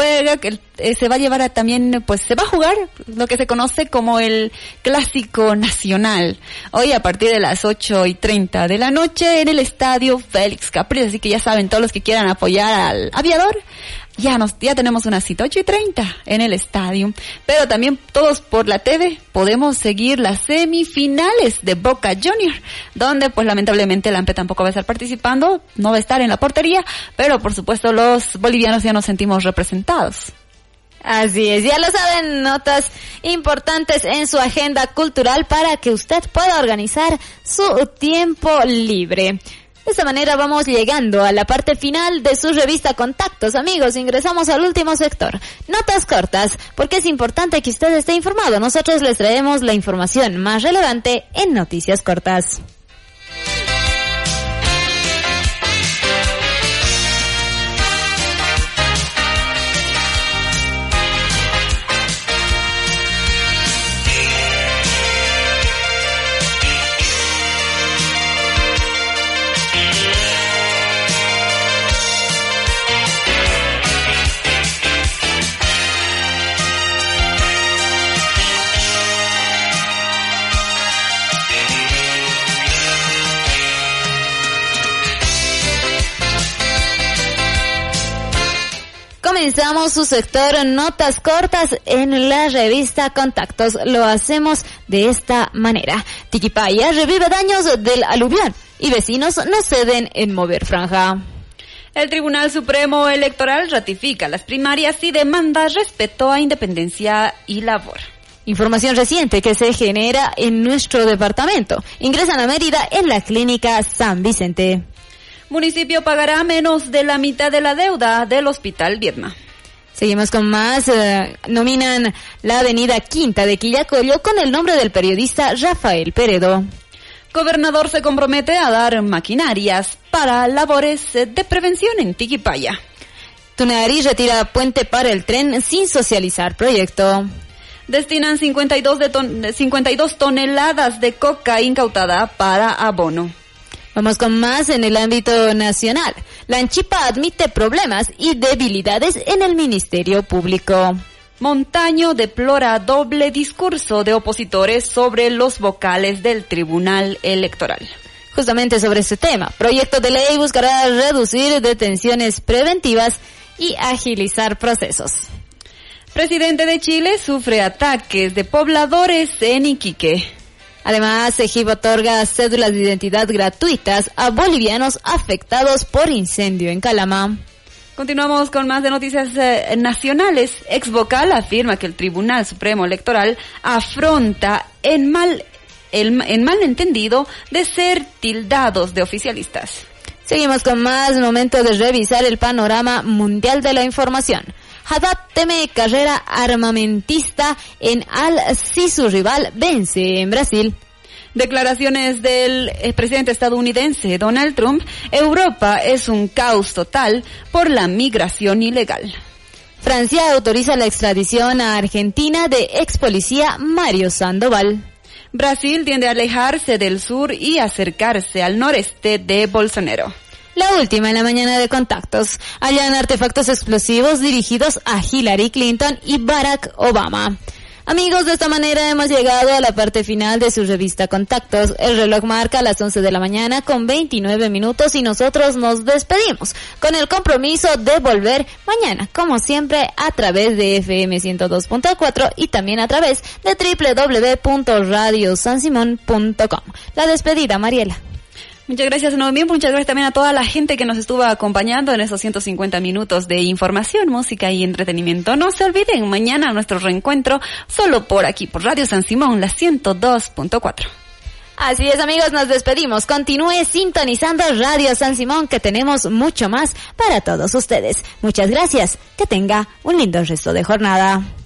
Se va a llevar se va a jugar lo que se conoce como el Clásico Nacional. Hoy a partir de las 8:30 de la noche en el estadio Félix Capriles. Así que ya saben, todos los que quieran apoyar al Aviador, ya tenemos una cita, 8:30 en el estadio. Pero también todos por la TV podemos seguir las semifinales de Boca Junior, donde lamentablemente el AMPE tampoco va a estar participando, no va a estar en la portería, pero por supuesto los bolivianos ya nos sentimos representados. Así es, ya lo saben, notas importantes en su agenda cultural para que usted pueda organizar su tiempo libre. De esta manera vamos llegando a la parte final de su revista Contactos, amigos. Ingresamos al último sector, notas cortas, porque es importante que usted esté informado. Nosotros les traemos la información más relevante en noticias cortas. Comenzamos su sector Notas Cortas en la revista Contactos. Lo hacemos de esta manera. Tiquipaya revive daños del aluvión y vecinos no ceden en mover franja. El Tribunal Supremo Electoral ratifica las primarias y demanda respeto a independencia y labor. Información reciente que se genera en nuestro departamento. Ingresan a Mérida en la clínica San Vicente. Municipio pagará menos de la mitad de la deuda del Hospital Viedma. Seguimos con más. Nominan la avenida Quinta de Quillacollo con el nombre del periodista Rafael Peredo. Gobernador se compromete a dar maquinarias para labores de prevención en Tiquipaya. Tunari retira puente para el tren sin socializar proyecto. Destinan 52 toneladas de coca incautada para abono. Vamos con más en el ámbito nacional. La Anchipa admite problemas y debilidades en el Ministerio Público. Montaño deplora doble discurso de opositores sobre los vocales del Tribunal Electoral. Justamente sobre este tema, proyecto de ley buscará reducir detenciones preventivas y agilizar procesos. Presidente de Chile sufre ataques de pobladores en Iquique. Además, EGIP otorga cédulas de identidad gratuitas a bolivianos afectados por incendio en Calama. Continuamos con más de noticias nacionales. Exvocal afirma que el Tribunal Supremo Electoral afronta el malentendido de ser tildados de oficialistas. Seguimos con más, momento de revisar el panorama mundial de la información. Haddad teme carrera armamentista en si su rival vence en Brasil. Declaraciones del presidente estadounidense Donald Trump. Europa es un caos total por la migración ilegal. Francia autoriza la extradición a Argentina de ex policía Mario Sandoval. Brasil tiende a alejarse del sur y acercarse al noreste de Bolsonaro. La última en la mañana de Contactos. Hallan artefactos explosivos dirigidos a Hillary Clinton y Barack Obama. Amigos, de esta manera hemos llegado a la parte final de su revista Contactos. El reloj marca las 11 de la mañana con 29 minutos y nosotros nos despedimos con el compromiso de volver mañana, como siempre, a través de FM 102.4 y también a través de www.radiosansimon.com. La despedida, Mariela. Muchas gracias, Noemí. Muchas gracias también a toda la gente que nos estuvo acompañando en esos 150 minutos de información, música y entretenimiento. No se olviden, mañana nuestro reencuentro solo por aquí, por Radio San Simón, la 102.4. Así es, amigos, nos despedimos. Continúe sintonizando Radio San Simón, que tenemos mucho más para todos ustedes. Muchas gracias. Que tenga un lindo resto de jornada.